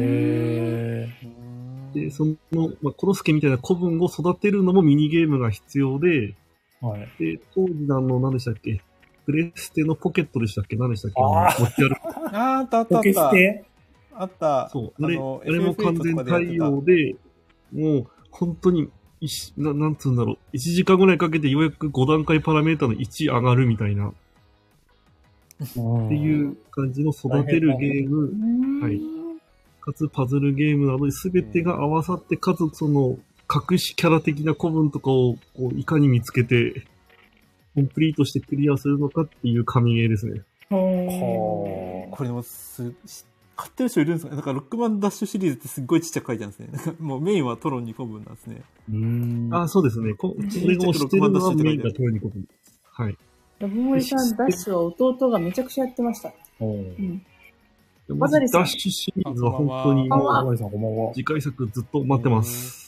で、まあ、コロスケみたいな古文を育てるのもミニゲームが必要で、で、当時何でしたっけ？ プレステのポケットでしたっけ？何でしたっけ？持ち歩く。 あったあったあった。 ポケステ？ あった。 そう。あれも完全対応で、もう、本当に、なんつうんだろう。1時間ぐらいかけてようやく5段階パラメータの1上がるみたいな。っていう感じの育てるゲーム。はい。かつパズルゲームなどで全てが合わさって、かつその、隠しキャラ的な古文とかをこういかに見つけて、コンプリートしてクリアするのかっていう神ゲーですね。 これでも買ってる人いるんですか？だからロックマンダッシュシリーズってすっごいちっちゃく書いてあるんですね。もうメインはトロンに古文なんですね。 そうですね。これを知ってるのはメインがトロンに古文。はい。 ラブモリさん、ダッシュは弟がめちゃくちゃやってました。 まずダッシュシリーズは本当に次回作ずっと待ってます。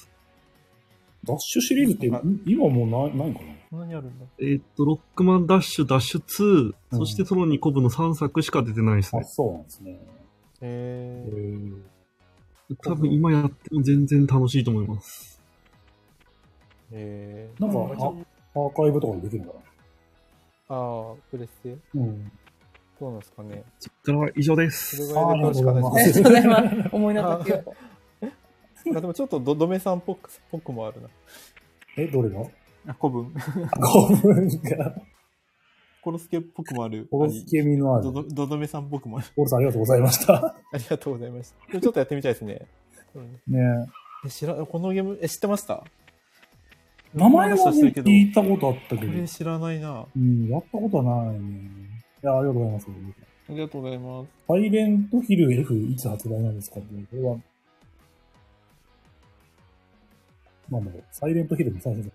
ダッシュシリーズって今もうないかな？ 何あるんだ？ ロックマンダッシュ、ダッシュ2、そしてトロンに古文の3作しか出てないですね。 あ、そうなんですね。 多分今やっても全然楽しいと思います。 なんか、アーカイブとかできるのかな？プレステ？どうなんですかね。 実家は以上です。 ありがとうございます。思いの丈を。 でもちょっとドメさんっぽくもあるな。 どれが？ 古文。 古文が。 コロスケっぽくもある。 コロスケ味のある。 ドメさんっぽくもある。 コロさんありがとうございました。 ありがとうございました。でもちょっとやってみたいですね。 ねこのゲーム、知ってました？ 名前は聞いたことあったけど。 これ知らないな。 やったことはないね。いや、ありがとうございます。 ありがとうございます。 サイレントヒル F いつ発売なんですかって、これは、サイレントヒルの最初だ。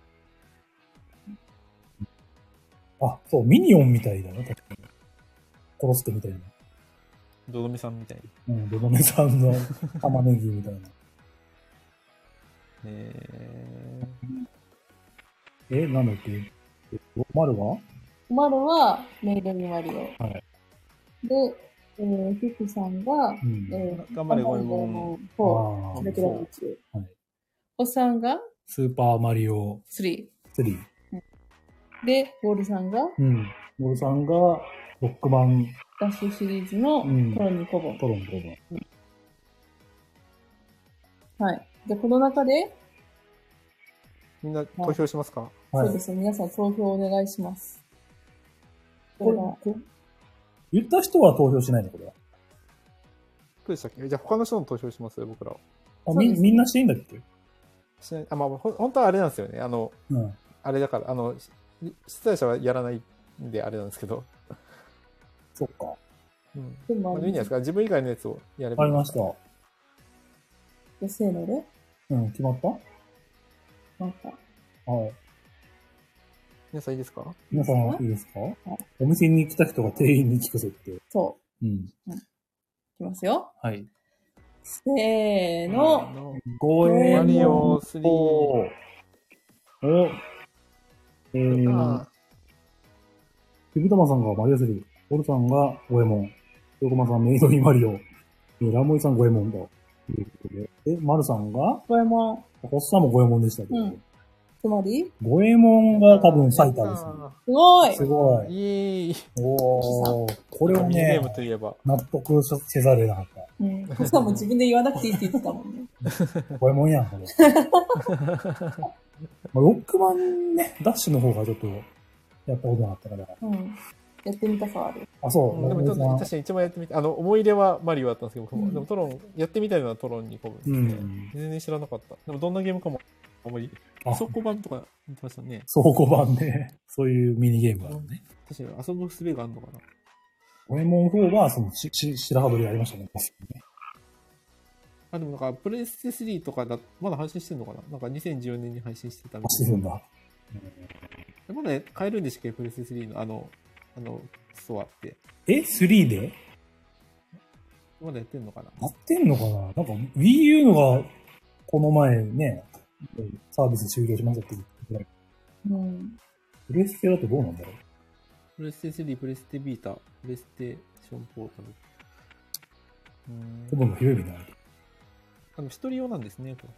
あ、そう、ミニオンみたいだね、確かに。コロスケみたいな。 ドドメさんみたいな。ドドメさんの玉ねぎみたいな。なんだっけ？マルはメイドインマリオ。はい。で、フィフさんが、 頑張れゴエモン 4、レクラ宇宙。はい。おっさんがスーパーマリオ 3。 で、 ウォルさんがウォルさんが、ロックマンダッシュシリーズのトロンにコボン。はい。じゃあ、この中でみんな投票しますか？ そうですね。皆さん投票お願いします。 言った人は投票しないのこれは。どうでしたっけ？じゃあ他の人の投票しますよ、僕らは。 みんなしていいんだっけ？ しない。本当はあれなんですよね。あれだから、出題者はやらないんであれなんですけど。 そっか。 いいんじゃないですか。自分以外のやつをやれば。 わかりました。 せーので決まった？ はい。 皆さんいいですか？ 皆さんいいですか？お店に来た人が店員に聞くぜって。 そう。いきますよ。 はい。 せーの。 ゴエマリオ3。 ピピタマさんがマリオ3。オルさんがゴエモン。ヨコマさんメイドインマリオ。ラモイさんゴエモンだ。ということで。マルさんがゴエモン。 ホッサンもゴエモンでしたけど。 つまりゴエモンが多分最多ですね。 すごい。 すごい。これをね、納得せざるを得なかった。 ホッサンも自分で言わなくていいって言ってたもんね。 ゴエモンやん、これ。ロックマンね、ダッシュの方がちょっと、やったことなかったから。 やってみたさある。 あ、そう。 でもちょっと確かに一番やってみて、思い入れはマリオだったんですけど、でもトロン、やってみたいのはトロンに込むんですね。全然知らなかった。でもどんなゲームかも、あんまり、倉庫版とか言ってましたね。 倉庫版ね。そういうミニゲームがあるね。 確かに遊ぶ術があるのかな。 ゴエモン4は、白羽鳥ありましたね。 でもなんか、プレステ3とかまだ配信してんのかな？なんか2014年に配信してたみたいな。 してるんだ。 まだ買えるんでしたっけ？プレステ3のストアって。 3でまだやってんのかな？ やってんのかな？なんか Wii U のが、この前ね、サービス終了しましたって言ってた。プレステだとどうなんだろう？ プレステ3、プレステビータ、プレステションポータル。 多分広い意味ない。 一人用なんですね、こ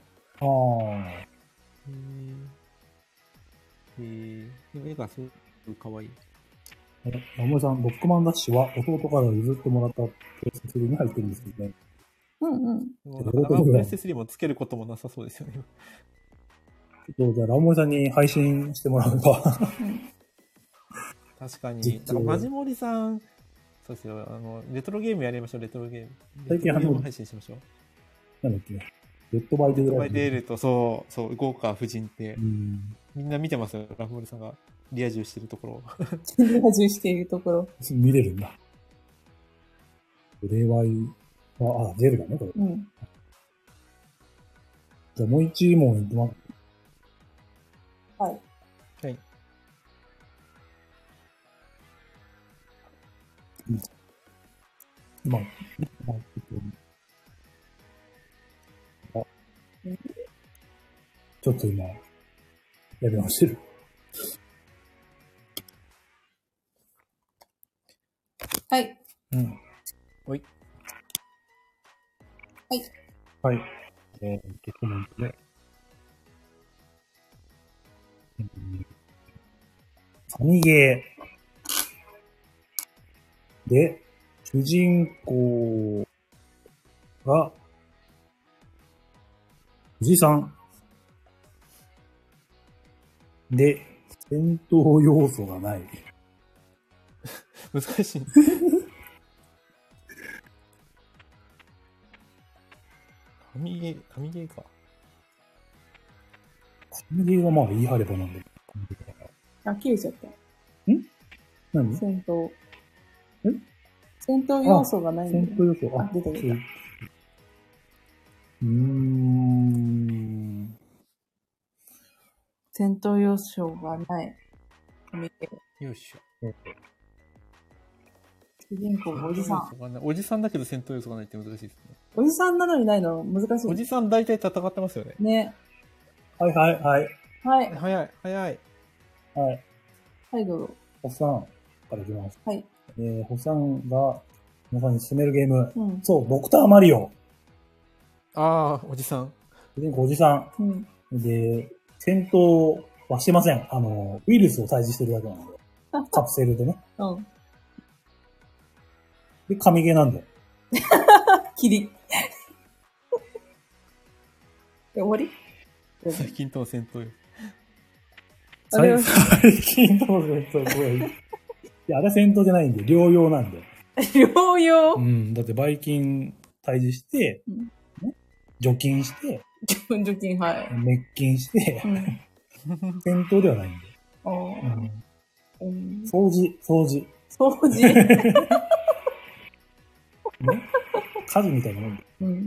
れ。でも絵がすごく可愛い。 ラモリさん、ロックマンダッシュは弟から譲ってもらったプレステ3に入ってるんですけどね。 うんうん。 プレステ3もつけることもなさそうですよね。 ちょっと、じゃあ、ラモリさんに配信してもらうか。 確かに。マジモリさん、そうですよ。レトロゲームやりましょう、レトロゲーム。 最近配信しましょう。 なんだっけ。レッドバイデール。 レッドバイデールと、そう、豪華夫人って、みんな見てますよ、ラモリさんが。リア充してるところ。 リア充しているところ。 見れるんだ。霊媒は、ゼルだね、これ。うん。じゃあもう一問いきます。 はい。 はい。 今、ちょっと今、やり直してる。 はい。 うん。 はい。 はい。 はい。コメントで。ファミゲーで、主人公が、おじさんで、戦闘要素がない。 難しい。神ゲーか。 神ゲーはまあ言い張ればなんだけど。あ、切れちゃった。 何？ 戦闘。戦闘要素がないんだ。 戦闘要素。 出た出た。戦闘要素がない。神ゲー。よいしょ。 主人公おじさん。 おじさんだけど戦闘要素がないって難しいですね。 おじさんなのにないの難しい。 おじさん大体戦ってますよね。 ね。 はい。 はい。 早い。 はい、 どうぞ。 ホッサンからいきます。 はい。 ホッサンが皆さんに勧めるゲーム。そう、ドクターマリオ。 ああ、おじさん。 主人公おじさん。で、戦闘はしてません。ウイルスを退治してるだけなので。カプセルでね。で、神ゲーなんだよ。 霧。終わり？ 最近との戦闘よ。 最近との戦闘いや、あれは戦闘じゃないんで、療養なんで。 療養？ だってバイキン退治して、除菌して、 除菌、はい。 滅菌して、戦闘ではないんで。掃除。家事みたいなもん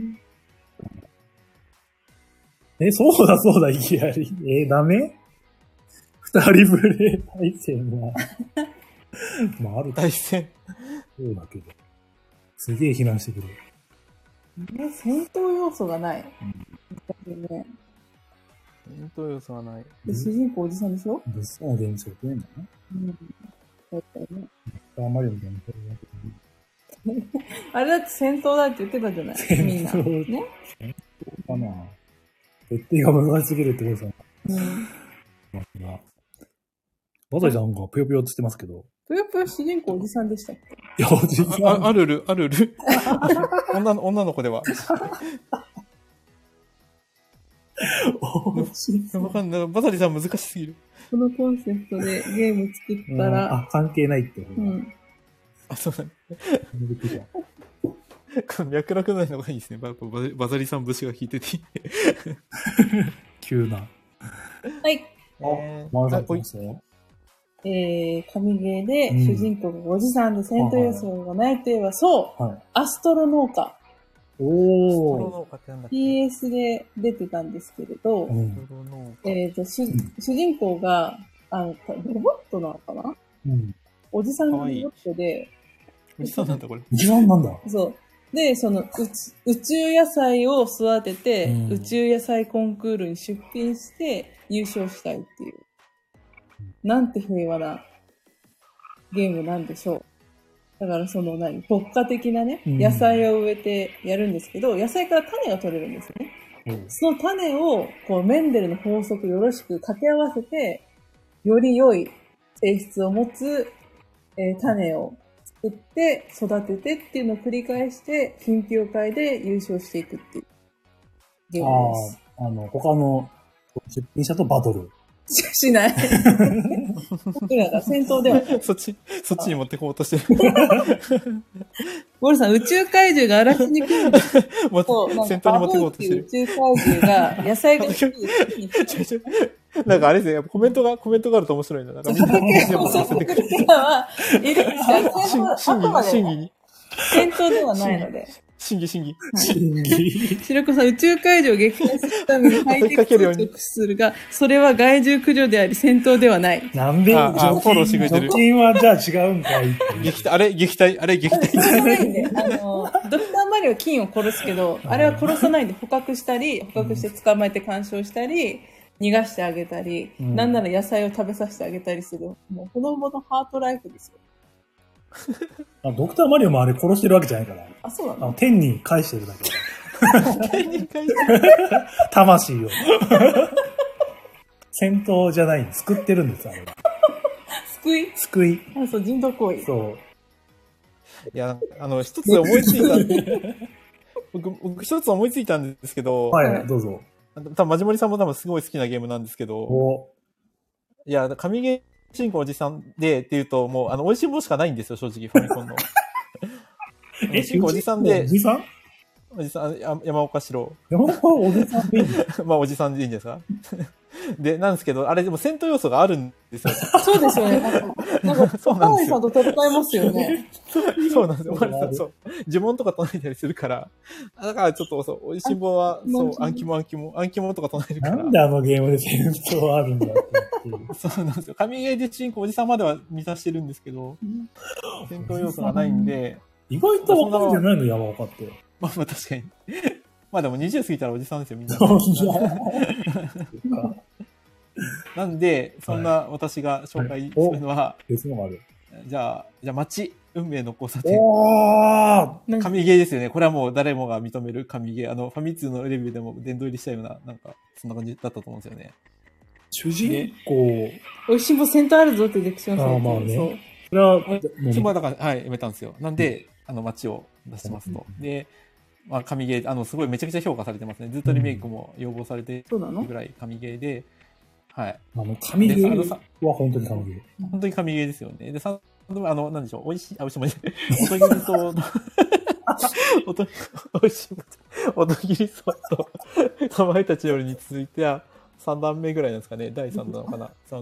で。そうだ、いきなり。ダメ？二人プレイ対戦は。まあ、ある対戦。 そうだけど。すげえ非難してくる。 戦闘要素がない。 戦闘要素がない。 主人公おじさんでしょ？ 物騒なゲームしかやってないんだね。 だったよね。 あんまりみたいな。 あれだって戦闘だって言ってたじゃないみんな。ね。 戦闘かな。設定が難しすぎるってことですよね。バザリさんがぷよぷよって言ってますけど。 ぷよぷよ主人公おじさんでしたっけ？ いや、おじさん。 あるる。女の子では。わかんない。バザリさん難しすぎる。 このコンセプトでゲーム作ったら。 関係ないってこと。 そうだね。脈絡ないのがいいですね。バザリさん節が効いてて。 急な。 はい。 マザリさんよ。 神ゲーで主人公がおじさんで戦闘要素がないと言えば、そう、アストロ農家。PS で出てたんですけれど、主人公が、ロボットなのかな？おじさんがロボットで、 おじさんなんだこれ。 おじさんなんだ。 そう。で、宇宙野菜を育てて、宇宙野菜コンクールに出品して優勝したいっていう。なんて平和なゲームなんでしょう。だから特化的なね、野菜を植えてやるんですけど、野菜から種が取れるんですね。その種を、メンデルの法則よろしく掛け合わせて、より良い性質を持つ、 種を作って、育ててっていうのを繰り返して、品評会で優勝していくっていうゲームです。 他の出品者とバトル。 しない。僕らが戦闘ではない。 そっちに持ってこうとしてる。 ゴルさん、宇宙怪獣が荒らしに来るんですよ。 戦闘に持ってこうとしてる。 宇宙怪獣が野菜が好きなんかあれですね、コメントがあると面白いんだ。なんかみんな審議に。戦闘ではないので。 審議。 白子さん、宇宙怪獣を撃退するためにハイテク装置を駆使するが、それは害獣駆除であり戦闘ではない。 なんでフォローしてくれてる。 除菌はじゃあ違うんかい。 撃退。 じゃないんで、ドクターマリオは菌を殺すけど、あれは殺さないんで捕獲して捕まえて干渉したり、逃がしてあげたり、なんなら野菜を食べさせてあげたりする。もう子供のハートライフですよ。 ドクターマリオもあれ殺してるわけじゃないから。 あ、そうなの？ 天に返してるだけ。 天に返してる。 魂を。戦闘じゃないんです。救ってるんです、あれは。救い。 あ、そう、人道行為。 そう。 いや、一つ思いついた僕一つ思いついたんですけど。 はい、どうぞ。 多分、マジモリさんも多分すごい好きなゲームなんですけど。いや、神ゲー進行おじさんでっていうと、もう、美味しいものしかないんですよ、正直、ファミコンの。進行おじさんで。おじさん、山岡四郎。 山岡おじさんでいいんですか？ まあ、おじさんでいいんですか？で、なんですけど、あれでも戦闘要素があるんですよ。 そうですよね。なんか、そうなんですよ。さんと戦いますよね。 そうなんですよ。そう。呪文とか唱えたりするから。だからちょっと、そう、おいしんぼは、そう、暗記もとか唱えるから。 なんであのゲームで戦争あるんだって。 そうなんですよ。神ゲーで進行おじさんまでは満たしてるんですけど、戦闘要素がないんで。 意外とわかるんじゃないの、山岡って。 まあ確かに。まあでも20過ぎたらおじさんですよ、みんな。なんで、そんな私が紹介するのは、じゃあ街、運命の交差点。神ゲーですよね。これはもう誰もが認める神ゲー。ファミ通のレビューでも殿堂入りしたような、なんか、そんな感じだったと思うんですよね。 主人公。 おいしんぼセンターあるぞってディクションされて。 まあね。それは、 だから、はい、やめたんですよ。なんで、街を出してますと。で、まあ、神ゲー、すごいめちゃくちゃ評価されてますね。ずっとリメイクも要望されてるぐらい神ゲーで、はい。 神ゲーは本当に神ゲー。 本当に神ゲーですよね。で、なんでしょう、美味しいもんね。おとぎりそうの、美味しいもん。おとぎりそうと、かまいたちよりに続いては、3段目ぐらいなんですかね。第3弾なのかな。 そう、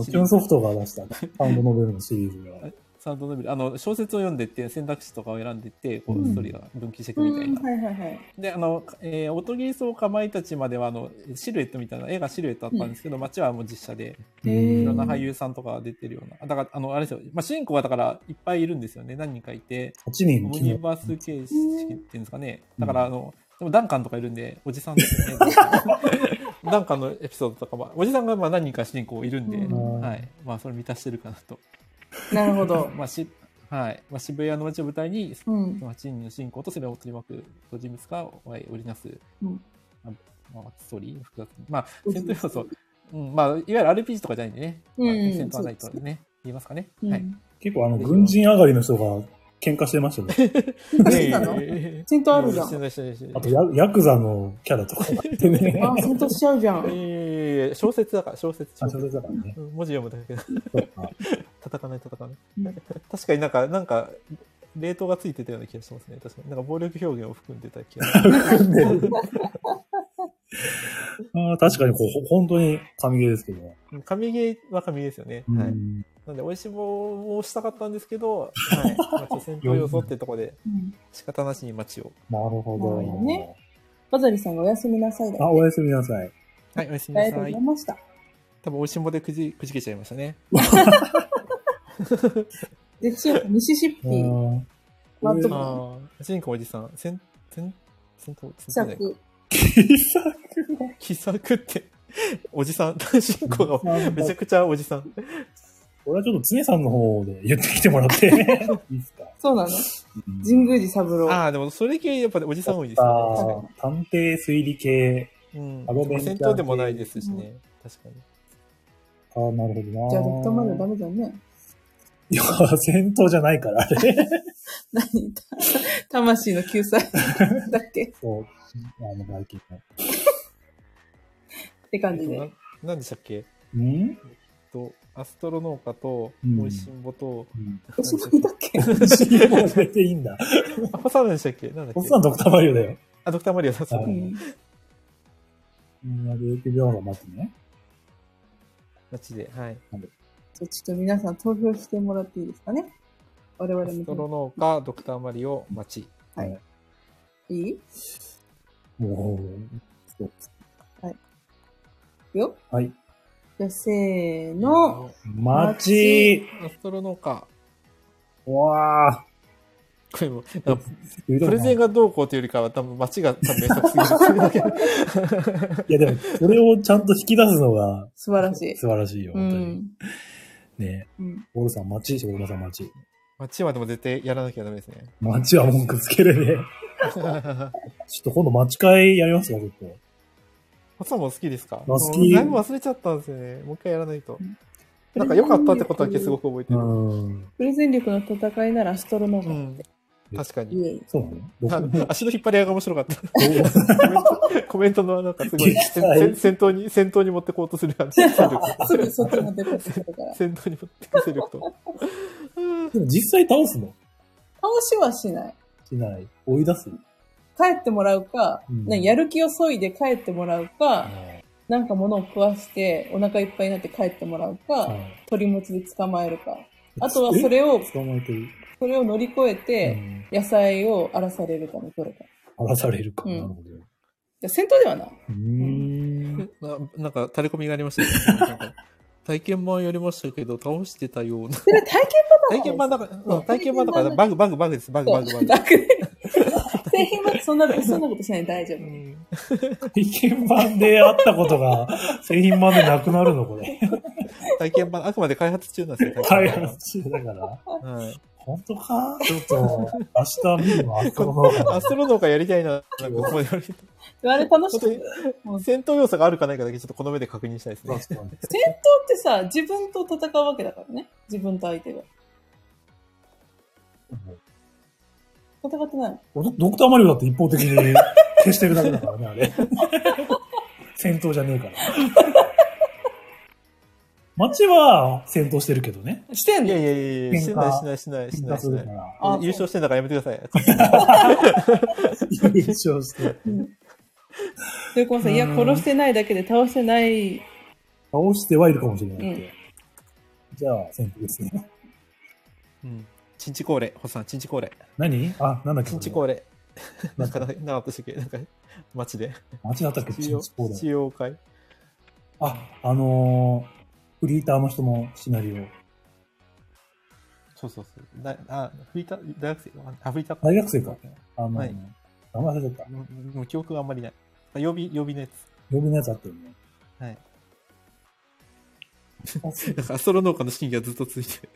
チューンソフトが出した、サウンドノベルのシリーズが。 サウンドノベル。小説を読んでって、選択肢とかを選んでって、こう、ストーリーが分岐していくみたいな。 はいはいはい。 で、おとぎりそうかまいたちまでは、シルエットみたいな、絵がシルエットだったんですけど、街はもう実写で、いろんな俳優さんとかが出てるような。だから、あれですよ。まあ、主人公はだから、いっぱいいるんですよね。何人かいて。 8人オムニバース形式っていうんですかね。だから、でもダンカンとかいるんで、おじさんですよね。ダンカンのエピソードとかは、おじさんがまあ何人か主人公いるんで、はい。まあ、それ満たしてるかなと。 なるほど。 はい。まあ、渋谷の街を舞台に、8人の主人公とそれを取り巻く人物が織りなす、ストーリー複雑に。まあ、戦闘要素、まあ、いわゆる RPG とかじゃないんでね。戦闘はないとね、言いますかね。はい。 結構軍人上がりの人が喧嘩してましたね。 戦闘あるじゃん。 あとヤクザのキャラとかってね。 あ、戦闘しちゃうじゃん。 小説だから、小説だからね。 文字読むだけだ。戦わない。確かになんか、冷凍がついてたような気がしますね。確かに。なんか暴力表現を含んでた気がする。 確かに本当に神ゲーですけどね。 神ゲーは神ゲーですよね。はい。なんで、美味しい棒をしたかったんですけど、はい。街戦闘要素ってとこで、仕方なしに街を。 なるほど。 ね。バザリさんがおやすみなさいだ。 おやすみなさい。 はい、おやすみなさい。 ありがとうございました。 多分、美味しい棒でくじけちゃいましたね。 ミシシッピー。 主人公おじさん。気さくって、おじさん、主人公がめちゃくちゃおじさん。 これはちょっと常さんの方で言ってきてもらっていいですか？ そうなの？神宮寺三郎。 でもそれ系やっぱおじさん多いですよね。 探偵推理系、 戦闘でもないですしね。確かに。 なるほどな。 じゃあドクターマリオダメだね。 いや、戦闘じゃないから、あれ。 何魂の救済だっけそう。バイキンの。 って感じで。 何でしたっけアストロ農家と、おいしんぼと、 おしんぼだっけおいしんぼ入れていいんだ。 ホッサンでしたっけなんだっけホッサンドクターマリオだよ。 あ、ドクターマリオだ、そう。 0秒が待つね。 待ちで、はい。 じゃあちょっと皆さん投票してもらっていいですかね。我々も。 アストロ農家、ドクターマリオ、待ち。 はい。いいもう、そうです。 はい。いくよ。 はい。 じゃあ、せーの。 待ち。 アストロ農家。 わー。 これも、プレゼンがどうこうというよりかは、多分街が多分名作すぎるだけ。 いやでも、それをちゃんと引き出すのが、 素晴らしい。 素晴らしいよ、本当に。ねえ。オールさん、街、小島さん、街。 街はでも絶対やらなきゃダメですね。 街は文句つけるね。ちょっと今度街会やりますか、ちょっと。 ホッサンも好きですか？ 好き。 だいぶ忘れちゃったんですよね。もう一回やらないと。なんか良かったってことだけすごく覚えてる。 プレゼン力の戦いならアストロノーカー。 確かに。 そうなの？ 足の引っ張り合いが面白かった。コメントのなんかすごい戦闘に持ってこうとする勢力。 すぐそっち持ってこうとするから。 戦闘に持ってく勢力と。 でも実際倒すの？ 倒しはしない。 しない。追い出す？ 帰ってもらうか、やる気を削いで帰ってもらうか、なんか物を食わしてお腹いっぱいになって帰ってもらうか、鳥もつで捕まえるか。あとはそれを乗り越えて、野菜を荒らされるかのどれか。 荒らされるか。なるほど。 じゃあ戦闘ではない。 なんか、垂れ込みがありましたけど、体験版やりましたけど、倒してたような。 それ体験版だから。 体験版だから、バグです、バグ。 製品版ってそんなことしない大丈夫。 体験版であったことが、製品版でなくなるのこれ。 体験版、あくまで開発中なんですよ、 開発中だから。はい。本当かちょっと、明日見るのアストロ農家。 アストロ農家やりたいな、なんかここまで言われて。 あれ楽しい。 戦闘要素があるかないかだけちょっとこの目で確認したいですね。 戦闘ってさ、自分と戦うわけだからね。自分と相手が。戦ってないの？ ドクターマリオだって一方的に消してるだけだからね、あれ。戦闘じゃねえから。街は戦闘してるけどね。 してんの？ いや、しない。優勝してんだからやめてください。 優勝して。 それこそ、いや、殺してないだけで倒してない。 倒してはいるかもしれないって。じゃあ、戦闘ですね。 チンチコーレ、ホッサン、チンチコーレ。 何？あ、なんだっけ？ チンチコーレ。なんか、なかったしっけ？なんか、街で。 街だったっけ？チンチコーレ。 使用会。 あ、フリーターの人のシナリオ。 そう。フリーター、大学生フリーター大学生か。 はい。 名前忘れちゃった。 もう記憶があんまりない。曜日のやつ。 曜日のやつあったよね。 はい。なんかアストロ農家の資金がずっとついて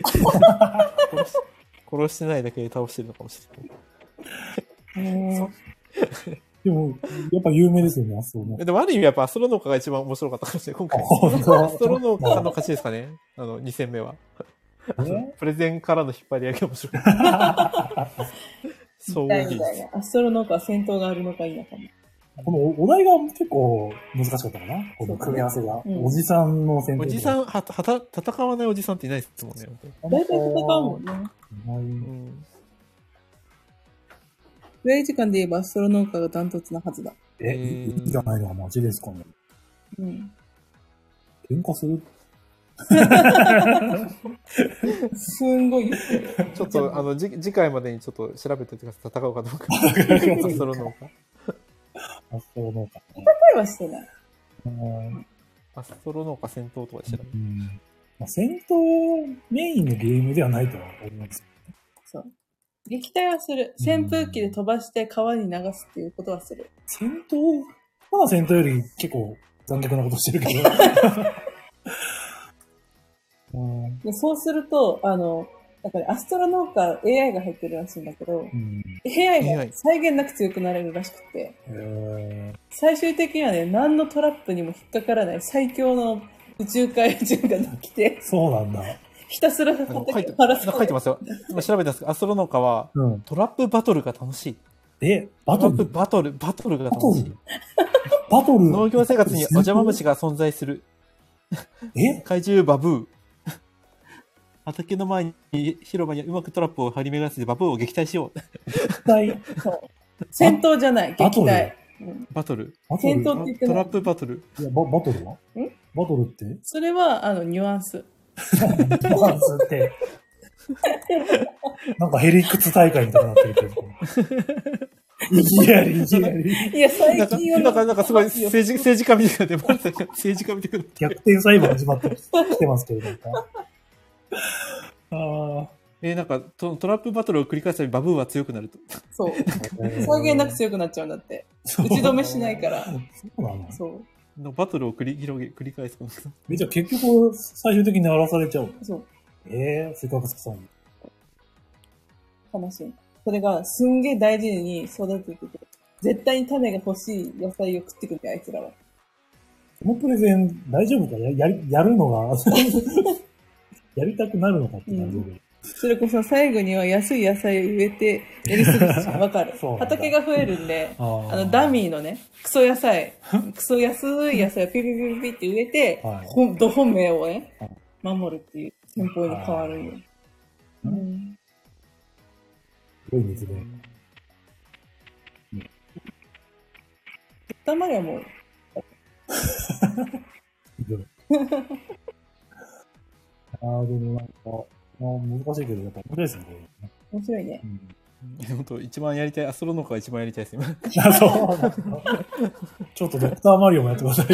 殺してないだけで倒してるのかもしれない。 でも、やっぱ有名ですよね、アストロ農家。 でもある意味やっぱアストロ農家が一番面白かったかもしれない。今回。アストロ農家の勝ちですかね。2戦目は。プレゼンからの引っ張り上げ面白かった。そういう。 アストロ農家は戦闘があるのか否かも。 このお題が結構難しかったかな、この組み合わせが。おじさんの戦闘。 おじさん、戦わないおじさんっていないですもんね。 大体戦うもんね。プレイ時間で言えばアストロ農家がダントツなはずだ。 いいじゃないのがマジですかね。喧嘩するすんごい。 ちょっと、次回までにちょっと調べておいてください。戦おうかどうか。アストロ農家。 アストロ農家。 戦いはしてない。 アストロ農家戦闘とかで調べて。 戦闘メインのゲームではないとは思います。 そう。撃退はする。扇風機で飛ばして川に流すっていうことはする。 戦闘まだ戦闘より結構残虐なことしてるけど。 でそうすると、だからアストロ農家 AI が入ってるらしいんだけど、AI が際限なく強くなれるらしくて、最終的にはね、何のトラップにも引っかからない最強の宇宙怪獣ができて、 そうなんだ。 ひたすら書いてますよ。今調べたんですけど、アストロ農家は、トラップバトルが楽しい。 バトルが楽しい。 バトル農業生活にお邪魔虫が存在する。怪獣バブー。畑の前に広場にうまくトラップを張り巡らせてバブーを撃退しよう。 そう。戦闘じゃない、撃退。 バトル。 戦闘って言ってない。 トラップバトル。 いや、バトルはバトルってそれは、ニュアンス。 ニュアンスって。なんかヘリクツ大会みたいになってるけど。いきなり。 いや、最近はなんかすごい政治家みたいな出ましたね。政治家みたいな。 逆転裁判始まってきてますけど、なんか。 なんかトラップバトルを繰り返すたびバブーは強くなると。 そう。際限なく強くなっちゃうんだって。打ち止めしないから。 そうなの？ そう。 バトルを繰り返す。 じゃあ結局、最終的に荒らされちゃう。 そう。 せっかく好きそうに。 悲しい。それがすんげえ大事に育ててて、絶対に種が欲しい野菜を食ってくるあいつらは。 このプレゼン大丈夫か？やるのが、やりたくなるのかって感じで。 それこそ最後には安い野菜を植えてやりすぎてしまう。わかる。畑が増えるんで、ダミーのね、クソ安い野菜をピピピピって植えて、ど本命をね、守るっていう戦法に変わるよ。 すごい水で。 たまりはもう。 でもなんか、難しいけど、やっぱ面白いですね、これ。 面白いね。 本当一番やりたい、アストロノーカーが一番やりたいですね。 そう。ちょっとドクターマリオもやってください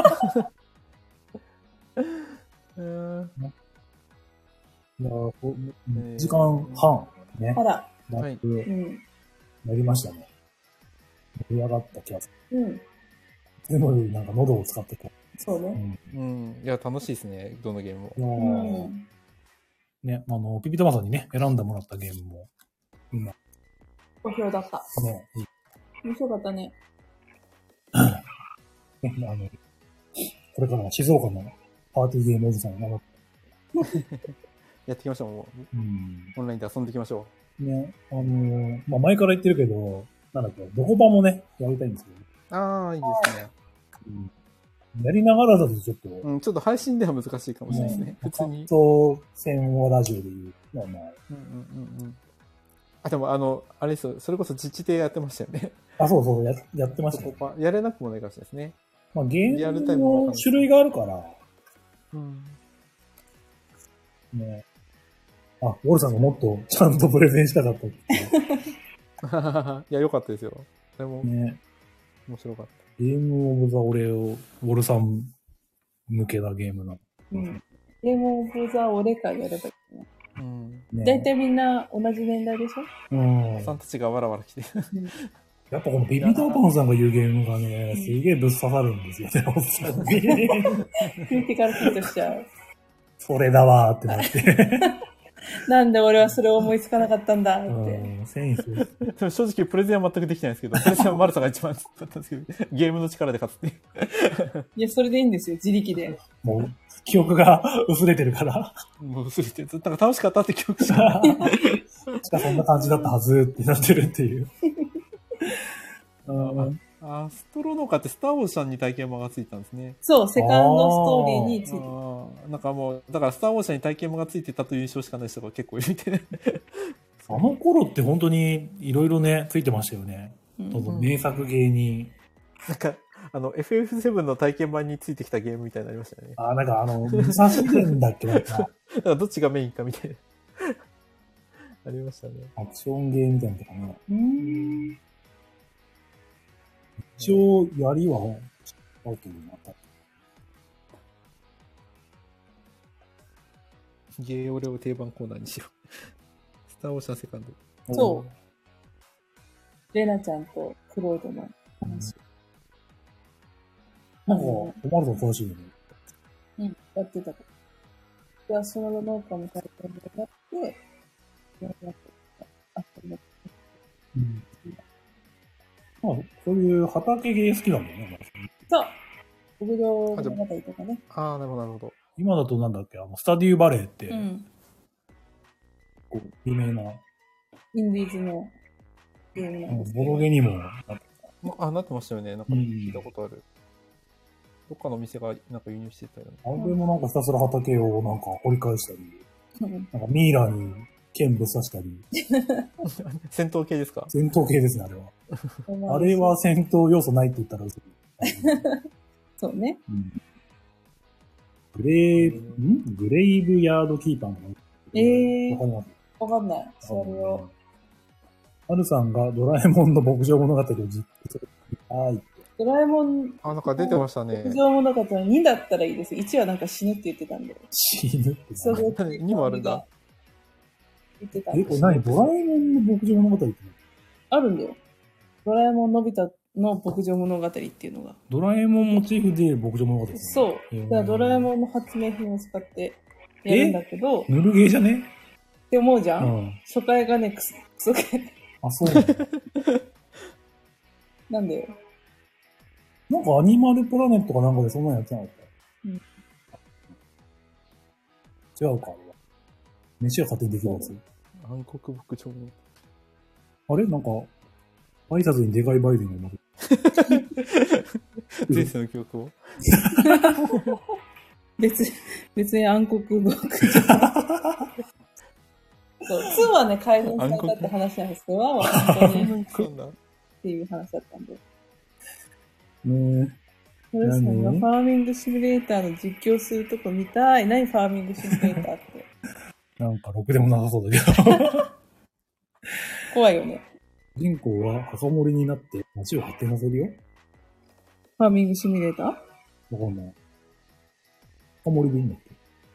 よ。いや2時間半ね。 あら。 やりましたね。盛り上がった気がする。全部なんか喉を使ってこう。 そうね。 いや、楽しいですね、どのゲームも。 ね、ピピタマさんにね、選んでもらったゲームも、今。 好評だった。 ね、 面白かったね。 ね、これからは静岡のパーティーゲームおじさんに頑張って。 やっていきましょう、もう。オンラインで遊んでいきましょう。ね、前から言ってるけど、なんだっけ、どこばもね、やりたいんですけど。ああ、いいですね。 やりながらだとちょっと。 ちょっと配信では難しいかもしれないですね。普通に。 そう、戦をラジオで言うのはまあ。でもあれですよ、それこそ自治でやってましたよね。 そう、やってましたね。 やれなくもないかもしれないですね。 ゲームの種類があるから。ね。ウォルさんがもっとちゃんとプレゼンしたかったって。 いや、良かったですよ。でも、 ね。 面白かった。 ゲームオブザオレオ、ウォルさん向けなゲームな。 ゲームオブザオレかやればいいね。だいたいみんな同じ年代でしょ？ さんたちがわらわら来て。 やっぱこのビビターパンさんが言うゲームがね、すげえぶっ刺さるんですよね、おっさんに。 聞いてからヒットしちゃう。 それだわーってなって。 なんで俺はそれを思いつかなかったんだって。 センス。 でも正直プレゼンは全くできてないんですけど、プレゼンはマルサが一番だったんですけど、ゲームの力で勝つって。 いや、それでいいんですよ、自力で。 もう、記憶が薄れてるから。 もう薄れてる。なんか楽しかったって記憶しか。 しかそんな感じだったはずってなってるっていう。 アストロノーカーってスターオーシャンに体験版がついたんですね。 そう、セカンドストーリーについてた。なんかもう、だからスターオーシャンに体験版がついてたという印象しかない人が結構いるみたいな。 あの頃って本当にいろいろね、ついてましたよね。名作ゲーに。 なんか、FF7 の体験版についてきたゲームみたいになりましたよね。 なんか武蔵伝だっけなんか。 だからどっちがメインかみたいな。ありましたね。 アクションゲーみたいなのとかね。一応、槍は、アウトになった。 ゲーオレを定番コーナーにしよう。スターオーシャンセカンド。 そう。レナちゃんとクロードの話。 なんか、おまるさん詳しいよね。 やってたから。で、その農家も体験でやって、やってた。 そういう畑芸好きなんだよね。 そう。牧場物語とかね。 なるほど、なるほど。 今だとなんだっけ、スタディーバレーって、 構有名な。 インディーズのゲームなんですけど。 ボドゲにもなってましたよね。なんか聞いたことある。どっかの店がなんか輸入してたよね。 あれもなんかひたすら畑をなんか掘り返したり、なんかミイラに剣ぶっ刺したり。 戦闘系ですか？ 戦闘系ですね、あれは。あれは戦闘要素ないって言ったら嘘。 そうね。 グレイブヤードキーパーの。わかります？ わかんない。それを。 ハルさんがドラえもんの牧場物語を実況する。はい。 ドラえもん。 なんか出てましたね。 牧場物語2だったらいいです。1はなんか死ぬって言ってたんで。 死ぬって。 それ 2もあるんだ。 言ってたんで。 これ何？ドラえもんの牧場物語ってあるんだよ。ドラえもんのび太の牧場物語っていうのが。 ドラえもんモチーフで牧場物語ですね。 そう。だからドラえもんの発明品を使ってやるんだけど。 ぬるゲーじゃねって思うじゃん、初回がね、クソゲー。 あ、そうなんだ。 なんでよ。 なんかアニマルプラネットかなんかでそんなのやってなかった。違うか、あれは。飯が勝手にできるやつ。 暗黒牧場の。 あれなんか、挨拶にでかいバイデンが生まれる。 前世の記憶を別に暗黒牧場。そう、2はね、改善されたって話なんですけど、1は本当にっていう話だったんで。トレさんがファーミングシミュレーターの実況するとこ見たい。何ファーミングシミュレーターって。 なんかろくでもなさそうだけど。 怖いよね。 人口は墓守になって街を発展させるよ。 ファーミングシミュレーター？わかんない。墓守でいいんだっけ？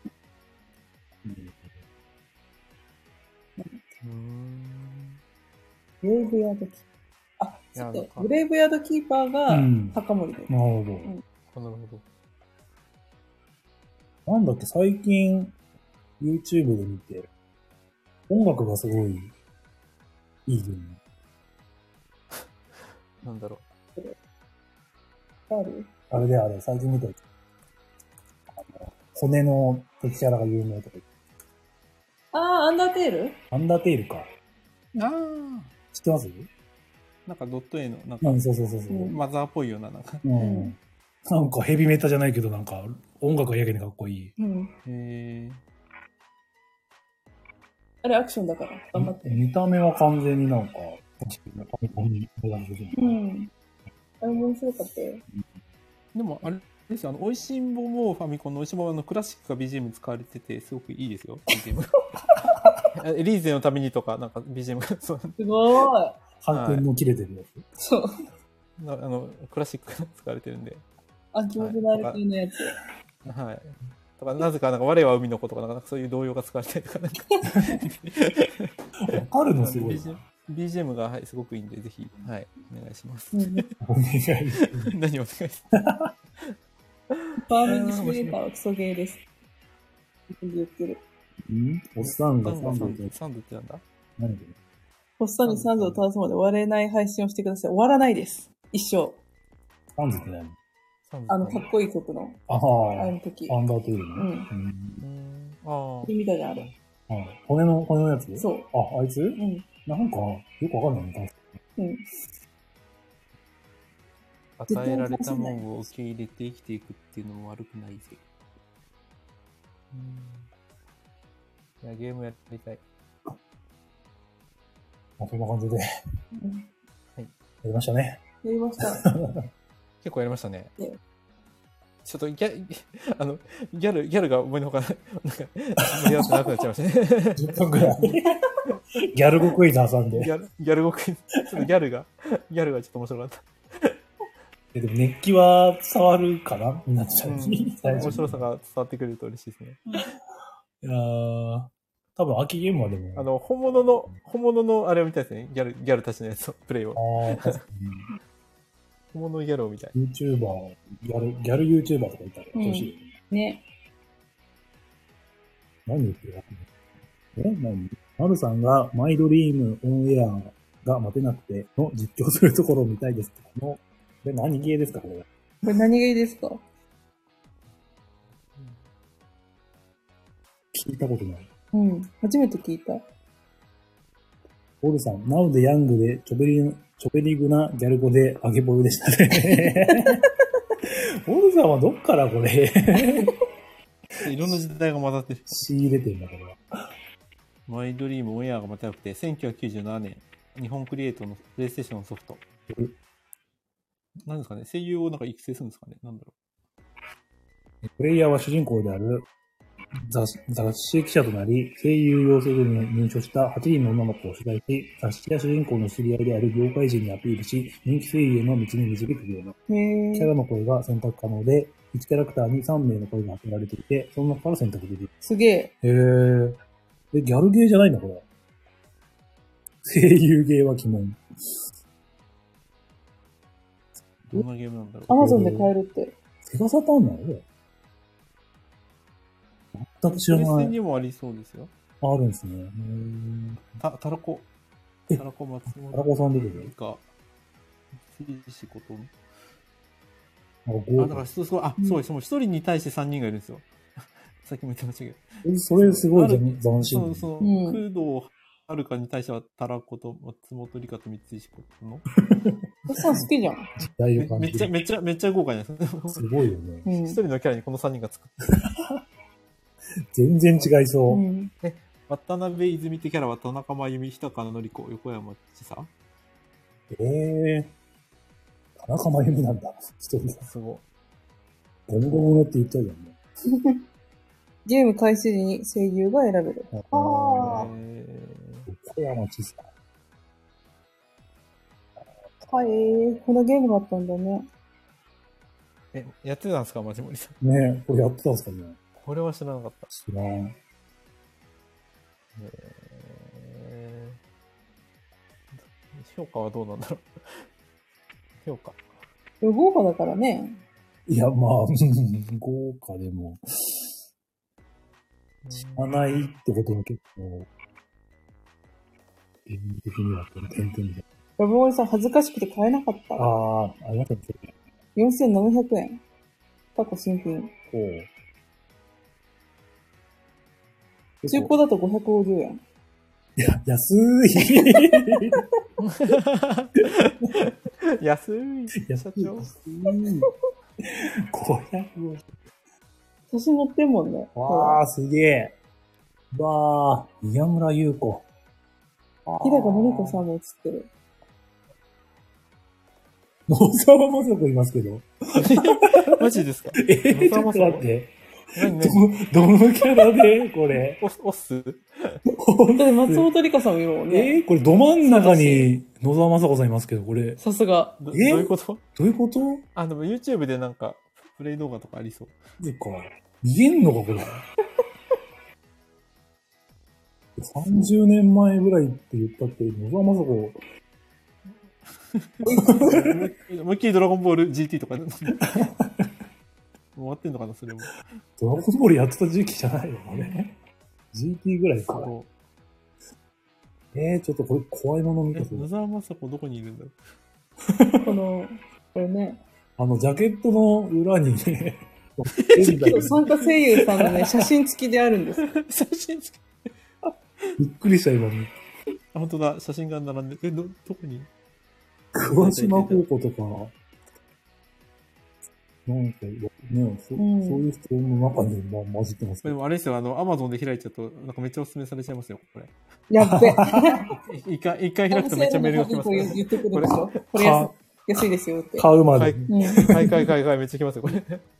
グレイブヤードキーパー。あ、ちょっと、グレイブヤードキーパーが墓守で。 なるほど。なるほど。なんだっけ、最近 YouTube で見て、音楽がすごいいいゲーム。 なんだろう。 あれであれ、最近見たやつ。骨の敵キャラが有名とか言って。 アンダーテール？ アンダーテールか。知ってます？ なんかドット絵の、なんか、 そうマザーっぽいような、なんか。 なんかヘビメタじゃないけど、なんか音楽がやけにかっこいい。 あれアクションだから、頑張って。 見た目は完全になんか、ファミコンにメガネしてる。 あれ面白かったよ。 でも、あれですよ、美味しんぼもファミコンの美味しんぼのクラシックが BGM 使われてて、すごくいいですよ、BGM。リーゼのためにとか、なんか BGM が、 すごい。 反転も切れてるやつ。そう。 クラシックが使われてるんで。 気持ちのある系のやつ。 はい。とか、なぜか、なんか、我は海の子とか、なんかそういう動揺が使われたりとか、なんか。 わかるのすごい。 BGM が、はい、すごくいいんで、ぜひ、はい、お願いします。 お願いします。 何をお願いします。 ファーミングシミュレーターはクソゲーです。言ってる。 おっさんがサンドってなんだ？ 何で？ おっさんにサンドを倒すまで終われない配信をしてください。終わらないです。一生。 サンドって何？ かっこいい曲の。あの時。 アンダーテールの。見たじゃん、あれ。 骨のやつ？ そう。 あいつ？なんか、よくわかんないね。 与えられたものを受け入れて生きていくっていうのも悪くないぜ。いや、ゲームやりたい。 そんな感じで。はい。やりましたね。 やりました。 結構やりましたね。ちょっとギャルが思いのほか、なんか、盛り上がってなくなっちゃいましたね。 10分くらい。ギャル語クイズ挟んで。 ギャル語クイズ。ちょっとギャルがちょっと面白かった。 でも熱気は伝わるかな皆さんに。 面白さが伝わってくれると嬉しいですね。 いやー、多分秋ゲームはでも。 本物のあれを見たいですね。ギャルたちのやつを、プレイを。 確かに。 本物のギャルを見たい。 YouTuber、ギャル YouTuber とかいたら欲しい。 ね。 何言ってるわけ？何？マルさんがマイドリームオンエアが待てなくての実況するところを見たいですけども、これ何ゲーですかこれ？ これ何ゲーですか？ 聞いたことない。 初めて聞いた。 オルさん、ナウでヤングでちょべりぐなギャル語で揚げボルでしたね。オルさんはどっからこれいろんな時代が混ざってる。 仕入れてんだ、これは。 マイドリームオンエアがまた良くて、1997年、日本クリエイトのプレイステーションのソフト。何ですかね、声優をなんか育成するんですかね、なんだろう。プレイヤーは主人公である雑誌記者となり、声優養成所に入所した8人の女の子を取材し、雑誌や主人公の知り合いである業界人にアピールし、人気声優への道に導くゲーム。キャラの声が選択可能で、1キャラクターに3名の声が当てられていて、その中から選択できる。 すげえ。 ギャルゲーじゃないんだ、これ。声優ゲーは鬼門。 どんなゲームなんだろう。 アマゾンで買えるって。 セガサターンなのこれ。全く知らない。 プレステにもありそうですよ。 あるんですね。 たらこ。たらこ松本。 たらこさん出てるか。しこと。 だからそうです。もう一人に対して3人がいるんですよ。さっきも言ってましたけど。 それすごい斬新。 そう。工藤遥に対してはたらこと松本里香と三石ことの。 さん好きじゃん。 めっちゃ豪華じゃないですか。 すごいよね。 一人のキャラにこの3人が作って全然違いそう。 渡辺泉ってキャラは田中真由美、日高のり子、横山千沙。 田中真由美なんだ。一人すごい。ゴムゴムのって言っちゃうよね。 ゲーム開始時に声優が選べる。 横山千沙。 このゲームがあったんだね。 やってたんですか、マジモリさん。 ねこれやってたんですかね。 これは知らなかった。 知らん。 評価はどうなんだろう。評価。 豪華だからね。 いや、まあ、豪華でも、知らないってことは結構、ゲーム的には点々で。 ラブモリさん恥ずかしくて買えなかった。 ありがとうございます。4700円。過去新品。中古だと550円。 いや、安い。 安い。社長。 550。 写真載ってんもんね。 わー、すげえ。わー、宮村優子。 日高のり子さんも写ってる。 野沢雅子いますけど。 マジですか？ ちょっと待って。 何どのキャラでこれ。 オスだって松本里香さんもいるもんね。 これど真ん中に野沢雅子さんいますけど、これ。 さすが。 どういうこと？ どういうこと？ でも YouTube でなんか、プレイ動画とかありそう。 見えんのか、これ。30年前ぐらいって言ったって、野沢雅子。 思いっきりドラゴンボール GT とか。終わってんのかな、それも。 ドラゴンボールやってた時期じゃないのかね。GT ぐらいか。ちょっとこれ怖いもの見たそう。 野沢雅子どこにいるんだろう。これね。 ジャケットの裏にね、 参加声優さんのね、写真付きであるんです。 写真付きびっくりした今に。 本当だ、写真が並んで、どこに桑島高校とか、なんか、ね、そういう人の中に混じってますけど。 でもあれですよ、Amazon で開いちゃうと、なんかめっちゃおすすめされちゃいますよ、これ。 やっべ。 一回開くとめっちゃメールが来ますから。 言ってくるでしょ。これ安いですよって。 買うまで。 買い、めっちゃ来ますよ、これ。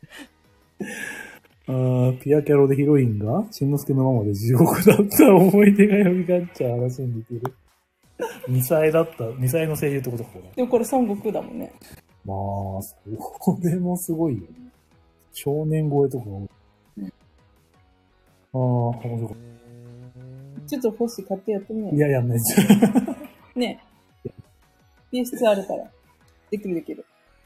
ピアキャロでヒロインが、しんのすけのままで地獄だった思い出が蘇っちゃう話に似てる。ミサエの声優ってことか、これ。 でもこれ孫悟空だもんね。 まあ、それもすごいよね。少年声とか多い。面白かった。 ちょっと欲しい買ってやってみよう。 いや、やんないじゃん。ねえ。PS2 あるから。できる。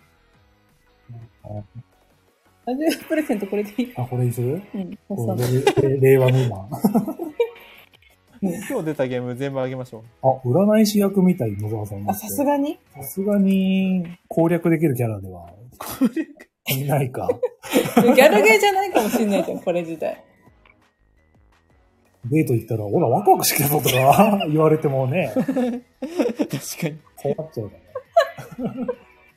プレゼントこれでいい？ これにする？ うん。 令和の今。 今日出たゲーム全部あげましょう。占い師役みたい、野沢さん。 さすがに攻略できるキャラでは。いないか。 ギャルゲーじゃないかもしんないじゃん、これ自体。 デート行ったら、ほら、ワクワクしてきたぞとか言われてもね。 確かに。 困っちゃうからね。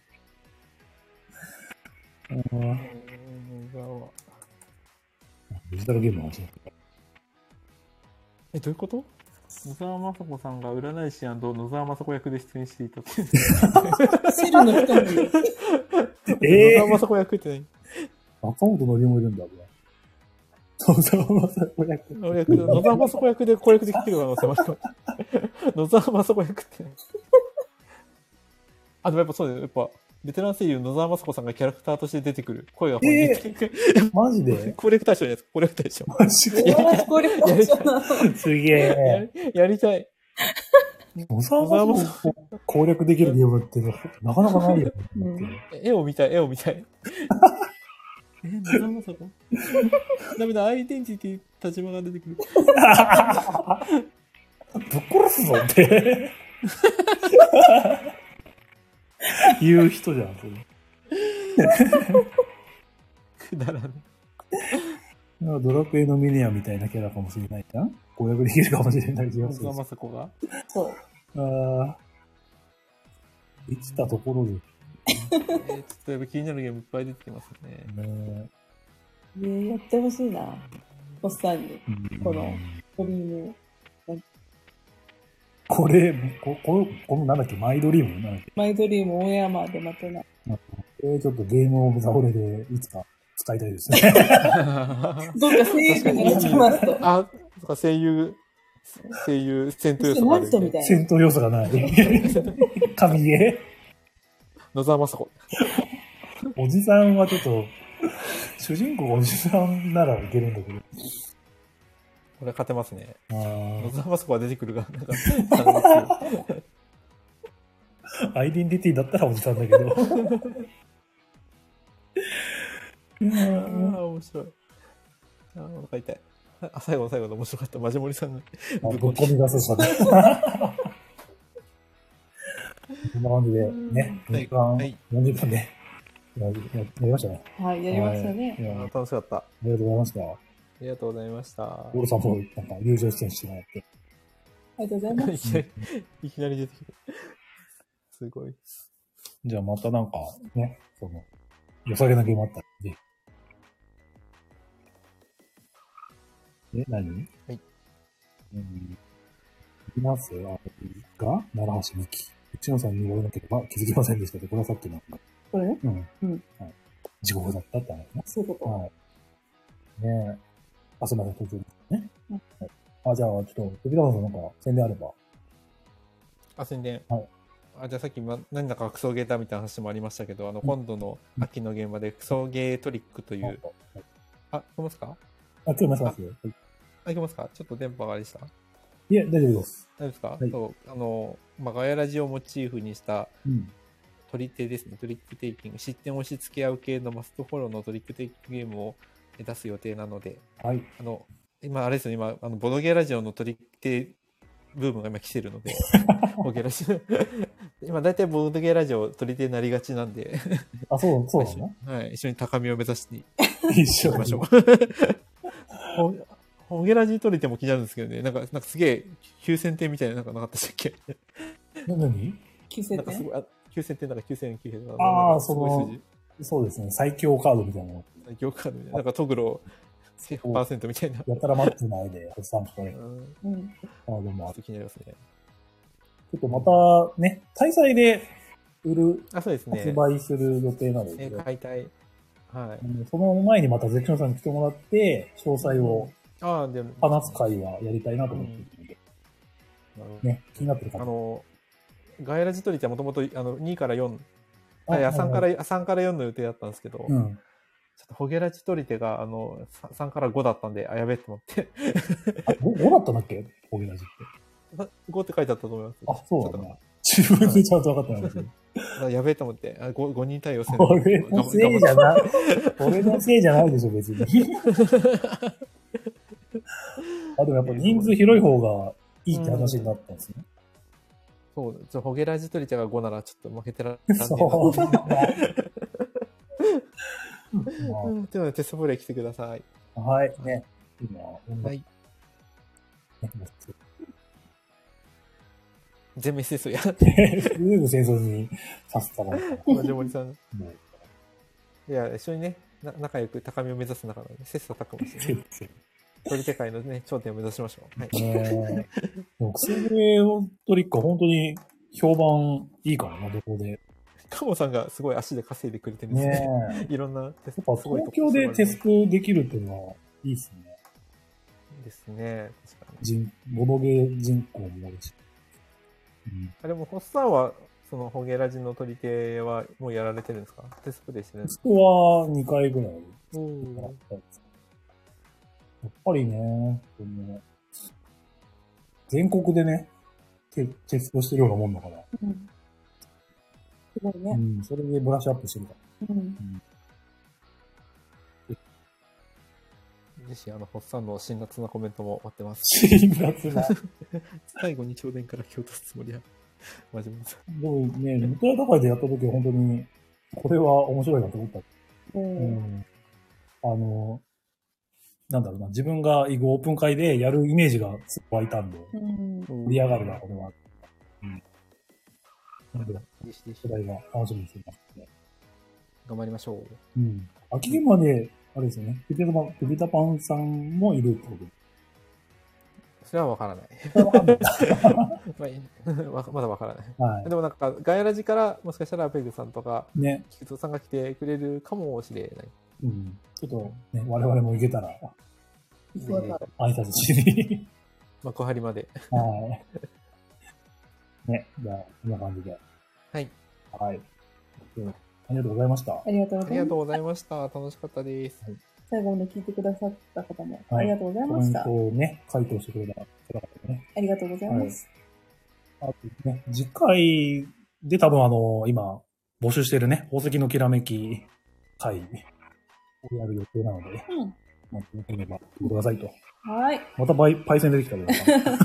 デジタルゲームの話だった。 どういうこと？野沢雅子さんが占い師&野沢雅子役で出演していたって。 シルの人もいる。 野沢雅子役って何？ 中本のりもいるんだ、野沢雅子役。 野沢雅子役で攻略できてる可能性もある。野沢雅子役って何？あ、でもやっぱそうだよ。やっぱ、ベテラン声優野沢雅子さんがキャラクターとして出てくる声が本人マジで攻略対象じゃないですか。攻略対象。 マジで攻略対象なの。 すげえ。 やりたい。 野沢雅子攻略できるゲームってなかなかないよ、 絵を見たい。野沢雅子ダメだ、アイデンティティ立場が出てくる。 ぶっ殺すぞって。言う人じゃん、それ。 くだらない。 ドラクエのミネアみたいなキャラかもしれないじゃん。攻略できるかもしれない気がする。 野沢雅子がそう。 ああ。生きたところで。 ちょっとやっぱ気になるゲームいっぱい出てきますね。やってほしいな。おっさんに。この、ドリーム。 このなんだっけ、マイドリームなんだっけ。 マイドリームオンエアまで待てない。 ちょっとゲームオブザオレでいつか使いたいですね。 どうか声優になっちゃいますと。 あ、とか声優、戦闘要素がある。 戦闘要素がない。神ゲー野沢雅子。 おじさんはちょっと、主人公おじさんならいけるんだけど。 これ勝てますね。野沢雅子は出てくるが、なんか、 アイデンティティだったらおじさんだけど。 面白い。お腹痛い。最後の面白かった。マジモリさんがぶっ込みがすさで。こんな感じでね、時間40分でやりましたね。 はい、やりましたね。 楽しかった。 ありがとうございました。 ありがとうございました。 オールさんもなんか友情出演してもらって。 ありがとうございます。 いきなり出てきた。すごい。 じゃあまたなんかね、良さげなゲームあったらぜひ。何？はい。いますが、奈良橋美希。内野さんに言われなければ気づきませんでしたけど、これはさっきの。 これね？ うん。はい。地獄だったって話ね。 そういうこと。はい。 ねえ。あ、すみません、途中ですね。はい。じゃあ、ちょっと、時田さんなんか宣伝あれば。 宣伝。 はい。 じゃあさっき何だかクソゲーだみたいな話もありましたけど、今度の秋の現場でクソゲートリックという。聞こえますか？ 聞こえます。 聞こえますか？ちょっと電波がありした？ いや、大丈夫です。 大丈夫ですか？そう、ガヤラジをモチーフにした、取り手ですね。トリックテイキング。失点を押し付け合う系のマストフォローのトリックテイキングゲームを出す予定なので、 はい。 今、あれですよ、ボドゲラジオのトリックテブームが今来てるので、ボドゲラジオ。今、だいたいボドゲラジオ取り手になりがちなんで。 あ、そうなの？ はい。一緒に高みを目指して一緒に行きましょう。ホゲラジ取り手も気になるんですけどね。なんかすげえ、9000点みたいな、なんかなかったでしたっけ？ 何 ?9000 点 ？9000点、なんか9900。 ああ、そうですね。最強カードみたいなの。 最強カードみたいな。なんかトグロ 100% みたいな。 やたらマッチ内で、おっさんとね。 でも気になりますね。 ちょっとまたね、開催でそうですね。 発売する予定なので。 解体。はい。 その前にまたゼクションさんに来てもらって、詳細を話す会はやりたいなと思っているので。ね、気になってる方。 ガイラジ取りってもともと2から4、3から4の予定だったんですけど、ちょっとホゲラジ取り手が3から5だったんで、やべえと思って。 5だったんだっけ？ホゲラジって。 5って書いてあったと思います。 あ、そうだね。自分でちゃんと分かってないんですよ。 やべえと思って、5人対応せん。 俺のせいじゃない。俺のせいじゃないでしょ、別に。でもやっぱ人数広い方がいいって話になったんですね。 そう、ホゲラジ取り手が5ならちょっと負けてらんねえな。 そうだね。 というのでテストプレイ来てください。 はい、ね。 はい。 全面戦争や。 全部戦争にさせたら。 マジモリさん。いや、一緒にね、仲良く高みを目指す中で、ね、切磋琢磨してね。取り手界のね、頂点を目指しましょう。はい。 くすぐれトリックは本当に評判いいからな、どこで。 カモさんがすごい足で稼いでくれてるんですね。いろんなテスト。東京でテストできるっていうのはいいですね。 ですね。確かに。 ボドゲ人口もあるし。 あれも、ホッサンは、その、ホゲラジの取り手はもうやられてるんですか？テストプレイしてるんですか？ テストは2回ぐらい。やっぱりね、全国でね、テストしてるようなもんだから。すごいね。 それでブラッシュアップしてるから。 ぜひ、ホッサンの辛辣なコメントも待ってます。 辛辣な。 最後に頂点から蹴落とすつもりは、マジモリさん。 でもね、ネトラ高いでやった時は本当に、これは面白いなと思った。なんだろうな、自分が行くオープン会でやるイメージがすごい湧いたんで、盛り上がるな、これは。なので、世代が楽しみにしていますね。 頑張りましょう。 秋ゲームまで、あれですよね、ピピタパンさんもいるってことそれはわからない。まだわからない。でもなんか、ガヤラジからもしかしたらペグさんとか、菊蔵さんが来てくれるかもしれない。 ちょっとね、我々も行けたら、挨拶しに。 幕張まで。 ね、じゃあ、こんな感じで。 はい。 はい。ありがとうございました。 ありがとうございました。楽しかったです。 最後まで聞いてくださった方もありがとうございました。 コメントをね、回答してくれた方ね。 ありがとうございます。 あとね、次回で多分今、募集してるね、宝石のきらめき会をやる予定なので、待ってみれば、来てくださいと。 はい。 またパイセン出てきたけど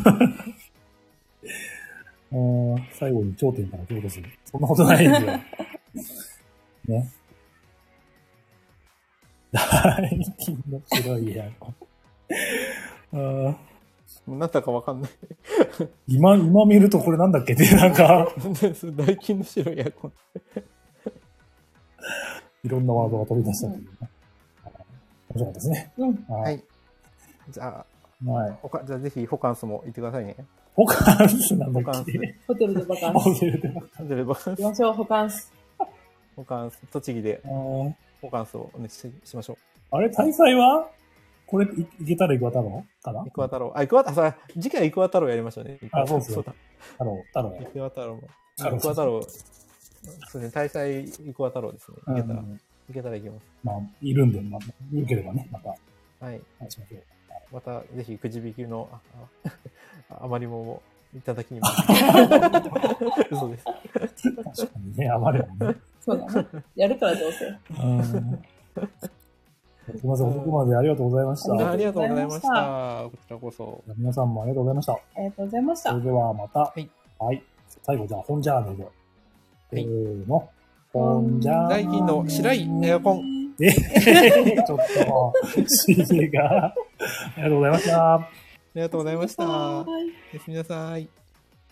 最後に頂点から蹴落とす。そんなことないんですよ。ね。大金の白いエアコン。 なんだかわかんない。 今見るとこれなんだっけって、なんか。 大金の白いエアコン。 いろんなワードが飛び出したというね。面白かったですね。 はい。じゃあ、じゃあぜひホカンスも行ってくださいね。 ホカンスなんだっけ？ ホテルでバカンス。 ホテルでバカンス。 行きましょう、ホカンス。 ホカンス、栃木で、ホカンスをしましょう。 あれ、大祭はこれ、いけたらイクワ太郎かな？ イクワ太郎。次回イクワ太郎やりましたね。 そうですね。太郎。 イクワ太郎も。イクワ太郎。そうですね、大祭イクワ太郎ですね。いけたらいきます。 まあ、いるんで、よければね、また。 はい。 話しましょう。 また、ぜひ、くじ引きの、あまりもいただきにも。嘘です。 確かにね、あまりもね。 そうだね。やるからどうせ。 すみません、遅くまでありがとうございました。 ありがとうございました。こちらこそ。 皆さんもありがとうございました。 ありがとうございました。 それではまた。はい。最後、じゃあ、本ジャーネルで。本ジャーネル。 大金の白いエアコン。 ちょっと、指示が。ありがとうございました。 ありがとうございました。おやすみなさい。